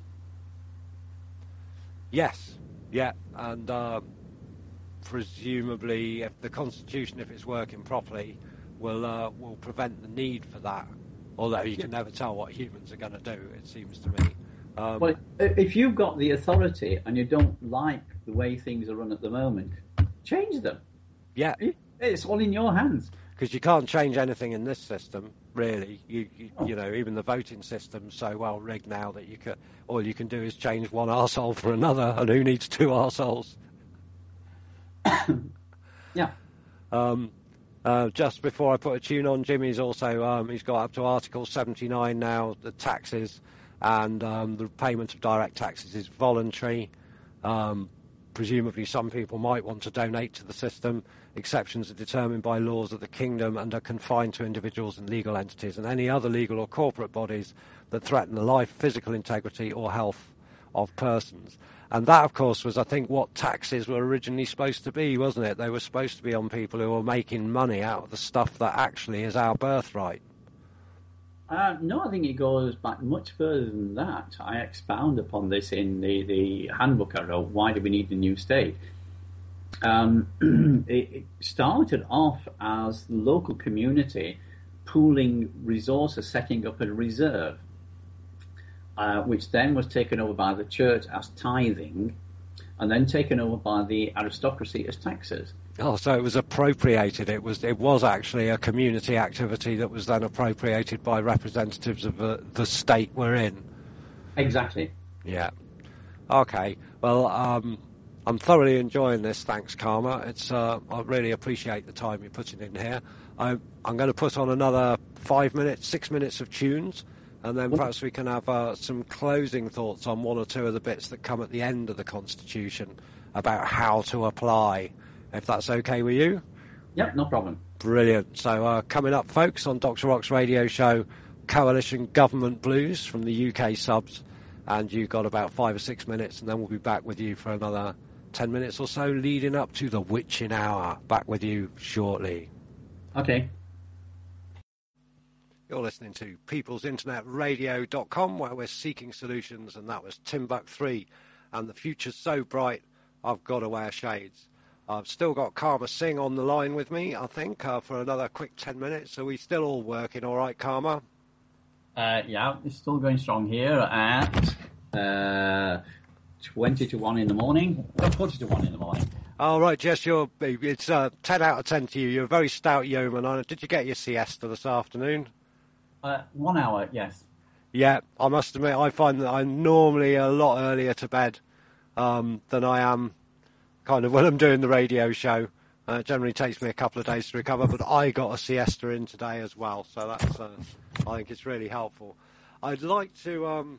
Yes, yeah, and um, presumably, if the Constitution, if it's working properly, will uh, will prevent the need for that. Although you can never tell what humans are going to do, it seems to me. Um, well, if you've got the authority and you don't like the way things are run at the moment, change them. Yeah, it's all in your hands. Because you can't change anything in this system, really. You, you, oh. you know, even the voting system's so well rigged now that you can, all you can do is change one arsehole for another, and who needs two arseholes? Yeah. Um, uh, just before I put a tune on, Jimmy's also um, he's got up to Article seventy-nine now. The taxes and um, the payment of direct taxes is voluntary. Um, presumably, some people might want to donate to the system. Exceptions are determined by laws of the kingdom and are confined to individuals and legal entities and any other legal or corporate bodies that threaten the life, physical integrity or health of persons. And that, of course, was, I think, what taxes were originally supposed to be, wasn't it? They were supposed to be on people who were making money out of the stuff that actually is our birthright. Uh, no, I think it goes back much further than that. I expound upon this in the, the handbook I wrote, Why Do We Need a New State? Um, it, it started off as the local community pooling resources, setting up a reserve, uh, which then was taken over by the church as tithing, and then taken over by the aristocracy as taxes. Oh, so it was appropriated. It was it was actually a community activity that was then appropriated by representatives of the, the state we're in. Exactly. Yeah. Okay. Well, um, I'm thoroughly enjoying this. Thanks, Karma. It's uh, I really appreciate the time you're putting in here. I, I'm going to put on another five minutes, six minutes of tunes, and then perhaps we can have uh, some closing thoughts on one or two of the bits that come at the end of the Constitution about how to apply, if that's okay with you. Yep, no problem. Brilliant. So uh, coming up, folks, on Doctor Rock's radio show, Coalition Government Blues from the U K subs, and you've got about five or six minutes, and then we'll be back with you for another ten minutes or so, leading up to the witching hour. Back with you shortly. Okay. You're listening to peoples internet radio dot com, where we're seeking solutions, and that was Timbuk three, and the future's so bright, I've got to wear shades. I've still got Karma Singh on the line with me, I think, uh, for another quick ten minutes. Are we still all working all right, Karma? Uh, yeah, it's still going strong here at uh, twenty to one in the morning. Oh, forty to one in the morning. Oh, right, Jess, you're, it's uh, ten out of ten to you. You're a very stout yeoman. Did you get your siesta this afternoon? Uh, one hour, yes. Yeah, I must admit, I find that I'm normally a lot earlier to bed um, than I am kind of when I'm doing the radio show. Uh, it generally takes me a couple of days to recover, but I got a siesta in today as well, so that's, uh, I think it's really helpful. I'd like to, um,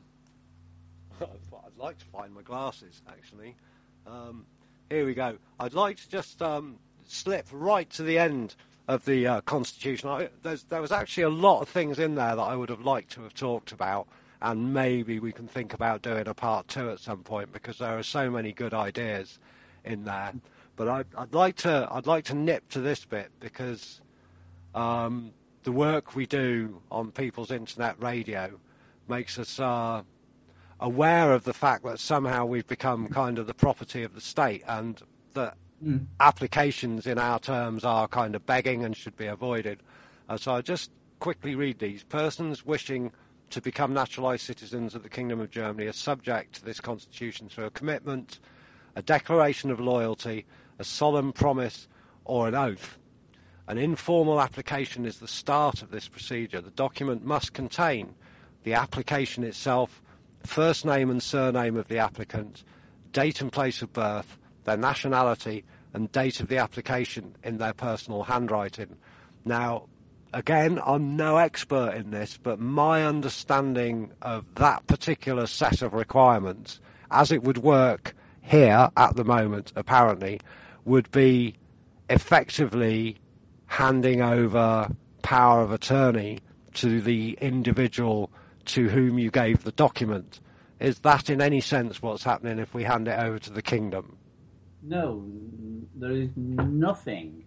I'd like to find my glasses, actually. Um, here we go. I'd like to just um, slip right to the end of the uh, Constitution. I, there's, there was actually a lot of things in there that I would have liked to have talked about, and maybe we can think about doing a part two at some point, because there are so many good ideas in there. But I'd, I'd like to I'd like to nip to this bit, because um, the work we do on People's Internet Radio makes us uh, aware of the fact that somehow we've become kind of the property of the state, and that mm. applications in our terms are kind of begging and should be avoided. Uh, so I'll just quickly read these. Persons wishing to become naturalised citizens of the Kingdom of Germany are subject to this Constitution through a commitment, a declaration of loyalty, a solemn promise, or an oath. An informal application is the start of this procedure. The document must contain the application itself, first name and surname of the applicant, date and place of birth, their nationality, and date of the application in their personal handwriting. Now, again, I'm no expert in this, but my understanding of that particular set of requirements, as it would work here at the moment, apparently, would be effectively handing over power of attorney to the individual to whom you gave the document. Is that in any sense what's happening if we hand it over to the kingdom? No, there is nothing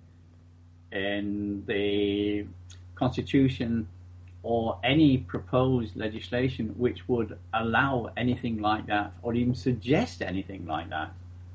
in the Constitution or any proposed legislation which would allow anything like that, or even suggest anything like that.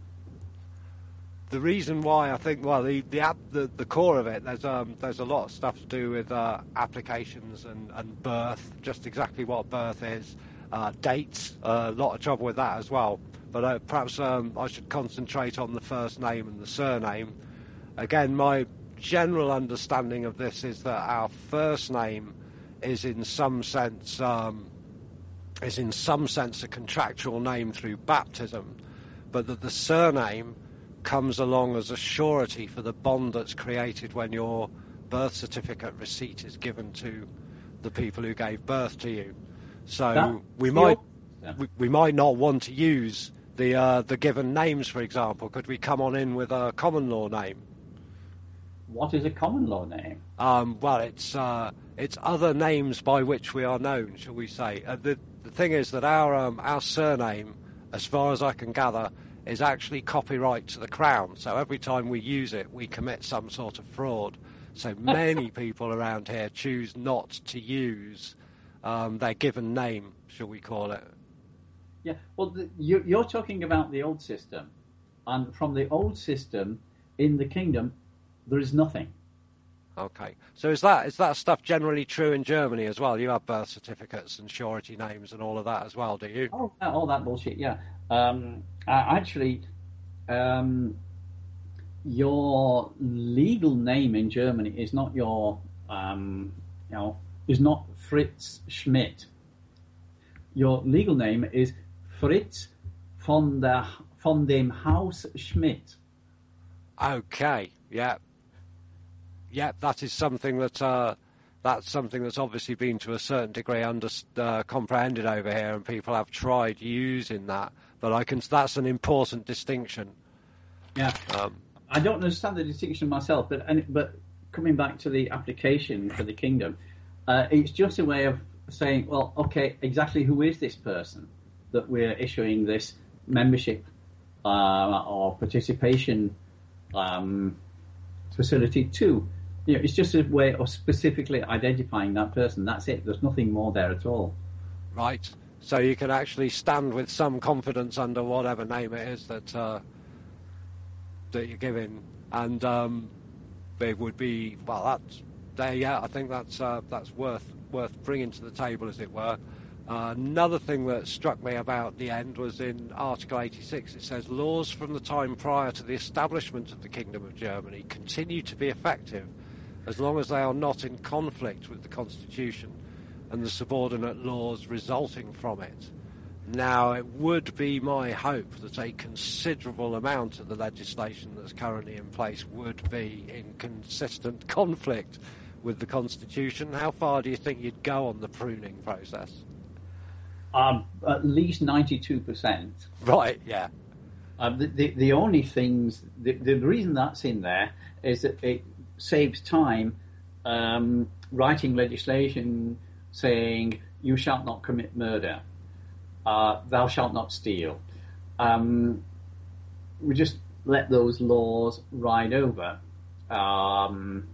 The reason why I think, well, the the the, the core of it, there's um there's a lot of stuff to do with uh, applications and, and birth, just exactly what birth is, uh, dates, uh, a lot of trouble with that as well. But uh, perhaps um, I should concentrate on the first name and the surname. Again, my general understanding of this is that our first name is in some sense um, is in some sense a contractual name through baptism, but that the surname comes along as a surety for the bond that's created when your birth certificate receipt is given to the people who gave birth to you. So that, we might yeah. we, we might not want to use the uh, the given names, for example. Could we come on in with a common law name? What is a common law name? Um, well, it's uh, it's other names by which we are known, shall we say? Uh, the the thing is that our um, our surname, as far as I can gather, is actually copyright to the Crown. So every time we use it, we commit some sort of fraud. So many people around here choose not to use um, their given name, shall we call it? Yeah. Well, the, you, you're talking about the old system, and from the old system in the kingdom, there is nothing. Okay. So is that is that stuff generally true in Germany as well? You have birth certificates and surety names and all of that as well, do you? Oh, all that bullshit, yeah. Um, uh, actually, um, your legal name in Germany is not your, um, you know, is not Fritz Schmidt. Your legal name is Fritz von der von dem Haus Schmidt. Okay, yeah. Yeah, that is something that uh, that's something that's obviously been to a certain degree under, uh, comprehended over here, and people have tried using that. But I can that's an important distinction. Yeah, um, I don't understand the distinction myself, but and, but coming back to the application for the kingdom, uh, it's just a way of saying, well, okay, exactly who is this person that we're issuing this membership uh, or participation um, facility to? You know, it's just a way of specifically identifying that person. That's it. There's nothing more there at all. Right. So you can actually stand with some confidence under whatever name it is that uh, that you're giving, and um, it would be well. That's there. Yeah, I think that's uh, that's worth worth bringing to the table, as it were. Uh, another thing that struck me about the end was in Article eighty-six. It says laws from the time prior to the establishment of the Kingdom of Germany continue to be effective as long as they are not in conflict with the Constitution and the subordinate laws resulting from it. Now, it would be my hope that a considerable amount of the legislation that's currently in place would be in consistent conflict with the Constitution. How far do you think you'd go on the pruning process? Um, at least ninety-two percent. Right, yeah. Um, the, the, the only things, the, the reason that's in there is that it saves time um, writing legislation saying, you shall not commit murder, uh, thou shalt not steal. Um, we just let those laws ride over. Um,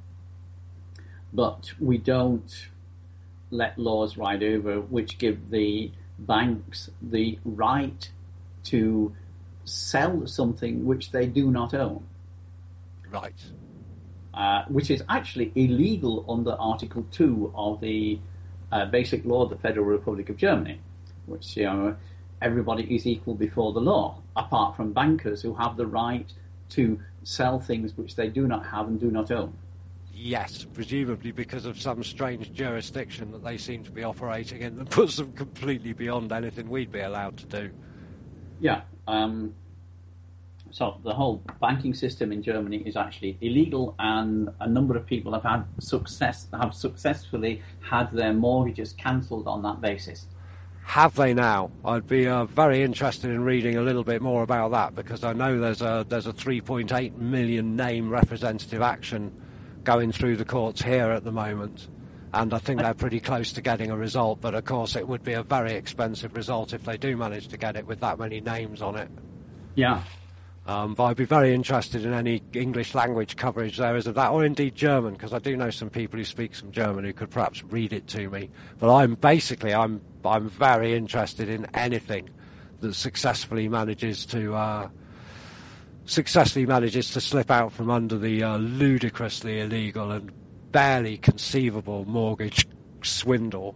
but we don't let laws ride over which give the banks the right to sell something which they do not own. Right. Uh, which is actually illegal under Article two of the uh, Basic Law of the Federal Republic of Germany, which, you know, everybody is equal before the law, apart from bankers who have the right to sell things which they do not have and do not own. Yes, presumably because of some strange jurisdiction that they seem to be operating in that puts them completely beyond anything we'd be allowed to do. Yeah. Um, so the whole banking system in Germany is actually illegal, and a number of people have had success have successfully had their mortgages cancelled on that basis. Have they now? I'd be uh, very interested in reading a little bit more about that, because I know there's a there's a three point eight million name representative action going through the courts here at the moment, and I think they're pretty close to getting a result, but of course it would be a very expensive result if they do manage to get it with that many names on it. Yeah. Um, but I'd be very interested in any English language coverage there is of that, or indeed German, because I do know some people who speak some German who could perhaps read it to me. But I'm basically, I'm I'm very interested in anything that successfully manages to uh, successfully manages to slip out from under the uh, ludicrously illegal and barely conceivable mortgage swindle.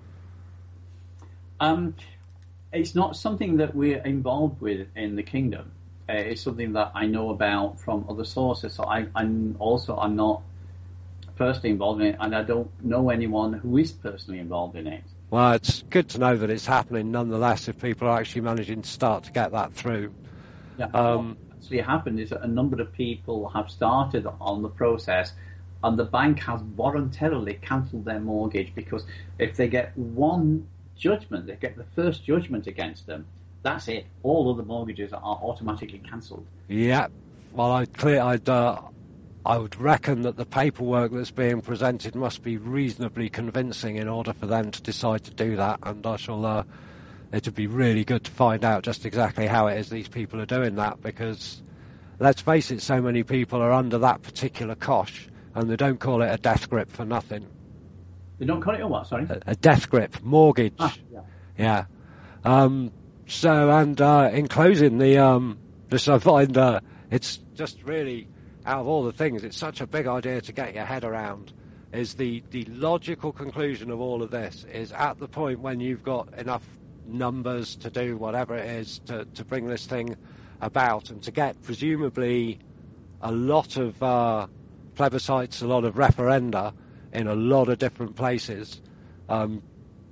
Um, it's not something that we're involved with in the kingdom. Uh, it's something that I know about from other sources. So I, I'm also I'm not personally involved in it, and I don't know anyone who is personally involved in it. Well, it's good to know that it's happening nonetheless if people are actually managing to start to get that through. Yeah. Um, what actually happened is that a number of people have started on the process, and the bank has voluntarily cancelled their mortgage, because if they get one judgment, they get the first judgment against them, that's it. All other mortgages are automatically cancelled. Yeah. Well, I'd clear. I'd. Uh, I would reckon that the paperwork that's being presented must be reasonably convincing in order for them to decide to do that. And I shall. Uh, it'd be really good to find out just exactly how it is these people are doing that, because let's face it, so many people are under that particular cosh, and they don't call it a death grip for nothing. They don't call it a what? Sorry. A, a death grip mortgage. Ah, yeah. Yeah. Um, So, and uh, in closing, the um, this I find uh, it's just really, out of all the things, it's such a big idea to get your head around. Is the, the logical conclusion of all of this is at the point when you've got enough numbers to do whatever it is to, to bring this thing about, and to get presumably a lot of uh, plebiscites, a lot of referenda in a lot of different places. Um,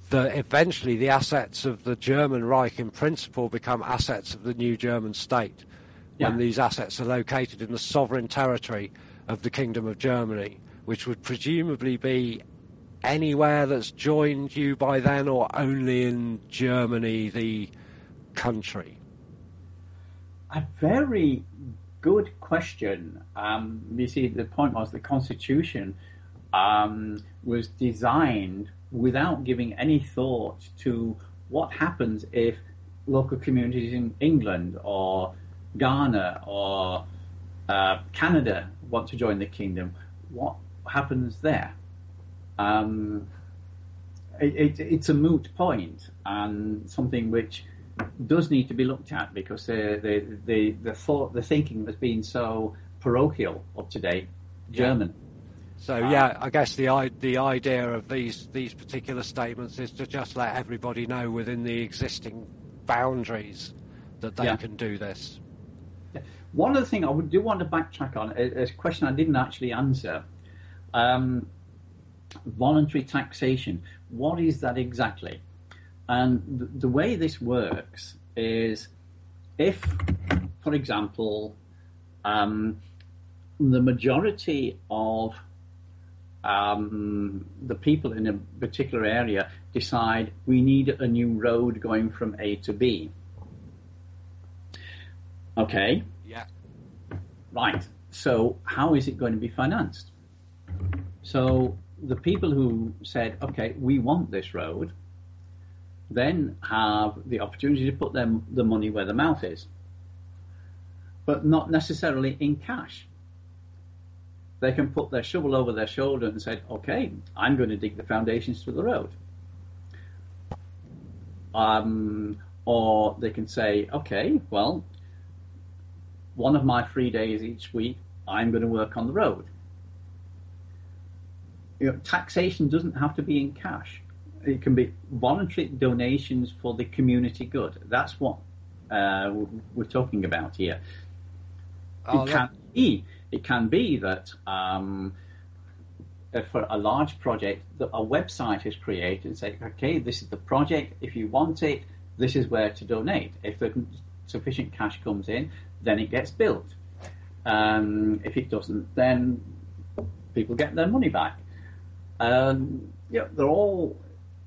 that eventually the assets of the German Reich in principle become assets of the new German state, Yeah. when these assets are located in the sovereign territory of the Kingdom of Germany, which would presumably be anywhere that's joined you by then, or only in Germany, the country? A very good question. Um, you see, the point was the Constitution um, was designed without giving any thought to what happens if local communities in England or Ghana or uh, Canada want to join the kingdom. What happens there? Um, it, it, it's a moot point, and something which does need to be looked at, because the the the, the thought, the thinking has been so parochial up to date, German. So yeah, I guess the i- the idea of these these particular statements is to just let everybody know within the existing boundaries that they Yeah. can do this. One other thing I would do want to backtrack on is a question I didn't actually answer. Um, voluntary taxation. What is that exactly? And the, the way this works is, if, for example, um, the majority of um, the people in a particular area decide we need a new road going from A to B. Okay. Yeah. Right. So how is it going to be financed? So the people who said, okay, we want this road, then have the opportunity to put them the money where the mouth is, but not necessarily in cash. They can put their shovel over their shoulder and say, okay, I'm going to dig the foundations for the road. Um, or they can say, okay, well, one of my free days each week, I'm going to work on the road. You know, taxation doesn't have to be in cash. It can be voluntary donations for the community good. That's what uh, we're talking about here. Oh, it can be. It can be that um, for a large project, that a website is created and say, okay, this is the project. If you want it, this is where to donate. If the sufficient cash comes in, then it gets built. Um, if it doesn't, then people get their money back. Um, yeah, they're all.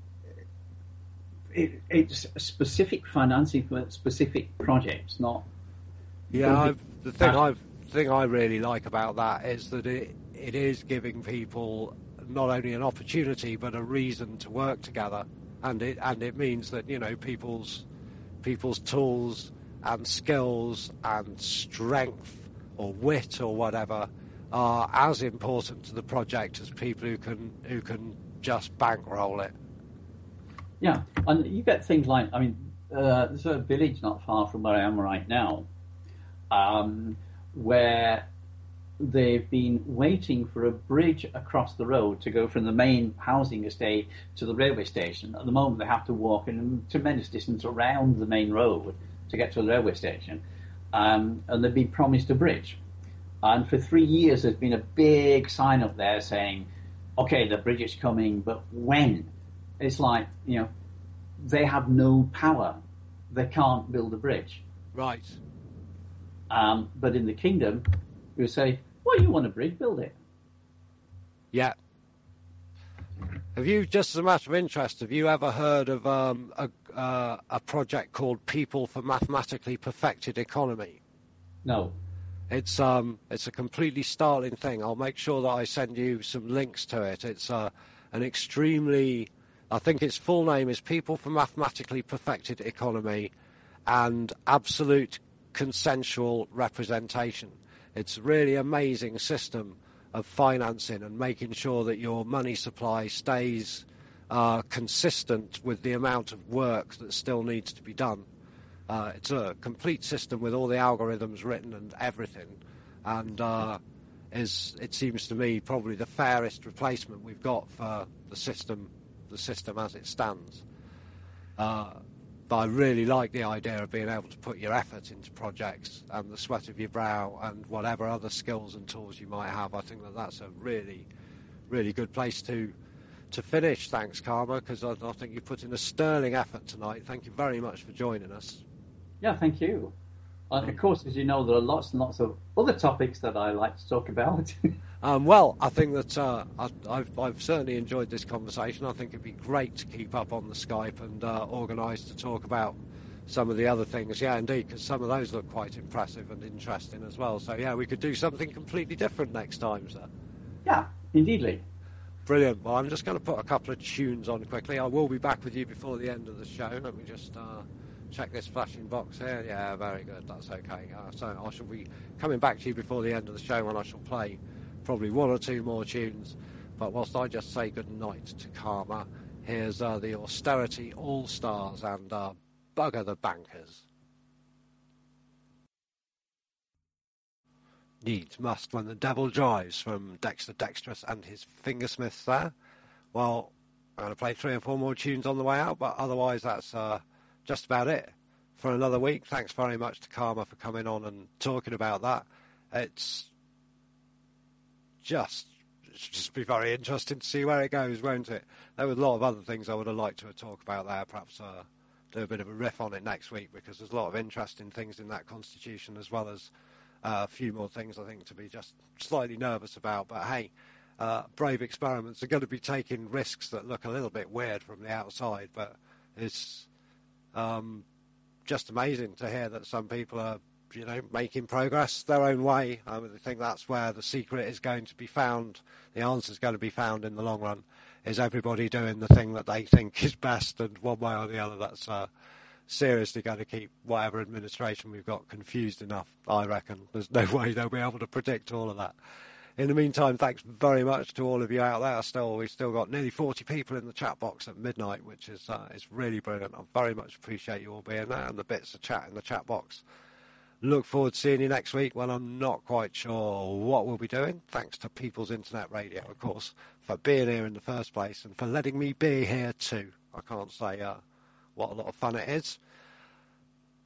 It, it's specific financing for specific projects, not. Yeah, I've, the thing I thing I really like about that is that it it is giving people not only an opportunity but a reason to work together, and it and it means that, you know, people's people's tools and skills and strength or wit or whatever are as important to the project as people who can who can just bankroll it. Yeah, and you get things like, I mean, uh, there's a village not far from where I am right now, um, where they've been waiting for a bridge across the road to go from the main housing estate to the railway station. At the moment, they have to walk in a tremendous distance around the main road to get to the railway station, um, and they've been promised a bridge. And for three years, there's been a big sign up there saying, okay, the bridge is coming, but when? It's like, you know, they have no power. They can't build a bridge. Right. Um, but in the kingdom, you say, well, you want a bridge, build it. Yeah. Have you, just as a matter of interest, have you ever heard of um, a, uh, a project called People for Mathematically Perfected Economy? No. It's um, it's a completely startling thing. I'll make sure that I send you some links to it. It's uh, an extremely, I think its full name is People for Mathematically Perfected Economy and Absolute Consensual Representation. It's a really amazing system of financing and making sure that your money supply stays uh, consistent with the amount of work that still needs to be done. Uh, it's a complete system with all the algorithms written and everything, and uh, is, it seems to me, probably the fairest replacement we've got for the system, the system as it stands. Uh, but I really like the idea of being able to put your effort into projects and the sweat of your brow and whatever other skills and tools you might have. I think that that's a really, really good place to to finish, thanks, Karma, because I, I think you put in a sterling effort tonight. Thank you very much for joining us. Yeah, thank you. Uh, of course, as you know, there are lots and lots of other topics that I like to talk about. um, well, I think that uh, I, I've, I've certainly enjoyed this conversation. I think it'd be great to keep up on the Skype and uh, organise to talk about some of the other things. Yeah, indeed, because some of those look quite impressive and interesting as well. So, yeah, we could do something completely different next time, sir. Yeah, indeedly. Brilliant. Well, I'm just going to put a couple of tunes on quickly. I will be back with you before the end of the show. Let me just... Uh, check this flashing box here. Yeah, very good. That's okay. Uh, so I shall be coming back to you before the end of the show when I shall play probably one or two more tunes. But whilst I just say good night to Karma, here's uh, the Austerity All-Stars and uh, Bugger the Bankers. Needs must when the devil drives, from Dexter Dexterous and his Fingersmiths there. Well, I'm going to play three or four more tunes on the way out, but otherwise that's... Uh, just about it for another week. Thanks very much to Karma for coming on and talking about that. It's just it's just be very interesting to see where it goes, won't it? There were a lot of other things I would have liked to talk about there. Perhaps uh, do a bit of a riff on it next week, because there's a lot of interesting things in that constitution, as well as uh, a few more things I think to be just slightly nervous about. But hey, uh, brave experiments are going to be taking risks that look a little bit weird from the outside, but it's Um, just amazing to hear that some people are, you know, making progress their own way. I mean, I think that's where the secret is going to be found. The answer is going to be found in the long run. Is everybody doing the thing that they think is best, and one way or the other, that's uh, seriously going to keep whatever administration we've got confused enough, I reckon. There's no way they'll be able to predict all of that. In the meantime, thanks very much to all of you out there. Still, we've still got nearly forty people in the chat box at midnight, which is uh, is really brilliant. I very much appreciate you all being there and the bits of chat in the chat box. Look forward to seeing you next week when I'm not quite sure what we'll be doing. Thanks to People's Internet Radio, of course, for being here in the first place and for letting me be here too. I can't say uh, what a lot of fun it is.